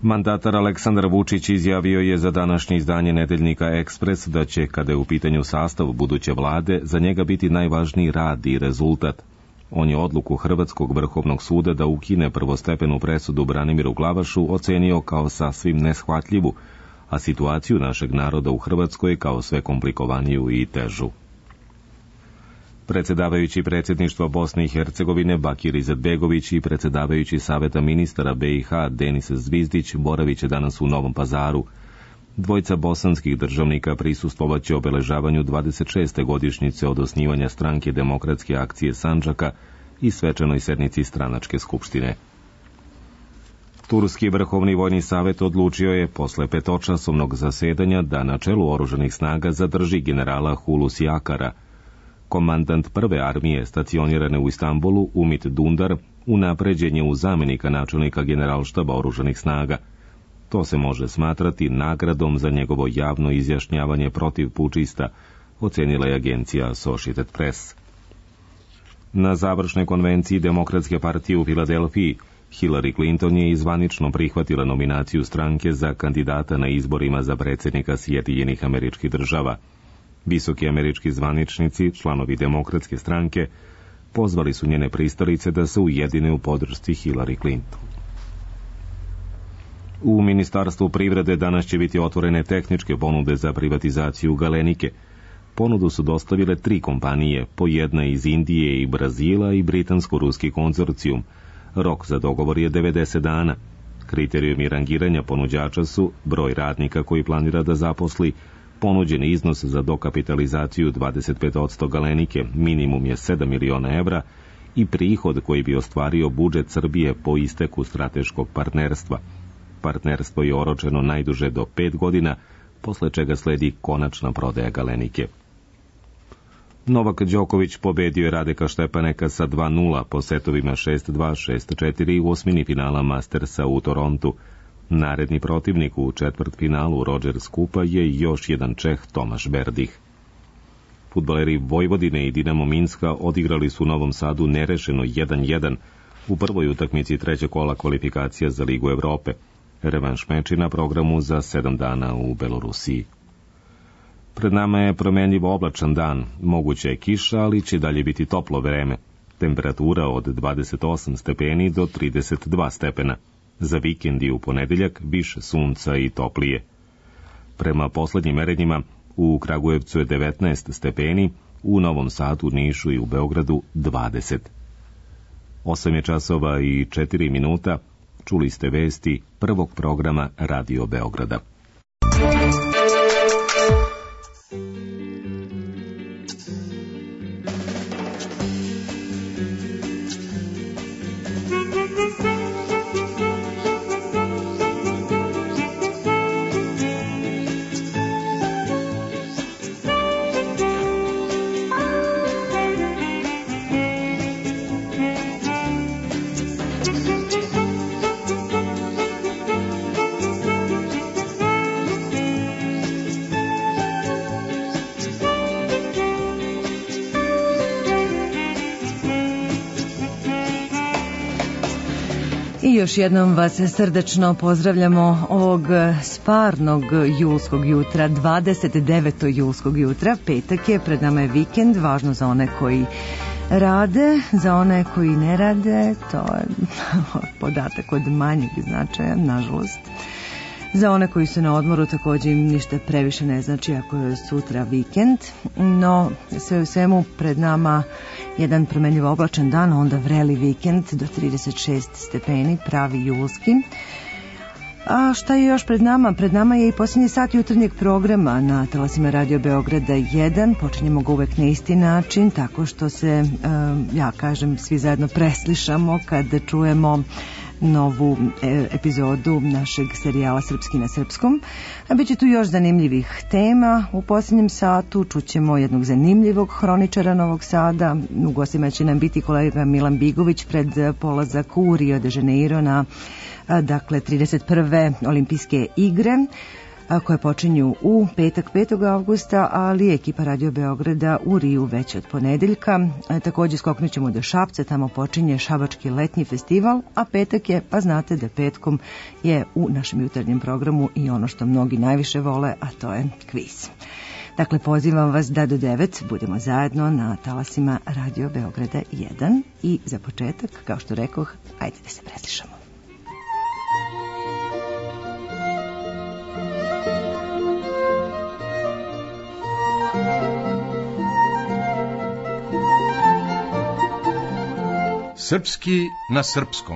Mandatar Aleksandar Vučić izjavio je za današnje izdanje nedeljnika Ekspres da će, kada je u pitanju sastav buduće vlade, za njega biti najvažniji rad i rezultat. On je odluku Hrvatskog vrhovnog suda da ukine prvostepenu presudu Branimiru Glavašu ocenio kao sasvim neshvatljivu, a situaciju našeg naroda u Hrvatskoj kao sve komplikovaniju i težu. Predsjedavajući predsjedništva Bosne i Hercegovine Bakir Izetbegović i predsjedavajući Saveta ministara BiH Denis Zvizdić boravit će danas u Novom Pazaru. Dvojica bosanskih državnika prisustvovaće obeležavanju 26. godišnjice od osnivanja stranke Demokratske akcije Sandžaka i svečanoj sednici stranačke skupštine. Turski vrhovni vojni savet odlučio je posle petočasovnog zasedanja da na čelu oružanih snaga zadrži generala Hulusi Akara. Komandant prve armije stacionirane u Istanbulu, Umit Dundar, unapređen je u zamenika načelnika generalštaba oružanih snaga. To se može smatrati nagradom za njegovo javno izjašnjavanje protiv pučista, ocenila je agencija Associated Press. Na završnoj konvenciji Demokratske partije u Filadelfiji, Hillary Clinton je zvanično prihvatila nominaciju stranke za kandidata na izborima za predsjednika Sjedinjenih Američkih Država. Visoki američki zvaničnici, članovi Demokratske stranke, pozvali su njene pristalice da se ujedine u podršci Hillary Clinton. U Ministarstvu privrede danas će biti otvorene tehničke ponude za privatizaciju Galenike. Ponudu su dostavile 3 kompanije, po jedna iz Indije i Brazila i britansko-ruski konzorcijum. Rok za dogovor je 90 dana. Kriterijumi rangiranja ponuđača su broj radnika koji planira da zaposli, ponuđeni iznos za dokapitalizaciju 25% Galenike, minimum je 7 miliona evra, i prihod koji bi ostvario budžet Srbije po isteku strateškog partnerstva. Partnerstvo je oročeno najduže do 5 godina, posle čega sledi konačna prodaja Galenike. Novak Đoković pobedio je Radeka Štepaneka sa 2-0 po setovima 6-2, 6-4 u osmini finala Mastersa u Torontu. Naredni protivnik u četvrtfinalu Rodgers Kupa je još jedan Čeh Tomaš Berdih. Fudbaleri Vojvodine i Dinamo Minska odigrali su u Novom Sadu nerešeno 1-1 u prvoj utakmici trećeg kola kvalifikacija za Ligu Evrope. Revanš meči na programu za 7 dana u Belorusiji. Pred nama je promenljivo oblačan dan, moguće je kiša, ali će dalje biti toplo vreme. Temperatura od 28 stepeni do 32 stepena. Za vikend i u ponedeljak više sunca i toplije. Prema poslednjim merenjima, u Kragujevcu je 19 stepeni, u Novom Sadu, Nišu i u Beogradu 20. 8 je časova i 4 minuta. Čuli ste vesti prvog programa Radio Beograda. I još jednom vas srdačno pozdravljamo ovog sparnog julskog jutra, 29. julskog jutra, petak je, pred nama je vikend, važno za one koji rade, za one koji ne rade, to je podatak od manjeg značaja, nažalost. Za one koji su na odmoru također im ništa previše ne znači ako je sutra vikend, no sve u svemu pred nama jedan promenljivo oblačan dan, onda vreli vikend do 36 stepeni, pravi julski. A šta je još pred nama? Pred nama je i posljednji sat jutarnjeg programa na talasima Radio Beograda 1. Počinjemo ga uvek na isti način, tako što se, ja kažem, svi zajedno preslišamo kada čujemo novu epizodu našeg serijala Srpski na srpskom. A bit će tu još zanimljivih tema. U posljednjem satu čućemo jednog zanimljivog hroničara Novog Sada. U gostima će nam biti kolega Milan Bigović pred polazak u Rio de Janeiro na 31. olimpijske igre. koje počinju u petak 5. avgusta, ali ekipa Radio Beograda u Riju već od ponedeljka. Također skoknut ćemo do Šapca, tamo počinje Šabački letnji festival, a petak je, pa znate da petkom je u našem jutarnjem programu i ono što mnogi najviše vole, a to je kviz. Dakle, pozivam vas da do 9 budemo zajedno na talasima Radio Beograda 1 i za početak, kao što rekoh, ajde da se preslišamo. Srpski na srpskom.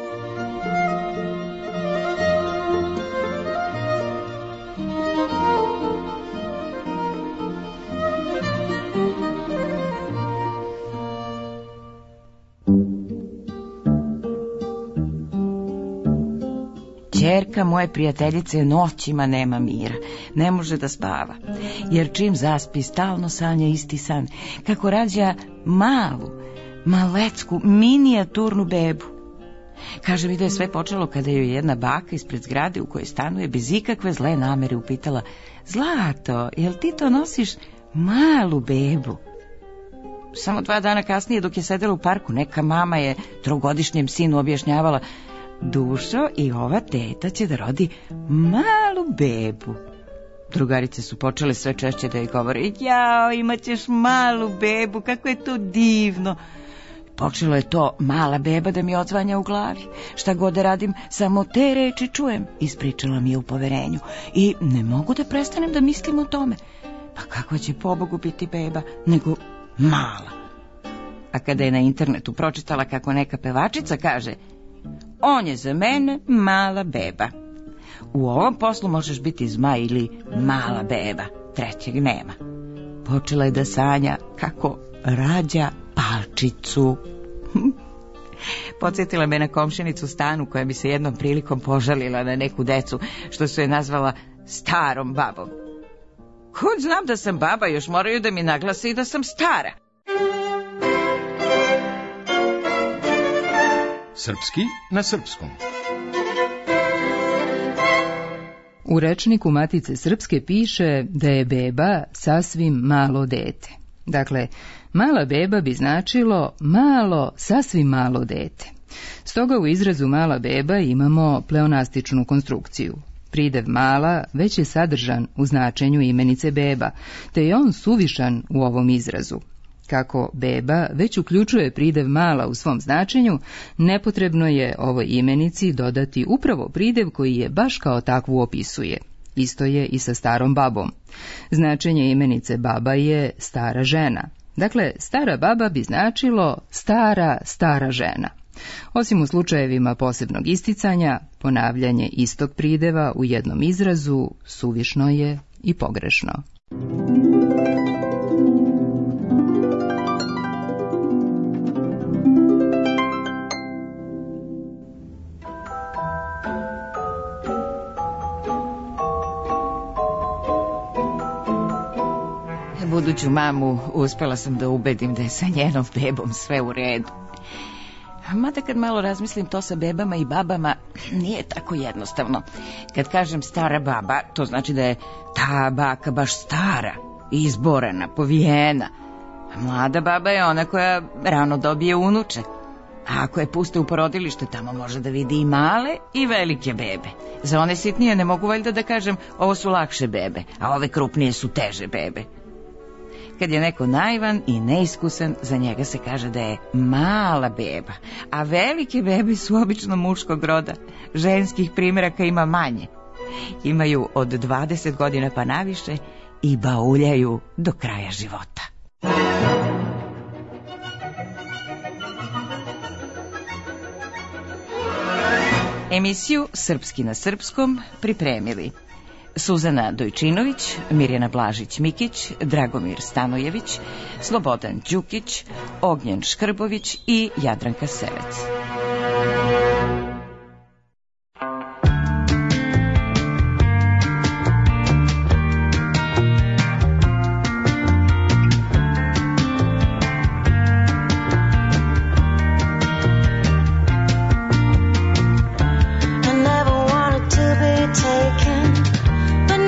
Ćerka moje prijateljice noćima nema mira, ne može da spava, jer čim zaspi stalno sanja isti san, kako rađa malu, malecku, minijaturnu bebu. Kaže mi da je sve počelo kada joj jedna baka ispred zgrade u kojoj stanuje bez ikakve zle namere upitala: Zlato, jel ti to nosiš malu bebu? Samo 2 dana kasnije, dok je sedela u parku, neka mama je 3-godišnjem sinu objašnjavala: Dušo, i ova teta će da rodi malu bebu. Drugarice su počele sve češće da joj govore: Jao, imat ćeš malu bebu, kako je to divno. Počelo je to mala beba da mi odzvanja u glavi. Šta god da radim, samo te reči čujem, ispričala mi je u poverenju. I ne mogu da prestanem da mislim o tome. Pa kakva će pobogu biti beba, nego mala. A kada je na internetu pročitala kako neka pevačica kaže: On je za mene mala beba. U ovom poslu možeš biti zmaj ili mala beba, trećeg nema. Počela je da sanja kako rađa palčicu. Podsjetila me na komšinicu Stanu, koja mi se jednom prilikom požalila na neku decu što su je nazvala starom babom. Kud znam da sam baba, još moraju da mi naglase i da sam stara. Srpski na srpskom. U rečniku Matice Srpske piše da je beba sasvim malo dete. Dakle, mala beba bi značilo malo, sasvim malo dete. Stoga u izrazu mala beba imamo pleonastičnu konstrukciju. Pridev mala već je sadržan u značenju imenice beba, te je on suvišan u ovom izrazu. Kako beba već uključuje pridev mala u svom značenju, nepotrebno je ovoj imenici dodati upravo pridev koji je baš kao takvu opisuje. Isto je i sa starom babom. Značenje imenice baba je stara žena. Dakle, stara baba bi značilo stara žena. Osim u slučajevima posebnog isticanja, ponavljanje istog prideva u jednom izrazu suvišno je i pogrešno. Buduću mamu uspela sam da ubedim da je sa njenom bebom sve u redu. Mada kad malo razmislim, to sa bebama i babama nije tako jednostavno. Kad kažem stara baba, to znači da je ta baka baš stara, izborena, povijena. A mlada baba je ona koja rano dobije unuče. A ako je puste u porodilište, tamo može da vidi i male i velike bebe. Za one sitnije ne mogu valjda da kažem ovo su lakše bebe, a ove krupnije su teže bebe. Kad je neko naivan i neiskusan, za njega se kaže da je mala beba, a velike bebe su obično muškog roda. Ženskih primjeraka ima manje. Imaju od 20 godina pa naviše i bauljaju do kraja života. Emisiju Srpski na srpskom pripremili Suzana Dojčinović, Mirjana Blažić-Mikić, Dragomir Stanojević, Slobodan Đukić, Ognjen Škrbović i Jadranka Sevec. I never wanted to be taken, but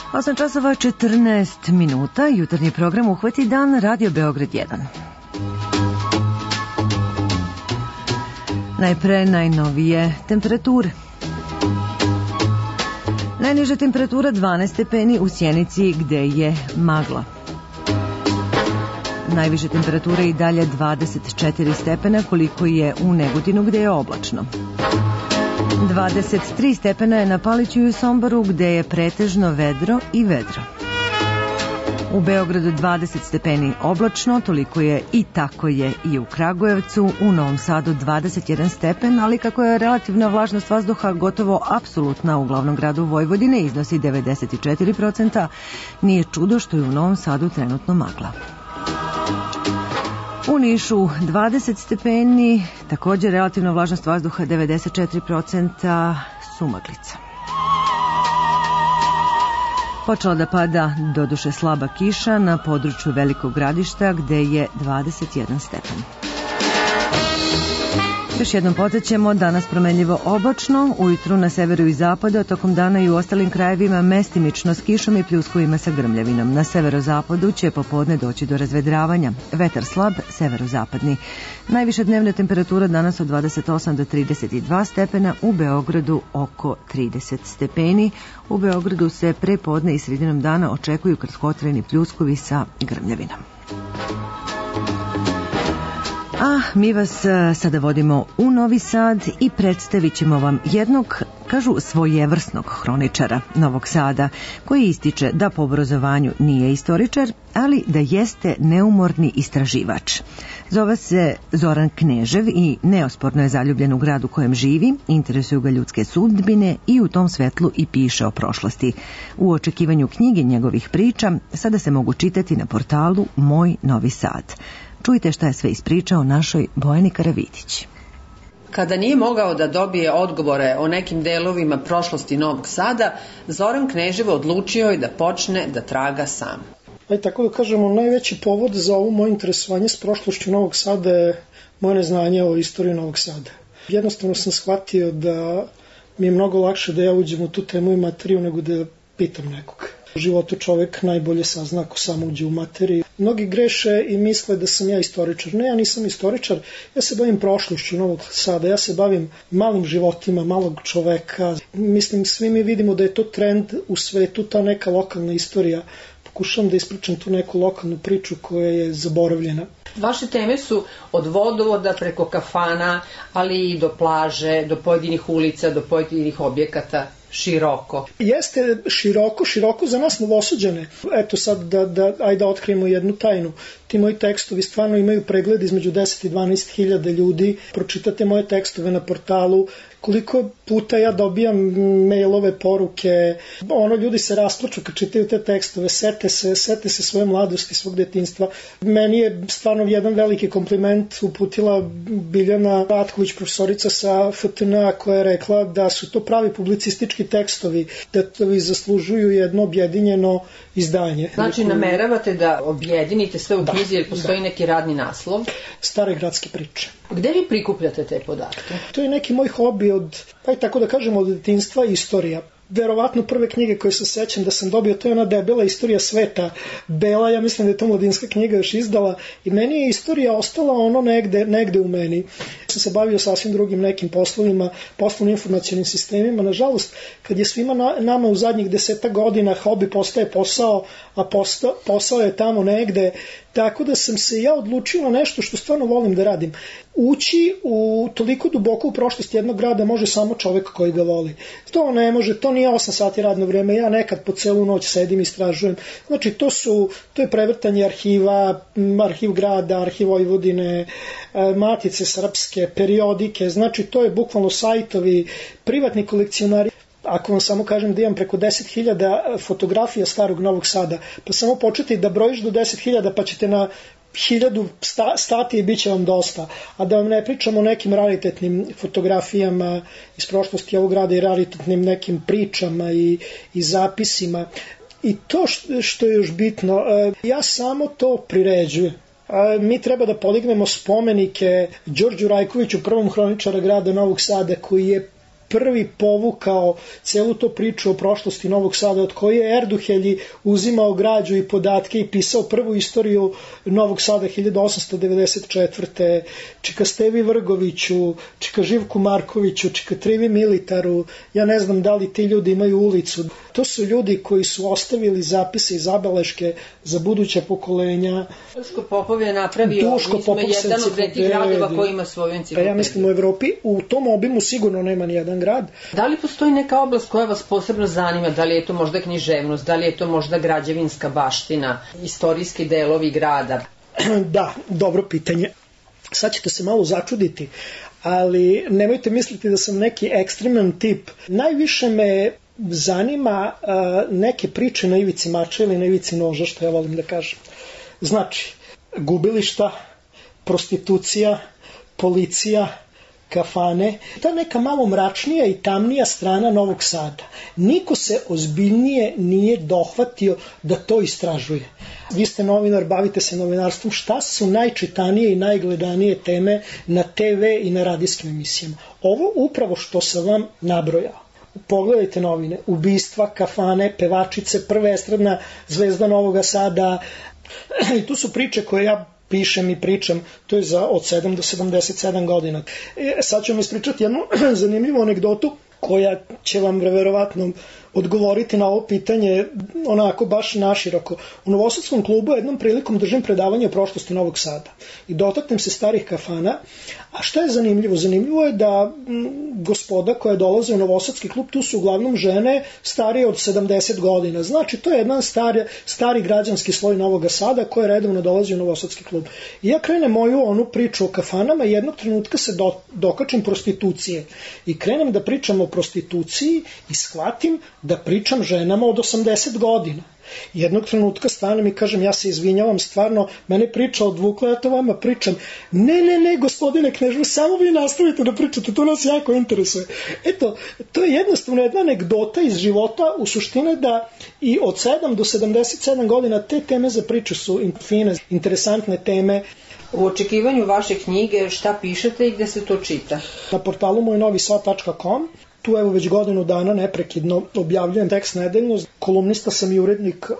8 časova 14 minuta, jutarnji program Uhvati dan, Radio Beograd 1. Najpre najnovije temperature. Najniža temperatura 12 stepeni u Sjenici gde je magla. Najviše temperature i dalje 24 stepena koliko je u Negotinu gde je oblačno. 23 stepena je na Paliću i u Somboru gde je pretežno vedro i vedro. U Beogradu 20 stepeni oblačno, toliko je i tako je i u Kragujevcu, u Novom Sadu 21 stepen, ali kako je relativna vlažnost vazduha gotovo apsolutna u glavnom gradu Vojvodine, iznosi 94%, nije čudo što je u Novom Sadu trenutno magla. U Nišu 20 stepeni, također relativna vlažnost vazduha 94%, sumaglica. Počela da pada doduše slaba kiša na području Velikog Gradišta gde je 21 stepen. Još jednom podsjećamo, danas promenljivo oblačno, ujutru na severu i zapadu, a tokom dana i u ostalim krajevima mestimično s kišom i pljuskovima sa grmljavinom. Na severozapadu će popodne doći do razvedravanja. Vetar slab, severozapadni. Najviša dnevna temperatura danas od 28 do 32 stepena, u Beogradu oko 30 stepeni. U Beogradu se pre podne i sredinom dana očekuju kratkotrajni pljuskovi sa grmljavinom. A mi vas sada vodimo u Novi Sad i predstavit ćemo vam jednog, kažu, svojevrsnog hroničara Novog Sada, koji ističe da po obrazovanju nije istoričar, ali da jeste neumorni istraživač. Zove se Zoran Knežev i neosporno je zaljubljen u gradu u kojem živi, interesuju ga ljudske sudbine i u tom svetlu i piše o prošlosti. U očekivanju knjige njegovih priča sada se mogu čitati na portalu Moj Novi Sad. Čujte šta je sve ispričao našoj Bojani Karavidić. Kada nije mogao da dobije odgovore o nekim delovima prošlosti Novog Sada, Zoran Knežev odlučio je da počne da traga sam. Tako da kažemo, najveći povod za ovo moje interesovanje s prošlošću Novog Sada je moje neznanje o istoriji Novog Sada. Jednostavno sam shvatio da mi je mnogo lakše da ja uđem u tu temu i materiju nego da pitam nekog. U životu čovek najbolje sazna ako samo uđe u materiju. Mnogi greše i misle da sam ja istoričar. Ne, ja nisam istoričar, ja se bavim prošlošću Novog Sada, ja se bavim malim životima, malog čoveka. Mislim, svi mi vidimo da je to trend u svetu, ta neka lokalna istorija. Pokušavam da ispričam tu neku lokalnu priču koja je zaboravljena. Vaše teme su od vodovoda preko kafana, ali i do plaže, do pojedinih ulica, do pojedinih objekata. Široko. Jeste široko za nas Novosađane. Eto sad da otkrijemo jednu tajnu. Ti moji tekstovi stvarno imaju pregled između 10 i 12 hiljada ljudi. Pročitate moje tekstove na portalu. Koliko puta ja dobijam mailove, poruke, ljudi se rasplaču kad čitaju te tekstove, sete se svoje mladosti, svog detinjstva. Meni je stvarno jedan veliki kompliment uputila Biljana Ratković, profesorica sa FTN-a, koja je rekla da su to pravi publicistički tekstovi, da zaslužuju jedno objedinjeno izdanje. Znači nameravate da objedinite sve u knjizi jer postoji neki radni naslov? Stare gradske priče. Gde vi prikupljate te podatke? To je neki moj hobi tako da kažemo, od detinjstva i istorija. Verovatno prve knjige koje se sećam da sam dobio, to je ona debela Istorija sveta. Bela, ja mislim da je to mladinska knjiga još izdala i meni je istorija ostala negde u meni. Sam se bavio sasvim drugim nekim poslovima, poslovnim informacionim sistemima. Nažalost, kad je svima nama u zadnjih 10 godina hobi postaje posao, a posao je tamo negde, tako da sam se ja odlučio na nešto što stvarno volim da radim. Ući u toliko duboko u prošlost jednog grada može samo čovek koji ga voli. To ne može, to nije 8 sati radno vreme, ja nekad po celu noć sedim i istražujem. Znači to je prevrtanje arhiva, arhiv grada, arhiv Vojvodine, Matice srpske, periodike, znači to je bukvalno sajtovi, privatni kolekcionari. Ako vam samo kažem da imam preko 10.000 fotografija starog Novog Sada, pa samo početi da brojiš do 10.000 pa ćete na 1000 stati i bit će vam dosta. A da vam ne pričamo o nekim raritetnim fotografijama iz prošlosti ovog grada i raritetnim nekim pričama i zapisima. I to što je još bitno, ja samo to priređujem. Mi treba da podignemo spomenike Đorđu Rajkoviću, prvom hroničara grada Novog Sada, koji je prvi povukao celu to priču o prošlosti Novog Sada, od koje je Erduhelji uzimao građu i podatke i pisao prvu istoriju Novog Sada 1894. Čika Stevi Vrgoviću, čika Živku Markoviću, čika Trivi Militaru, ja ne znam da li ti ljudi imaju ulicu. To su ljudi koji su ostavili zapise i zabeleške za buduća pokolenja. Duško Popov je napravio, mi smo jedan od retih gradova koji ima svoju enciklopediju. Pa ja mislim u Evropi u tom obimu sigurno nema ni jedan grad. Da li postoji neka oblast koja vas posebno zanima? Da li je to možda književnost, da li je to možda građevinska baština, istorijski delovi grada? Da, dobro pitanje. Sad ćete se malo začuditi, ali nemojte misliti da sam neki ekstreman tip. Najviše me zanima neke priče na ivici mača ili na ivici noža, što ja volim da kažem. Znači, gubilišta, prostitucija, policija, kafane, ta neka malo mračnija i tamnija strana Novog Sada. Niko se ozbiljnije nije dohvatio da to istražuje. Vi ste novinar, bavite se novinarstvom, šta su najčitanije i najgledanije teme na TV i na radijskim emisijama? Ovo upravo što sam vam nabrojao. Pogledajte novine, ubistva, kafane, pevačice, prva estradna zvezda Novog Sada. I tu su priče koje ja pišem i pričam, to je od 7 do 77 godina. Sad ću vam ispričati jednu zanimljivu anegdotu koja će vam verovatno odgovoriti na ovo pitanje onako baš naširoko. U Novosadskom klubu jednom prilikom držim predavanje o prošlosti Novog Sada i dotaknem se starih kafana. A šta je zanimljivo? Zanimljivo je da gospoda koja dolaze u Novosadski klub, tu su uglavnom žene starije od 70 godina. Znači, to je jedan stari građanski sloj Novog Sada koji redovno dolazi u Novosadski klub. I ja krenem moju onu priču o kafanama i jednog trenutka se dokačim prostitucije. I krenem da pričam o prostituciji i shvatim da pričam ženama od 80 godina. Jednog trenutka stanem i kažem, ja se izvinjavam, stvarno, mene priča odvukla, ja to vama pričam. Ne, gospodine Kneževo, samo vi nastavite da pričate, to nas jako interesuje. Eto, to je jednostavno jedna anegdota iz života, u suštine da i od 7 do 77 godina te teme za priče su fine, interesantne teme. U očekivanju vaše knjige šta pišete i gde se to čita? Na portalu mojnovisad.com. Tu evo već godinu dana neprekidno objavljujem tekst nedeljno. Kolumnista sam i urednik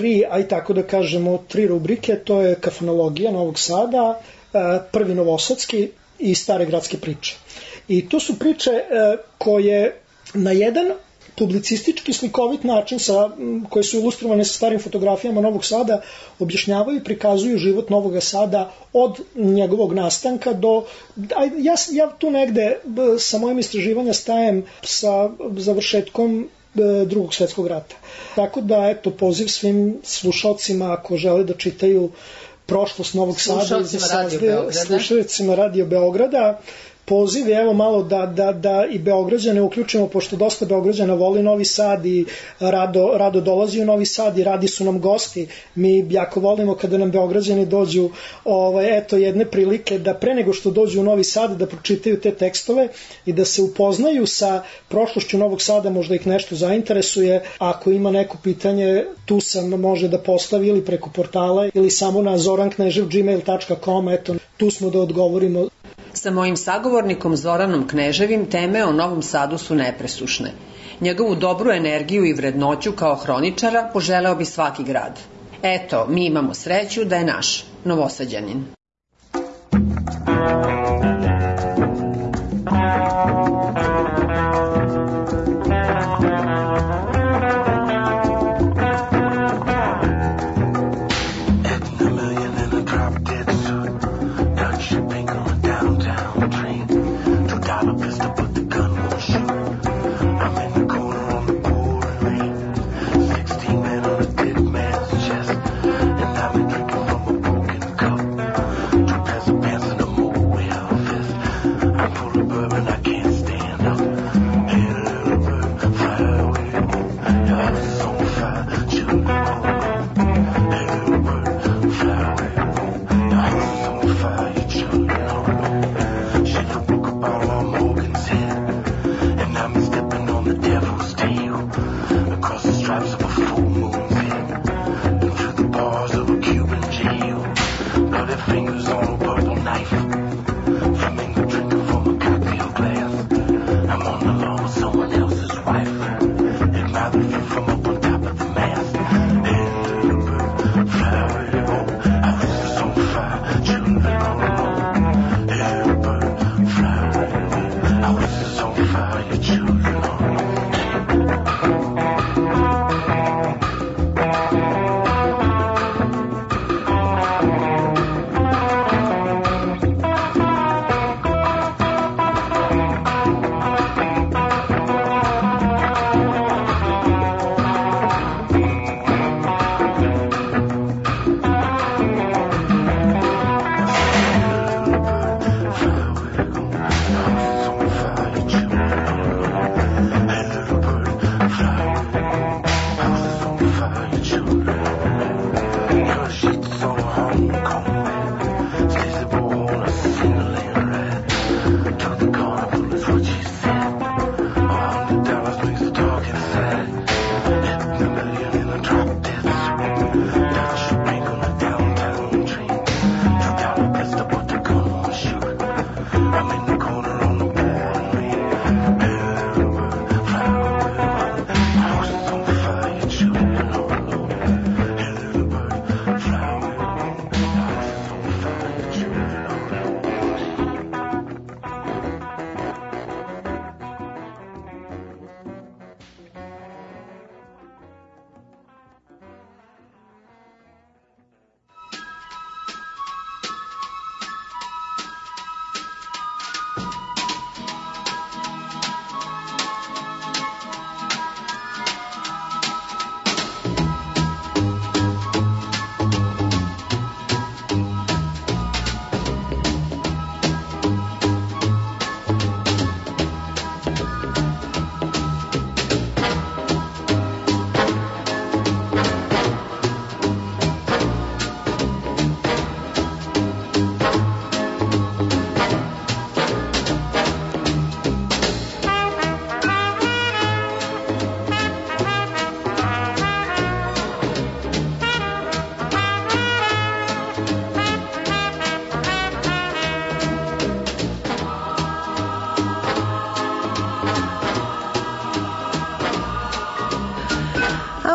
3 rubrike, to je kafanologija Novog Sada, Prvi novosadski i Stare gradske priče. I to su priče koje na jedan publicistički slikovit način koje su ilustrovane sa starim fotografijama Novog Sada objašnjavaju i prikazuju život Novog Sada od njegovog nastanka do... Ja tu negde sa mojim istraživanja stajem sa završetkom Drugog svjetskog rata. Tako da, eto, poziv svim slušalcima ako žele da čitaju prošlost Novog Sada, slušalcima Radio Beograda, poziv je evo malo da i Beograđane uključimo, pošto dosta Beograđana voli Novi Sad i rado dolazi u Novi Sad i radi su nam gosti. Mi jako volimo kada nam Beograđani dođu, eto jedne prilike da pre nego što dođu u Novi Sad da pročitaju te tekstove i da se upoznaju sa prošlošću Novog Sada, možda ih nešto zainteresuje. Ako ima neko pitanje, tu sam, može da postavi ili preko portala ili samo na zoranknežev@gmail.com, eto tu smo da odgovorimo. Sa mojim sagovornikom Zoranom Kneževim teme o Novom Sadu su nepresušne. Njegovu dobru energiju i vrednoću kao hroničara poželeo bi svaki grad. Eto, mi imamo sreću da je naš Novosađanin. Flamingo drinking from a cocktail glass. I'm on the long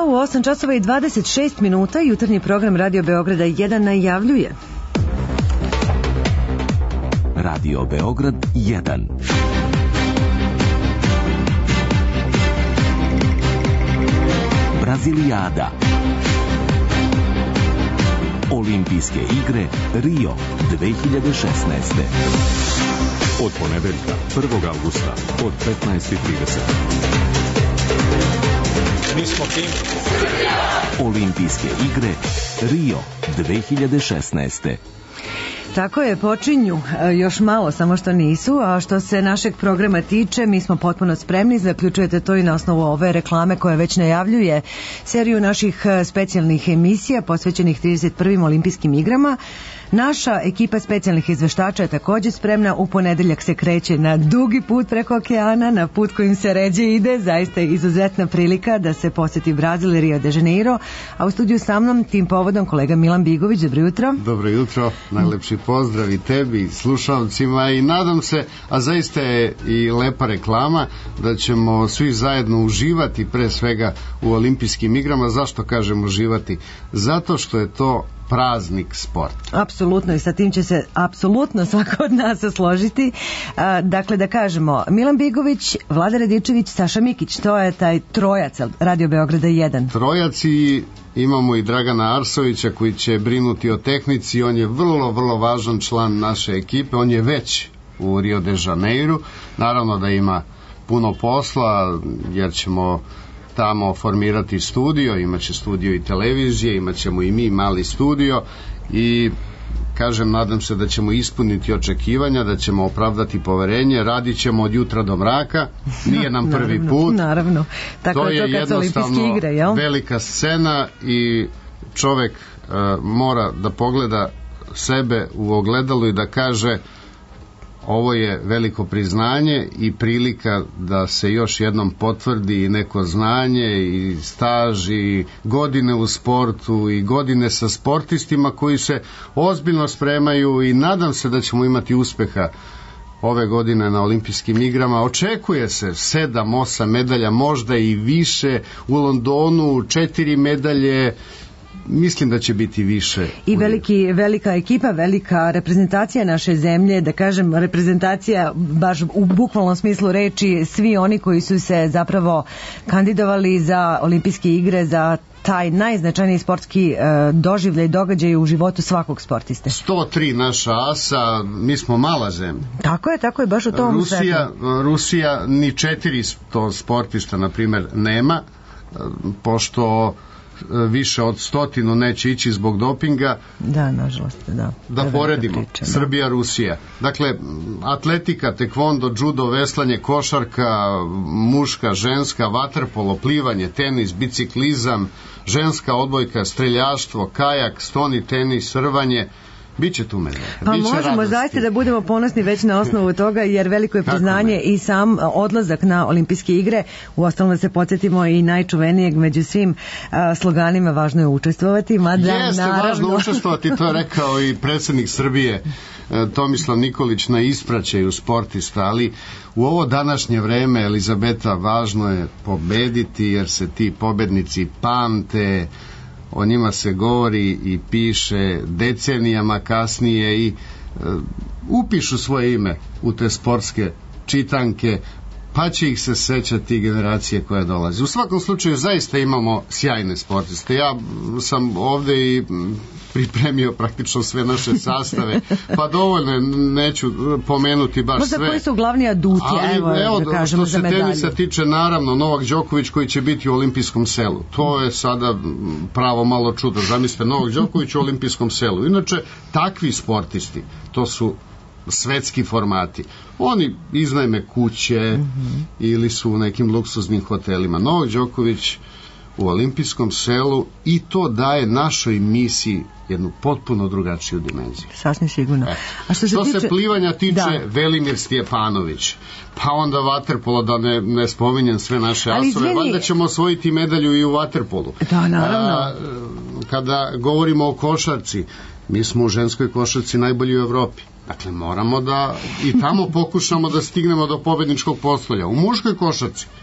u 8 časova i 26 minuta jutarnji program Radio Beograda 1 najavljuje. Radio Beograd 1. Brazilijada. Olimpijske igre Rio 2016. Od ponedeljka 1. augusta od 15:30. Mi smo tim. Olimpijske igre Rio 2016. Tako je, počinju još malo, samo što nisu, a što se našeg programa tiče, mi smo potpuno spremni, zaključujete to i na osnovu ove reklame koja već najavljuje seriju naših specijalnih emisija posvećenih 31. olimpijskim igrama. Naša ekipa specijalnih izveštača je također spremna, u ponedeljak se kreće na dugi put preko okeana, na put kojim se ređe ide, zaista je izuzetna prilika da se posjeti Brazil i Rio de Janeiro, a u studiju sa mnom tim povodom kolega Milan Bigović, dobro jutro. Dobro jutro, najlepši pozdrav i tebi, i slušalcima i nadam se, a zaista je i lepa reklama, da ćemo svi zajedno uživati pre svega u olimpijskim igrama. Zašto kažem uživati? Zato što je to praznik sporta. Apsolutno, i sa tim će se apsolutno svako od nas složiti. Dakle, da kažemo, Milan Bigović, Vlada Radičević, Saša Mikić, to je taj trojac Radio Beograda 1. Trojac, i imamo i Dragana Arsovića koji će brinuti o tehnici, on je vrlo važan član naše ekipe, on je već u Rio de Janeiro, naravno da ima puno posla, jer ćemo tamo formirati studio, imaće studio i televizije, imat ćemo i mi mali studio i kažem, nadam se da ćemo ispuniti očekivanja, da ćemo opravdati poverenje, radit ćemo od jutra do mraka, nije nam prvi put. Naravno, tako to je to kad su olimpijske igre, jel? Velika scena i čovek mora da pogleda sebe u ogledalu i da kaže ovo je veliko priznanje i prilika da se još jednom potvrdi neko znanje i staž i godine u sportu i godine sa sportistima koji se ozbiljno spremaju i nadam se da ćemo imati uspeha ove godine na olimpijskim igrama. Očekuje se 7-8 medalja, možda i više, u Londonu 4 medalje, mislim da će biti više. I velika ekipa, velika reprezentacija naše zemlje, da kažem reprezentacija baš u bukvalnom smislu reči, svi oni koji su se zapravo kandidovali za olimpijske igre, za taj najznačajniji sportski doživljaj, događaj u životu svakog sportiste. 103 naša asa, mi smo mala zemlja. Tako je, baš u tom svetlu. Rusija ni 400 sportista, na primjer, nema, pošto više od 100 neće ići zbog dopinga. Da, nažalost, da. Da poredimo, Srbija, Rusija. Dakle, atletika, tekvondo, judo, veslanje, košarka, muška, ženska, vaterpolo, plivanje, tenis, biciklizam, ženska odbojka, streljaštvo, kajak, stoni tenis, rvanje, biće tu medalja. Pa možemo zaista da budemo ponosni već na osnovu toga, jer veliko je priznanje i sam odlazak na olimpijske igre. Uostalom da se podsjetimo i najčuvenijeg među svim sloganima, važno je učestvovati. Jeste, važno učestvovati, to je rekao i predsjednik Srbije Tomislav Nikolić na ispraćaju sportista, ali u ovo današnje vreme, Elizabeta, važno je pobediti, jer se ti pobednici pamte, o njima se govori i piše decenijama kasnije i upišu svoje ime u te sportske čitanke, pa će ih se sećati generacije koje dolaze. U svakom slučaju zaista imamo sjajne sportiste. Ja sam ovde i pripremio praktično sve naše sastave, pa dovoljno, neću pomenuti baš sve. Možda koji su glavni aduti, evo da kažemo, za medalju. Što se tenisa tiče, naravno, Novak Đoković koji će biti u olimpijskom selu. To je sada pravo malo čudo. Zamislite, Novak Đoković u olimpijskom selu. Inače, takvi sportisti, to su svetski formati. Oni iznajme kuće ili su u nekim luksuznim hotelima. Novak Đoković u olimpijskom selu, i to daje našoj misiji jednu potpuno drugačiju dimenziju. Sasvim sigurno. A što se plivanja tiče, Velimir Stjepanović, pa onda vaterpolo, da ne spominjem sve naše asove, valjda ćemo osvojiti medalju i u vaterpolu. Da, naravno. Kada govorimo o košarci, mi smo u ženskoj košarci najbolji u Evropi. Dakle, moramo da i tamo pokušamo da stignemo do pobedničkog postolja. U muškoj košarci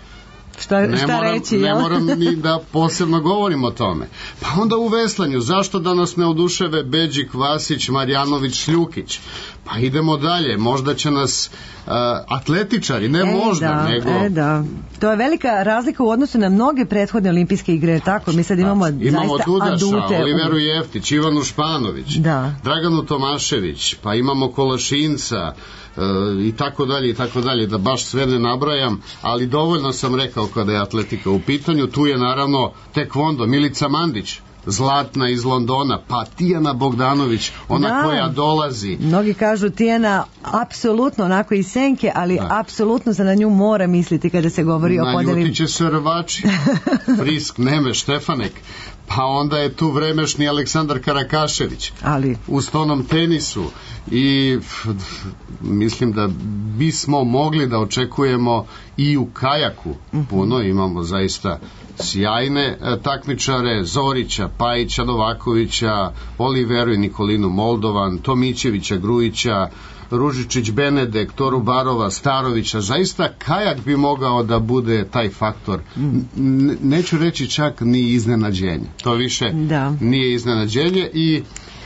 Šta reći? Ne moram ni da posebno govorim o tome. Pa onda u veslanju, zašto da nas ne oduševe Bedžik, Vasić, Marjanović, Sljukić? Pa idemo dalje, možda će nas atletičari, ne možda, nego... Da. To je velika razlika u odnosu na mnoge prethodne olimpijske igre, tako? Mi sad imamo zaista Dudaša, adute. Oliveru Jeftić, Ivanu Španović, Draganu Tomašević, pa imamo Kolašinca, i tako dalje, da baš sve ne nabrajam, ali dovoljno sam rekao kada je atletika u pitanju. Tu je naravno tekvondo, Milica Mandić, zlatna iz Londona, pa Tijana Bogdanović, ona koja dolazi. Mnogi kažu Tijana apsolutno onako iz senke, ali apsolutno se na nju mora misliti kada se govori o podeli. Naljutit će se rvači, Frisk, Neme, Štefanek, pa onda je tu vremešni Aleksandar Karakašević u stonom tenisu i mislim da bismo mogli da očekujemo i u kajaku puno, imamo zaista sjajne takmičare, Zorića, Pajića, Novakovića, Oliveru i Nikolinu Moldovan, Tomićevića, Grujića, Ružičić, Benedek, Toru Barova, Starovića. Zaista kajak bi mogao da bude taj faktor. Neću reći čak ni iznenađenje. To više nije iznenađenje i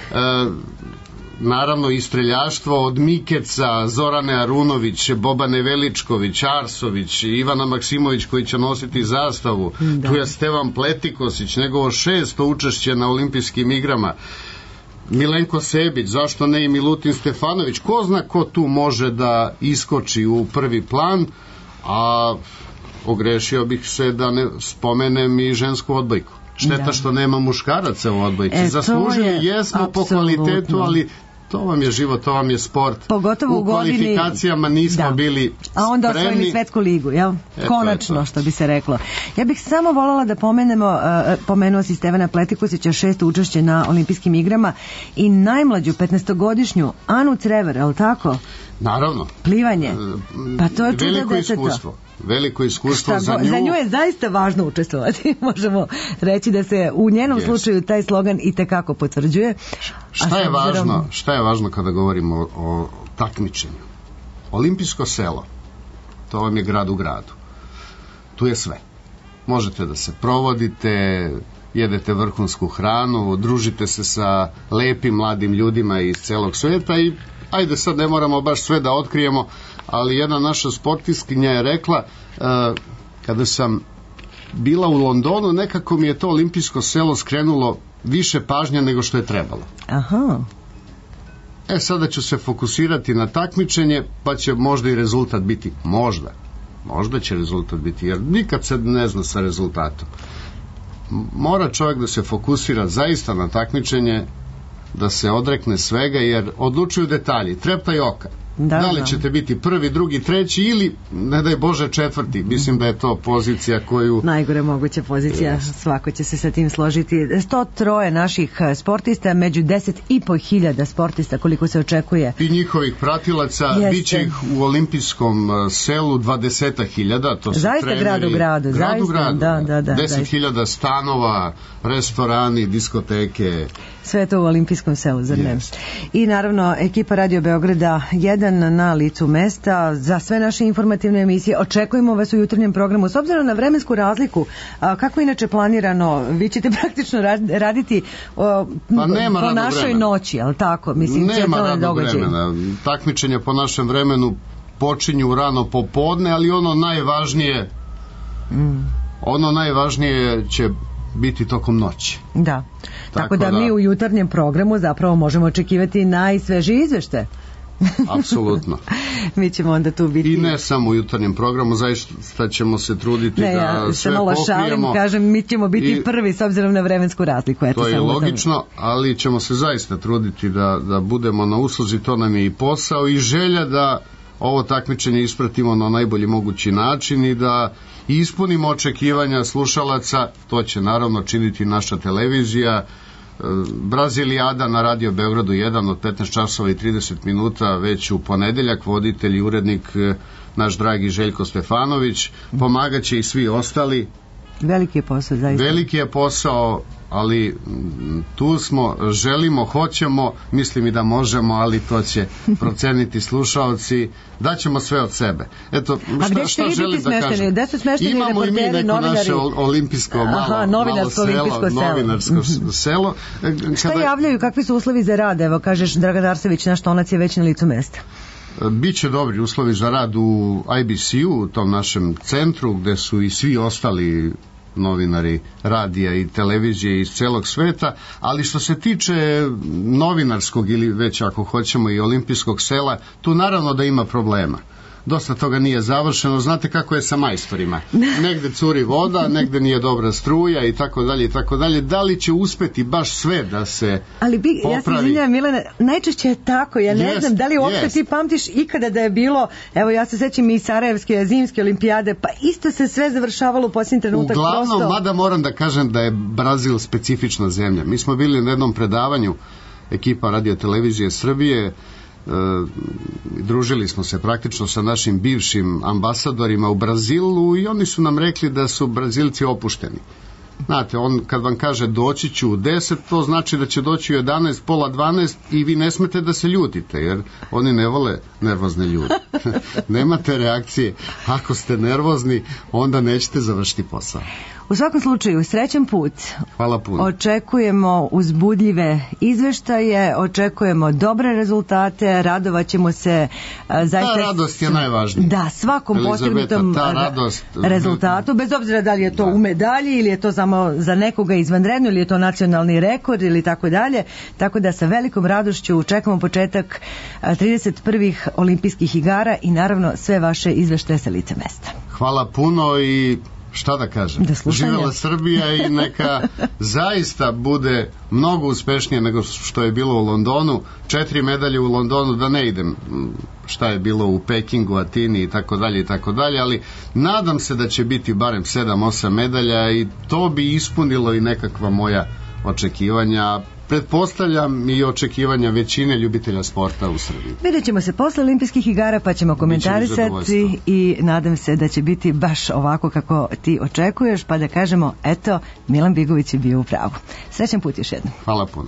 naravno i streljaštvo od Mikeca, Zorane Arunović, Bobane Veličković, Arsović, Ivana Maksimović koji će nositi zastavu. Tu je Stevan Pletikosić, njegovo 600 učešće na olimpijskim igrama. Milenko Sebić, zašto ne i Milutin Stefanović, ko zna ko tu može da iskoči u prvi plan, a ogrešio bih se da ne spomenem i žensku odbojku. Šteta što nema muškaraca u odbojci. Zaslužili jesmo po kvalitetu, ali to vam je život, to vam je sport. Pogotovo u kvalifikacijama nismo bili spremni. A onda osvojili svetsku ligu, jel? Konačno, što bi se reklo. Ja bih samo voljela da pomenuo si Stevana Pletikosića, 6. učešće na olimpijskim igrama i najmlađu 15-godišnju Anu Crever, je li tako? Naravno. Plivanje. Pa to je čudo deteta. Veliko iskustvo za nju. Za nju je zaista važno učestvovati. Možemo reći da se u njenom slučaju taj slogan i tekako potvrđuje. Šta je važno kada govorimo o takmičenju? Olimpijsko selo, to vam je grad u gradu. Tu je sve. Možete da se provodite, jedete vrhunsku hranu, družite se sa lepim mladim ljudima iz celog sveta i ajde sad ne moramo baš sve da otkrijemo, ali jedna naša sportistkinja je rekla kada sam bila u Londonu, nekako mi je to olimpijsko selo skrenulo više pažnje nego što je trebalo. Aha. Sada ću se fokusirati na takmičenje, pa će možda i rezultat biti, možda će rezultat biti, jer nikad se ne zna sa rezultatom. Mora čovjek da se fokusira zaista na takmičenje, da se odrekne svega, jer odlučuju detalji, treptaj oka. Da li ćete biti prvi, drugi, treći ili, ne daj Bože, četvrti. Mislim da je to pozicija koju... Najgore moguća pozicija, svako će se sa tim složiti. 103 naših sportista, među 10.500 sportista koliko se očekuje. I njihovih pratilaca, bit će ih u olimpijskom selu 20.000, to su zaista treneri. Grad u gradu. Da. 10.000 stanova, restorani, diskoteke. Sve to u olimpijskom selu, zar ne? I naravno, ekipa Radio Beograda 1 na licu mesta. Za sve naše informativne emisije očekujemo vas u jutarnjem programu. S obzirom na vremensku razliku, kako inače planirano, vi ćete praktično raditi po našoj noći, ali tako? Mislim, nema radnog vremena. Takmičenje po našem vremenu počinju rano popodne, ali ono najvažnije će biti tokom noći. Da. Tako da mi u jutarnjem programu zapravo možemo očekivati najsvežiji izveštaj. Apsolutno. Mi ćemo onda tu biti... I ne samo u jutarnjem programu, zaista ćemo se truditi da sve pokrijemo. Šalim, kažem, mi ćemo biti prvi s obzirom na vremensku razliku. To je logično, ali ćemo se zaista truditi da budemo na usluzi, to nam je i posao i želja da ovo takmičenje ispratimo na najbolji mogući način i da ispunimo očekivanja slušalaca. To će naravno činiti naša televizija. Brazilijada na Radio Beogradu 1 od 15 časova i 30 minuta već u ponedeljak, voditelj i urednik naš dragi Željko Stefanović, pomagaće i svi ostali. Veliki je posao, zaista. Veliki je posao, ali tu smo, želimo, hoćemo, mislim i da možemo, ali to će proceniti slušaoci, daćemo sve od sebe. Eto, šta želim da kažem? Imamo i mi neko naše olimpijsko novinarsko selo. Šta javljaju, kakvi su uslovi za rad? Evo, kažeš, Dragan Arsović, naš tonac je već na licu mesta. Biće dobri uslovi za rad u IBC-u, u tom našem centru, gde su i svi ostali novinari radija i televizije iz celog sveta, ali što se tiče novinarskog ili već ako hoćemo i olimpijskog sela, tu naravno da ima problema. Dosta toga nije završeno, znate kako je sa majstorima. Negde curi voda, negde nije dobra struja i tako dalje i tako dalje. Da li će uspeti baš sve da se popravi? Ja se izvinjavam, Milane, najčešće je tako, ja ne znam da li uopšte ti pamtiš ikada da je bilo, evo ja se sećam i Sarajevske zimske olimpijade, pa isto se sve završavalo u posljednji trenutak. Uglavnom, mada moram da kažem da je Brazil specifična zemlja. Mi smo bili na jednom predavanju, ekipa Radio televizije Srbije, družili smo se praktično sa našim bivšim ambasadorima u Brazilu i oni su nam rekli da su Brazilci opušteni. Znate, on kad vam kaže doći ću u 10, to znači da će doći u 11, pola 12 i vi ne smete da se ljutite, jer oni ne vole nervozne ljude. Nemate reakcije. Ako ste nervozni, onda nećete završiti posao. U svakom slučaju, srećan put. Hvala puno. Očekujemo uzbudljive izveštaje, očekujemo dobre rezultate, radovat ćemo se zaista... Ta radost je najvažnija. Da, svakom postignutom rezultatu, bez obzira da li je to u medalji ili je to samo za nekoga izvanredno ili je to nacionalni rekord ili tako dalje. Tako da sa velikom radošću čekamo početak 31. olimpijskih igara i naravno sve vaše izveštaje sa lice mesta. Hvala puno i šta da kažem, živela Srbija i neka zaista bude mnogo uspešnije nego što je bilo u Londonu. 4 medalje u Londonu, da ne idem šta je bilo u Pekingu, Atini i tako dalje, ali nadam se da će biti barem 7-8 medalja i to bi ispunilo i nekakva moja očekivanja, pretpostavljam i očekivanja većine ljubitelja sporta u Srbiji. Vidjet ćemo se posle olimpijskih igara pa ćemo komentarisati i nadam se da će biti baš ovako kako ti očekuješ, pa da kažemo, eto, Milan Bigović je bio u pravu. Srećan put još jednom. Hvala puno.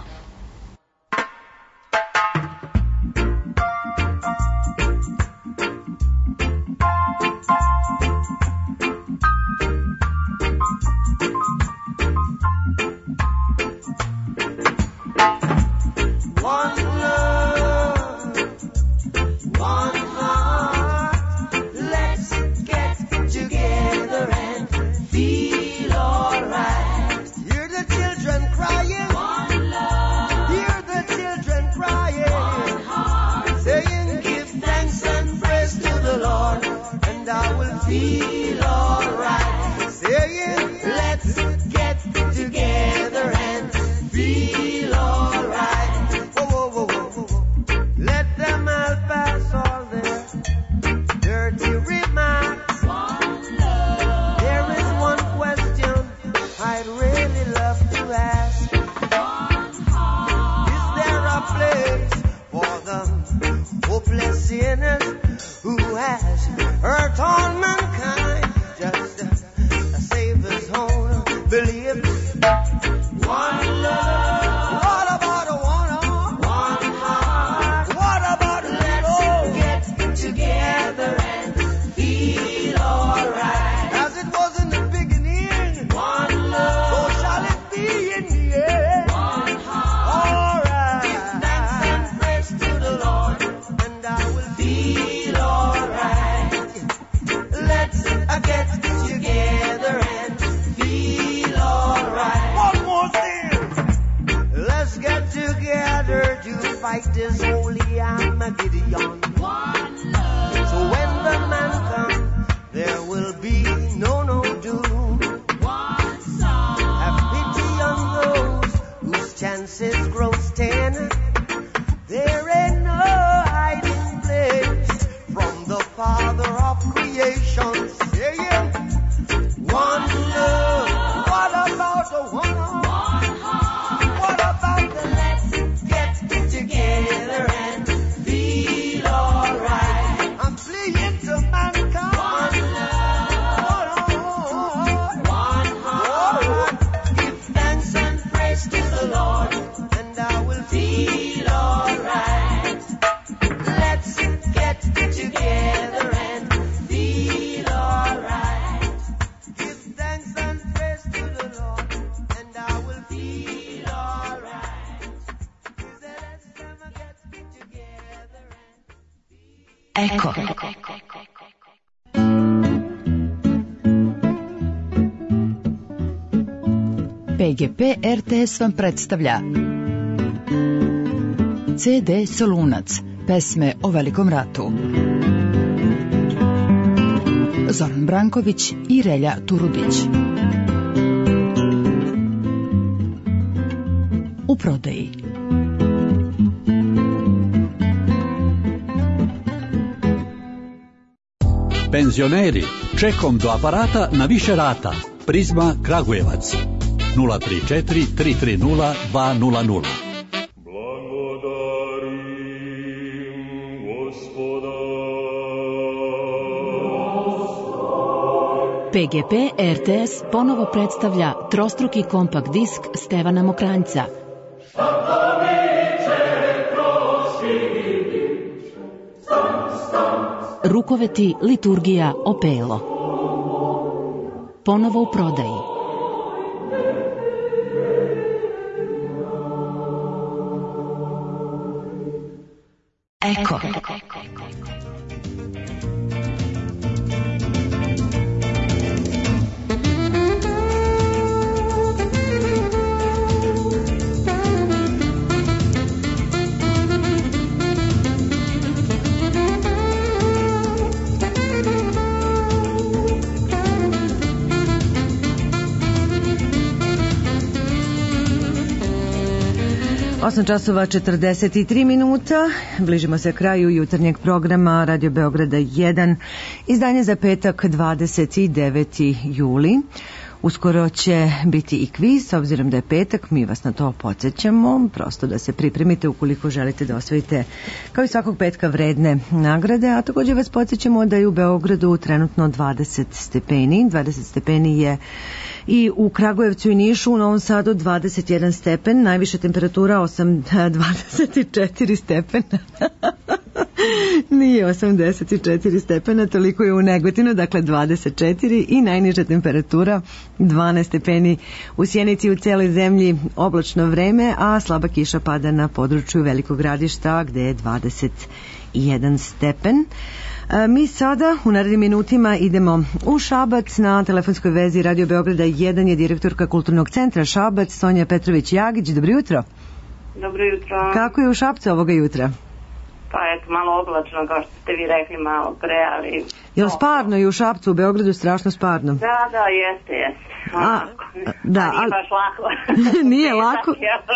Together and feel alright. Eko. PGP RTS vam predstavlja CD Solunac, pesme o Velikom ratu. Zoran Branković i Relja Turudić. U prodaji. Penzioneri, čekom do aparata na više rata. Prizma Kragujevac 034 330 200. PGP RTS ponovo predstavlja trostruki kompakt disk Stevana Mokranjca. Rukoveti, liturgija, opelo. Ponovo u prodaji. Eko. Osam časova 43 minuta, bližimo se kraju jutarnjeg programa Radio Beograda 1, izdanje za petak 29. juli. Uskoro će biti i kviz, s obzirom da je petak, mi vas na to podsjećamo, prosto da se pripremite ukoliko želite da osvojite kao i svakog petka vredne nagrade, a također vas podsjećamo da je u Beogradu trenutno 20 stepeni, 20 stepeni je i u Kragujevcu i Nišu, u Novom Sadu 21 stepen, najviša temperatura 24 stepena. Nije 84 stepena, toliko je u Negotinu, dakle 24 i najniža temperatura 12 stepeni u Sjenici, u celoj zemlji oblačno vreme, a slaba kiša pada na području Velikog Gradišta gde je 21 stepen. Mi sada u narednim minutima idemo u Šabac. Na telefonskoj vezi Radio Beograda 1 je direktorka Kulturnog centra Šabac, Sonja Petrović-Jagić. Dobro jutro. Dobro jutro. Kako je u Šapcu ovoga jutra? Pa eto, malo oblačno, kao što ste vi rekli malo pre, ali... Jel sparno i u Šapcu, u Beogradu strašno sparno? Da, jeste. Da, nije baš lako. Nije lako.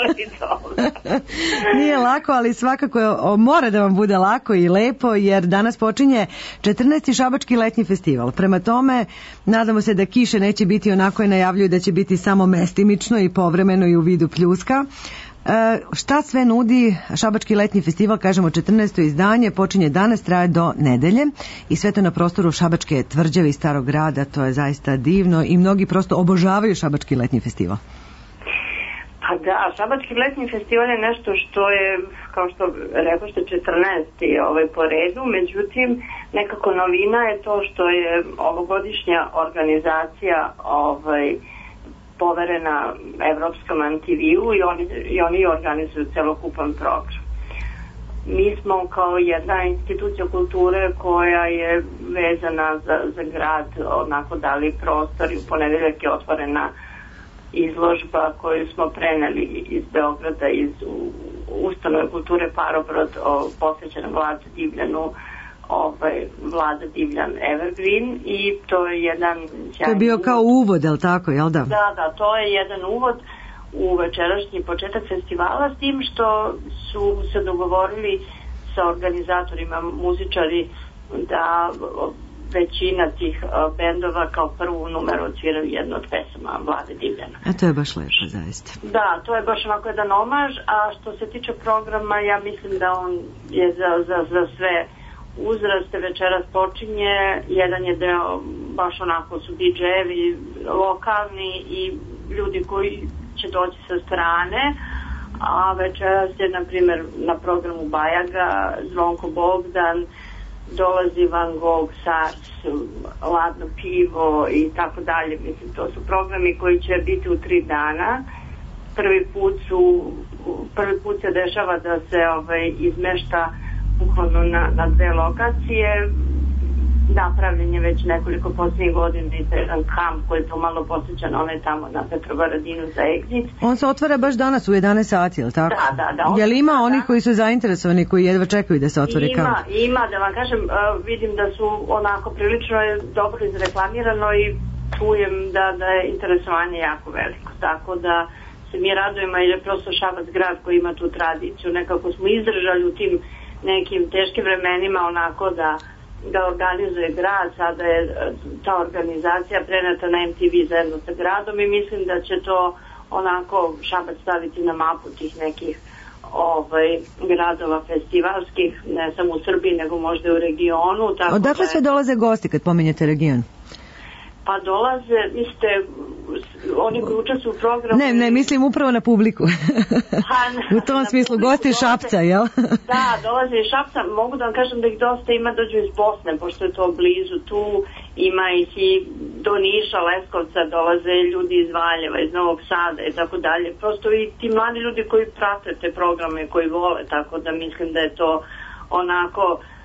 Nije lako, ali svakako mora da vam bude lako i lepo, jer danas počinje 14. Šabački letnji festival. Prema tome, nadamo se da kiše neće biti onako, je najavljuju da će biti samo mestimično i povremeno i u vidu pljuska. Šta sve nudi Šabački letnji festival, kažemo 14. izdanje, počinje danas, traje do nedelje i sve to na prostoru Šabačke tvrđave i Starog grada, to je zaista divno i mnogi prosto obožavaju Šabački letnji festival. Pa da, Šabački letnji festival je nešto što je, kao što rekošte, 14. Po redu, međutim nekako novina je to što je ovogodišnja organizacija poverena Evropskom MTV-u i oni organizuju celokupan program. Mi smo kao jedna institucija kulture koja je vezana za grad, onako dali prostor i u ponedeljak je otvorena izložba koju smo preneli iz Beograda, iz ustanove kulture Parobrod, posvećena Vladi Divljanu, Vlada Divljan Evergreen, i to je jedan... To je bio kao uvod, je li tako, jel da? Da, to je jedan uvod u večerašnji početak festivala, s tim što su se dogovorili sa organizatorima, muzičari, da većina tih bendova kao prvu numeru odsviraju jednu od pesama Vlade Divljana. A to je baš lepo, zaista. Da, to je baš onako jedan omaž, a što se tiče programa, ja mislim da on je za sve uzraste. Večeras počinje, jedan je deo baš onako su DJ-evi lokalni i ljudi koji će doći sa strane, a večeras je na primjer na programu Bajaga, Zvonko Bogdan, dolazi Van Gogh, Sars, Ladno pivo i tako dalje. Mislim, to su programi koji će biti u 3 dana. Prvi put se dešava da se izmešta bukvalno na dve lokacije. Napravljen je već nekoliko posljednjih godina i jedan kamp koji to malo posjeća na onaj tamo na Petrovaradinu za Exit. On se otvara baš danas u 11 sati, je li tako? Da. Je li ima oni koji su zainteresovani, koji jedva čekaju da se otvori kamp? Ima, da vam kažem, vidim da su onako prilično dobro izreklamirano i čujem da je interesovanje jako veliko. Tako da se mi radujemo jer je prosto Šabac grad koji ima tu tradiciju. Nekako smo izdržali u tim nekim teškim vremenima onako da organizuje grad, sada je ta organizacija preneta na MTV zajedno sa gradom i mislim da će to onako Šabac staviti na mapu tih nekih gradova festivalskih, ne samo u Srbiji nego možda i u regionu. Odakle sve dolaze gosti kad pominjete region? Pa dolaze, mislite, oni koji učestvuju u programu... Ne, mislim upravo na publiku. U tom smislu, gosti Šapca, jel? Da, dolaze iz Šapca. Mogu da vam kažem da ih dosta ima, dođu iz Bosne, pošto je to blizu tu. Ima ih i do Niša, Leskovca, dolaze ljudi iz Valjeva, iz Novog Sada i tako dalje. Prosto i ti mladi ljudi koji prate te programe, koji vole, tako da mislim da je to onako...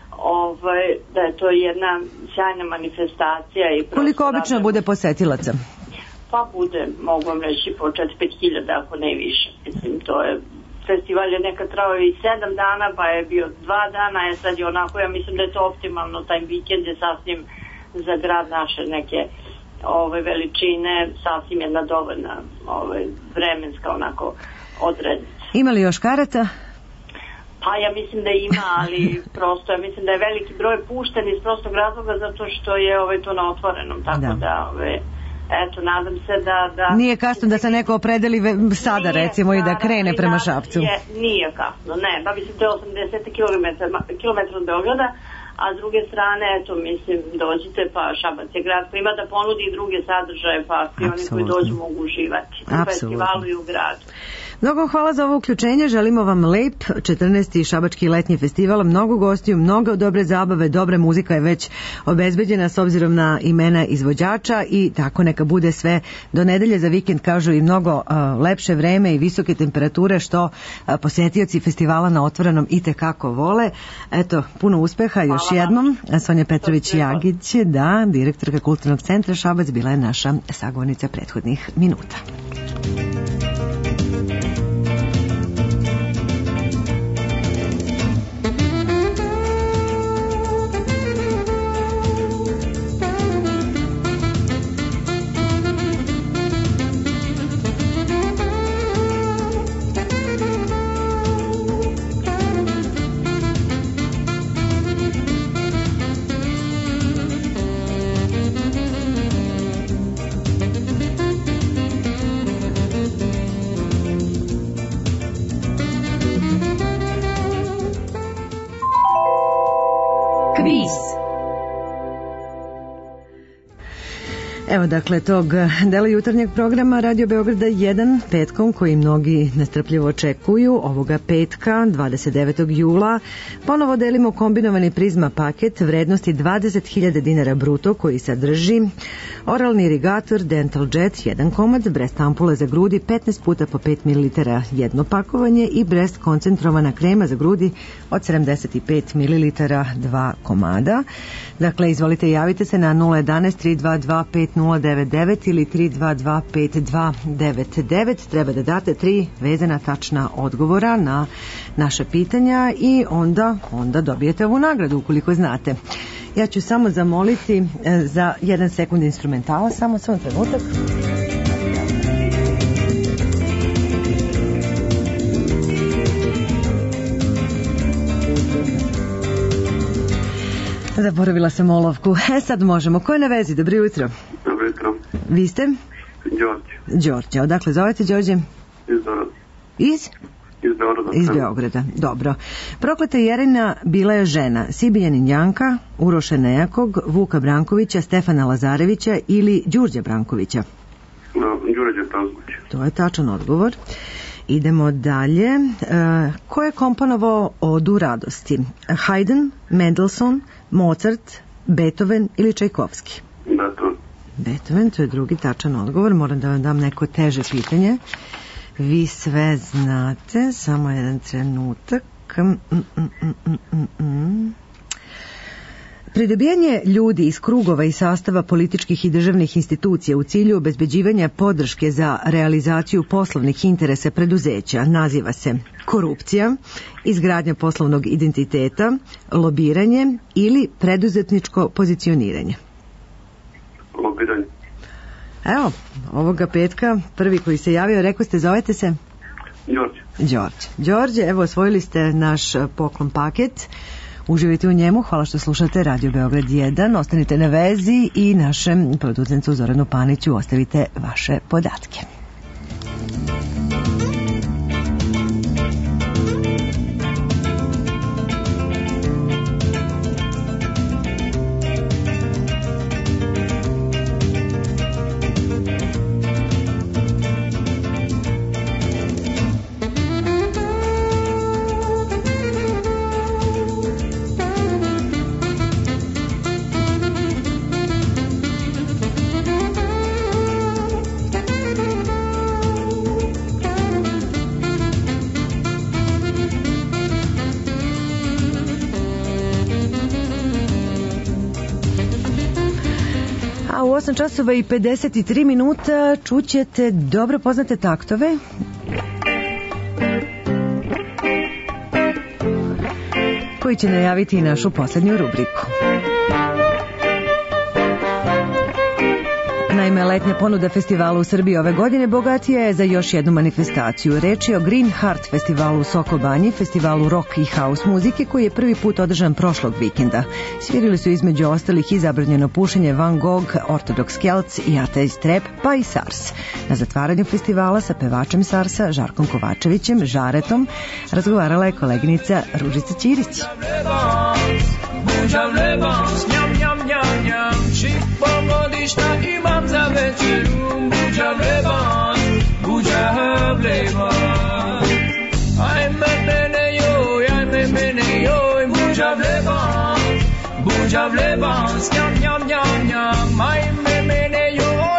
da je to jedna sjajna manifestacija. Koliko obično bude posetilaca? Pa bude, mogu vam reći, po 4-5 hiljada, ako ne više. Mislim, to je, festival je nekad trao i 7 dana, pa je bio 2 dana, sad je onako, ja mislim da je to optimalno, taj vikend je sasvim za grad naše neke veličine, sasvim jedna dovoljna vremenska onako odrednica. Ima li još karata? Pa ja mislim da ima, ali prosto ja mislim da je veliki broj pušten iz prostog razloga zato što je to na otvorenom, tako da eto, nadam se da... Nije kasno da se neko opredeli sada recimo i da krene prema Šapcu. Nije kasno, ne, pa mislim to je 80 km od Beograda, a s druge strane, eto, mislim, dođite, pa Šabac je grad koji ima da ponudi i druge sadržaje, pa svi oni koji dođu mogu uživati u festivalu i u gradu. Mnogo hvala za ovo uključenje, želimo vam lep 14. Šabački letnji festival, mnogo gostiju, mnogo dobre zabave, dobra muzika je već obezbeđena s obzirom na imena izvođača i tako neka bude sve do nedelje, za vikend kažu i mnogo lepše vreme i visoke temperature što posjetioci festivala na otvorenom i tekako vole. Eto, puno uspeha još jednom. Sonja Petrović-Jagić, direktorka Kulturnog centra Šabac, bila je naša sagovornica prethodnih minuta. Evo dakle tog dela jutarnjeg programa Radio Beograda 1 petkom koji mnogi nestrpljivo očekuju. Ovoga petka 29. jula ponovo delimo kombinovani Prizma paket vrednosti 20.000 dinara bruto koji sadrži oralni irigator Dental Jet 1 komad, Brest ampule za grudi 15 puta po 5 ml jedno pakovanje i Brest koncentrovana krema za grudi od 75 ml 2 komada. Dakle, izvolite, javite se na 011 322 5099 ili 322 5299. Treba da date 3 vezana tačna odgovora na naše pitanja i onda dobijete ovu nagradu ukoliko znate. Ja ću samo zamoliti za 1 sekund instrumentala, samo trenutak. Zaboravila sam olovku. Sad možemo. Ko je na vezi? Dobro jutro. Dobro jutro. Vi ste? Đorđe. Odakle zovete, Đorđe? Iz Beograda. Iz Beograda. Iz Beograda. Dobro. Prokleta Jerina bila je žena Sibiljanin Janka, Uroša Nejakog, Vuka Brankovića, Stefana Lazarevića ili Đurđa Brankovića? Đurđa Brankovića. To je tačan odgovor. Idemo dalje. Ko je komponovao Odu radosti? Haydn, Mendelssohn, Mozart, Beethoven ili Čajkovski? Beethoven, to je drugi tačan odgovor. Moram da vam dam neko teže pitanje. Vi sve znate, samo jedan trenutak. čekam. Pridobijanje ljudi iz krugova i sastava političkih i državnih institucija u cilju obezbeđivanja podrške za realizaciju poslovnih interesa preduzeća naziva se korupcija, izgradnja poslovnog identiteta, lobiranje ili preduzetničko pozicioniranje. Lobiranje. Evo, ovoga petka prvi koji se javio, rekao ste, zovete se? Đorđe, evo, osvojili ste naš poklon paket. Uživajte u njemu, hvala što slušate Radio Beograd 1, ostanite na vezi i našem producentu Zoranu Paniću ostavite vaše podatke. U 8 časova i 53 minuta čućete dobro poznate taktove koji će najaviti i našu poslednju rubriku. Naime, letnja ponuda festivala u Srbiji ove godine bogatija je za još jednu manifestaciju. Reč je o Green Heart festivalu u Soko Banji, festivalu rock i house muzike koji je prvi put održan prošlog vikenda. Svirili su između ostalih i zabranjeno pušenje, Van Gogh, Ortodoks Kelc i Ateist Trap, pa i Sars. Na zatvaranju festivala sa pevačem Sarsa, Žarkom Kovačevićem, Žaretom, razgovarala je koleginica Ružica Ćirić. Šta imam za večeru, buđav reban, buđav reban. Ajme mene joj, buđav reban, snjam, njam, njam, njam. Ajme mene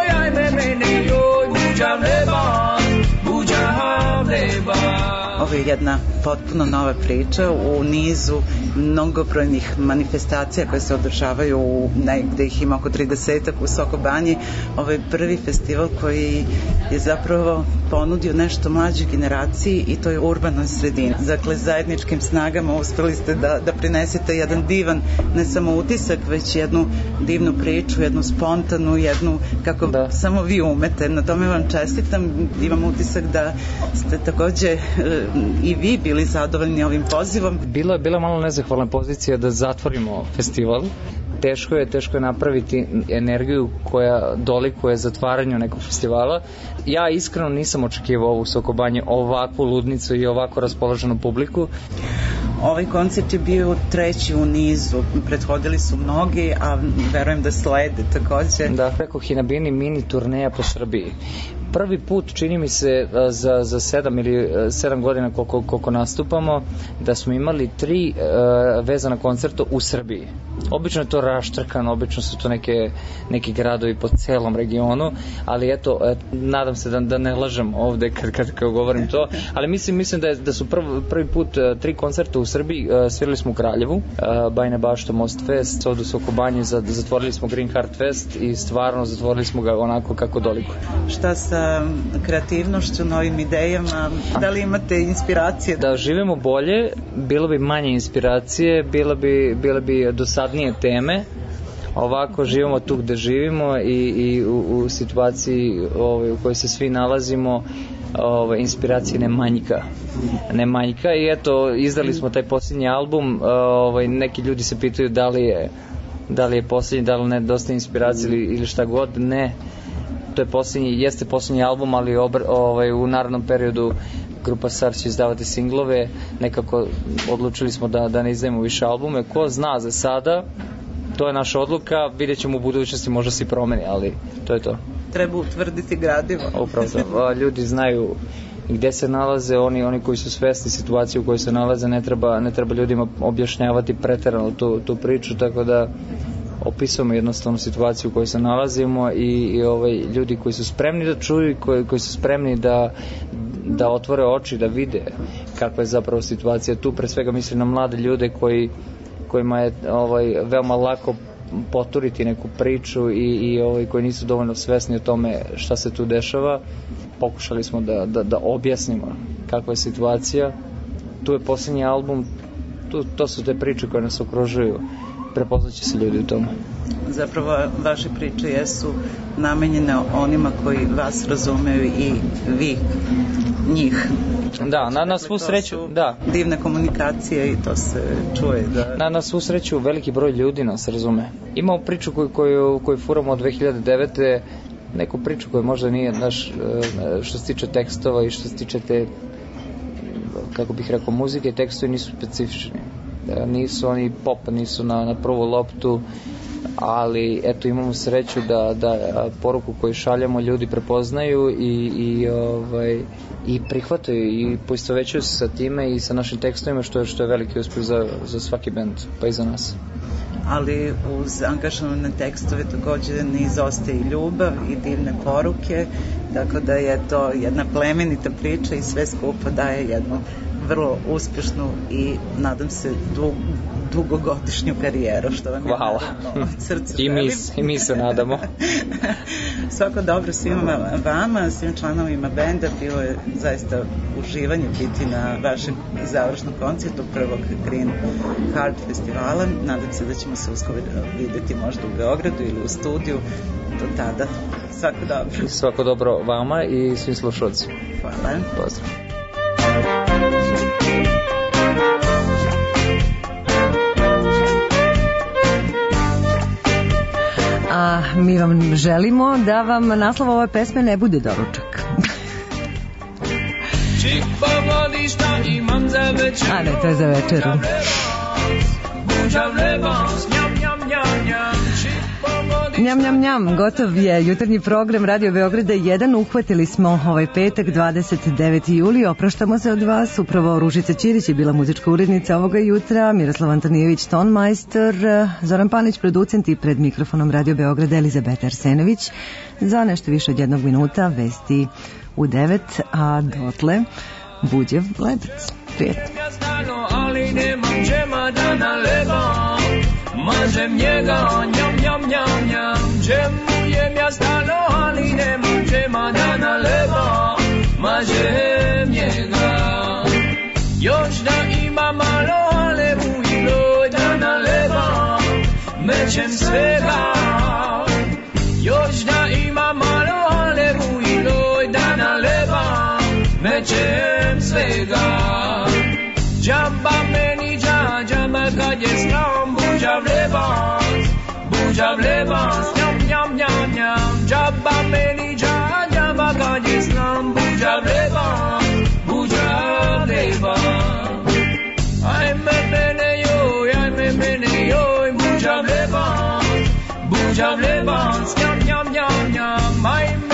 joj, buđav reban, buđav reban. Ovo je jedna potpuno nova priča u nizu mnogobrojnih manifestacija koje se održavaju negde ih ima oko 30 u Soko Banji. Ovo je prvi festival koji je zapravo ponudio nešto mlađoj generaciji i to je urbanoj sredini. Dakle, zajedničkim snagama uspeli ste da prinesete jedan divan, ne samo utisak, već jednu divnu priču, jednu spontanu, jednu kako samo vi umete. Na tome vam čestitam. Imam utisak da ste takođe i vi bili zadovoljni ovim pozivom. Bila malo nezahvalna pozicija da zatvorimo festival. Teško je napraviti energiju koja dolikuje zatvaranju nekog festivala. Ja iskreno nisam očekivao u Soko Banji ovakvu ludnicu i ovako raspoloženu publiku. Ovaj koncert je bio treći u nizu, prethodili su mnogi, a verujem da slede takođe. Da, preko Hinabini mini turneja po Srbiji. Prvi put, čini mi se, za 7 godina koliko nastupamo, da smo imali 3 vezana koncerta u Srbiji. Obično je to raštrkano, obično su to neki gradovi po celom regionu, ali eto, nadam se da ne lažem ovde kad govorim to, ali mislim da su prvi put 3 koncerta u Srbiji. Svirali smo u Kraljevu, Bajna Bašta, Most Fest, ovde u Soko Banji, zatvorili smo Green Heart Fest i stvarno zatvorili smo ga onako kako dolikuje. Šta sa kreativnošću, novim idejama, da li imate inspiracije? Da živimo bolje, bilo bi manje inspiracije, bilo bi dosadnije teme. Ovako živimo tu gde živimo i u situaciji u kojoj se svi nalazimo, inspiracije ne manjka i eto, izdali smo taj posljednji album. Neki ljudi se pitaju da li je posljednji, da li ne dosta inspiracije ili šta god. Ne, to je jeste posljednji album, ali u narednom periodu grupa Sars će izdavati singlove. Nekako odlučili smo da ne izdajemo više albume. Ko zna, za sada to je naša odluka, vidjet ćemo u budućnosti, možda se i promeni, ali to je to. Treba utvrditi gradivo. Upravo to. Ljudi znaju gde se nalaze, oni koji su svesni situacije u kojoj se nalaze, ne treba ljudima objašnjavati preterano tu priču, tako da opisujemo jednostavno situaciju u kojoj se nalazimo i ljudi koji su spremni da čuju, koji su spremni da otvore oči, da vide kakva je zapravo situacija tu. Pre svega mislim na mlade ljude kojima je veoma lako poturiti neku priču i koji nisu dovoljno svesni o tome šta se tu dešava. Pokušali smo da objasnimo kakva je situacija. Tu je posljednji album, to su te priče koje nas okružuju. Prepoznaće se ljudi u tome. Zapravo vaše priče jesu namenjene onima koji vas razumeju i vi njih. Da, na svu sreću, da. Divne komunikacije i to se čuje. Na svu sreću veliki broj ljudi nas razume. Imamo priču koju furamo od 2009. Neku priču koja možda nije naš, što se tiče tekstova i što se tiče te, kako bih rekao, muzike, tekstovi nisu specifični. Nisu oni pop, nisu na prvu loptu, ali eto imamo sreću da poruku koju šaljamo ljudi prepoznaju i prihvataju i poistovećuju se sa time i sa našim tekstovima, što je veliki uspeh za svaki bend, pa i za nas. Ali uz angažovane tekstove takođe ne izostaje i ljubav i divne poruke, tako da je to jedna plemenita priča i sve skupa daje jednu vrlo uspješnu i nadam se dugogodišnju karijeru, što vam je naravno srce želim. I mi se nadamo. Svako dobro svima vama, svim članovima benda, bilo je zaista uživanje biti na vašem završnom koncertu prvog Green Heart festivala. Nadam se da ćemo se uskoro videti možda u Beogradu ili u studiju. Do tada, svako dobro. Svako dobro vama i svim slušalcima. Hvala. Pozdrav. A mi vam želimo da vam naslov ove pesme ne bude doručak. A ne, to je za večeru. Njam, njam, njam, gotov je jutarnji program Radio Beograda 1. Uhvatili smo ovaj petak, 29. juli. Opraštamo se od vas. Upravo Ružica Ćirić je bila muzička urednica ovoga jutra, Miroslav Antonijević, tonmajstor, Zoran Panić, producent, i pred mikrofonom Radio Beograda Elizabeta Arsenović. Za nešto više od 1 minuta vesti u 9, a dotle Buđev Lebac. Prijetno. Ali nemam džema da nalevam, mažem njega, njam, njam, njam, njam. Džemujem ja stano, ali nemam džema da nalevam, mažem njega. Još da ima malo, alevu i broj da nalevam, mećem svega. Još da ima malo, alevu i broj da nalevam, mećem svega. Džamba meni džama kad je slam, buđav lebans, njam, njam, njam, njam. Džamba meni džama kad je slam, buđav lebans. Ajme mene joj, buđav lebans, njam, njam, njam, njam. Ajme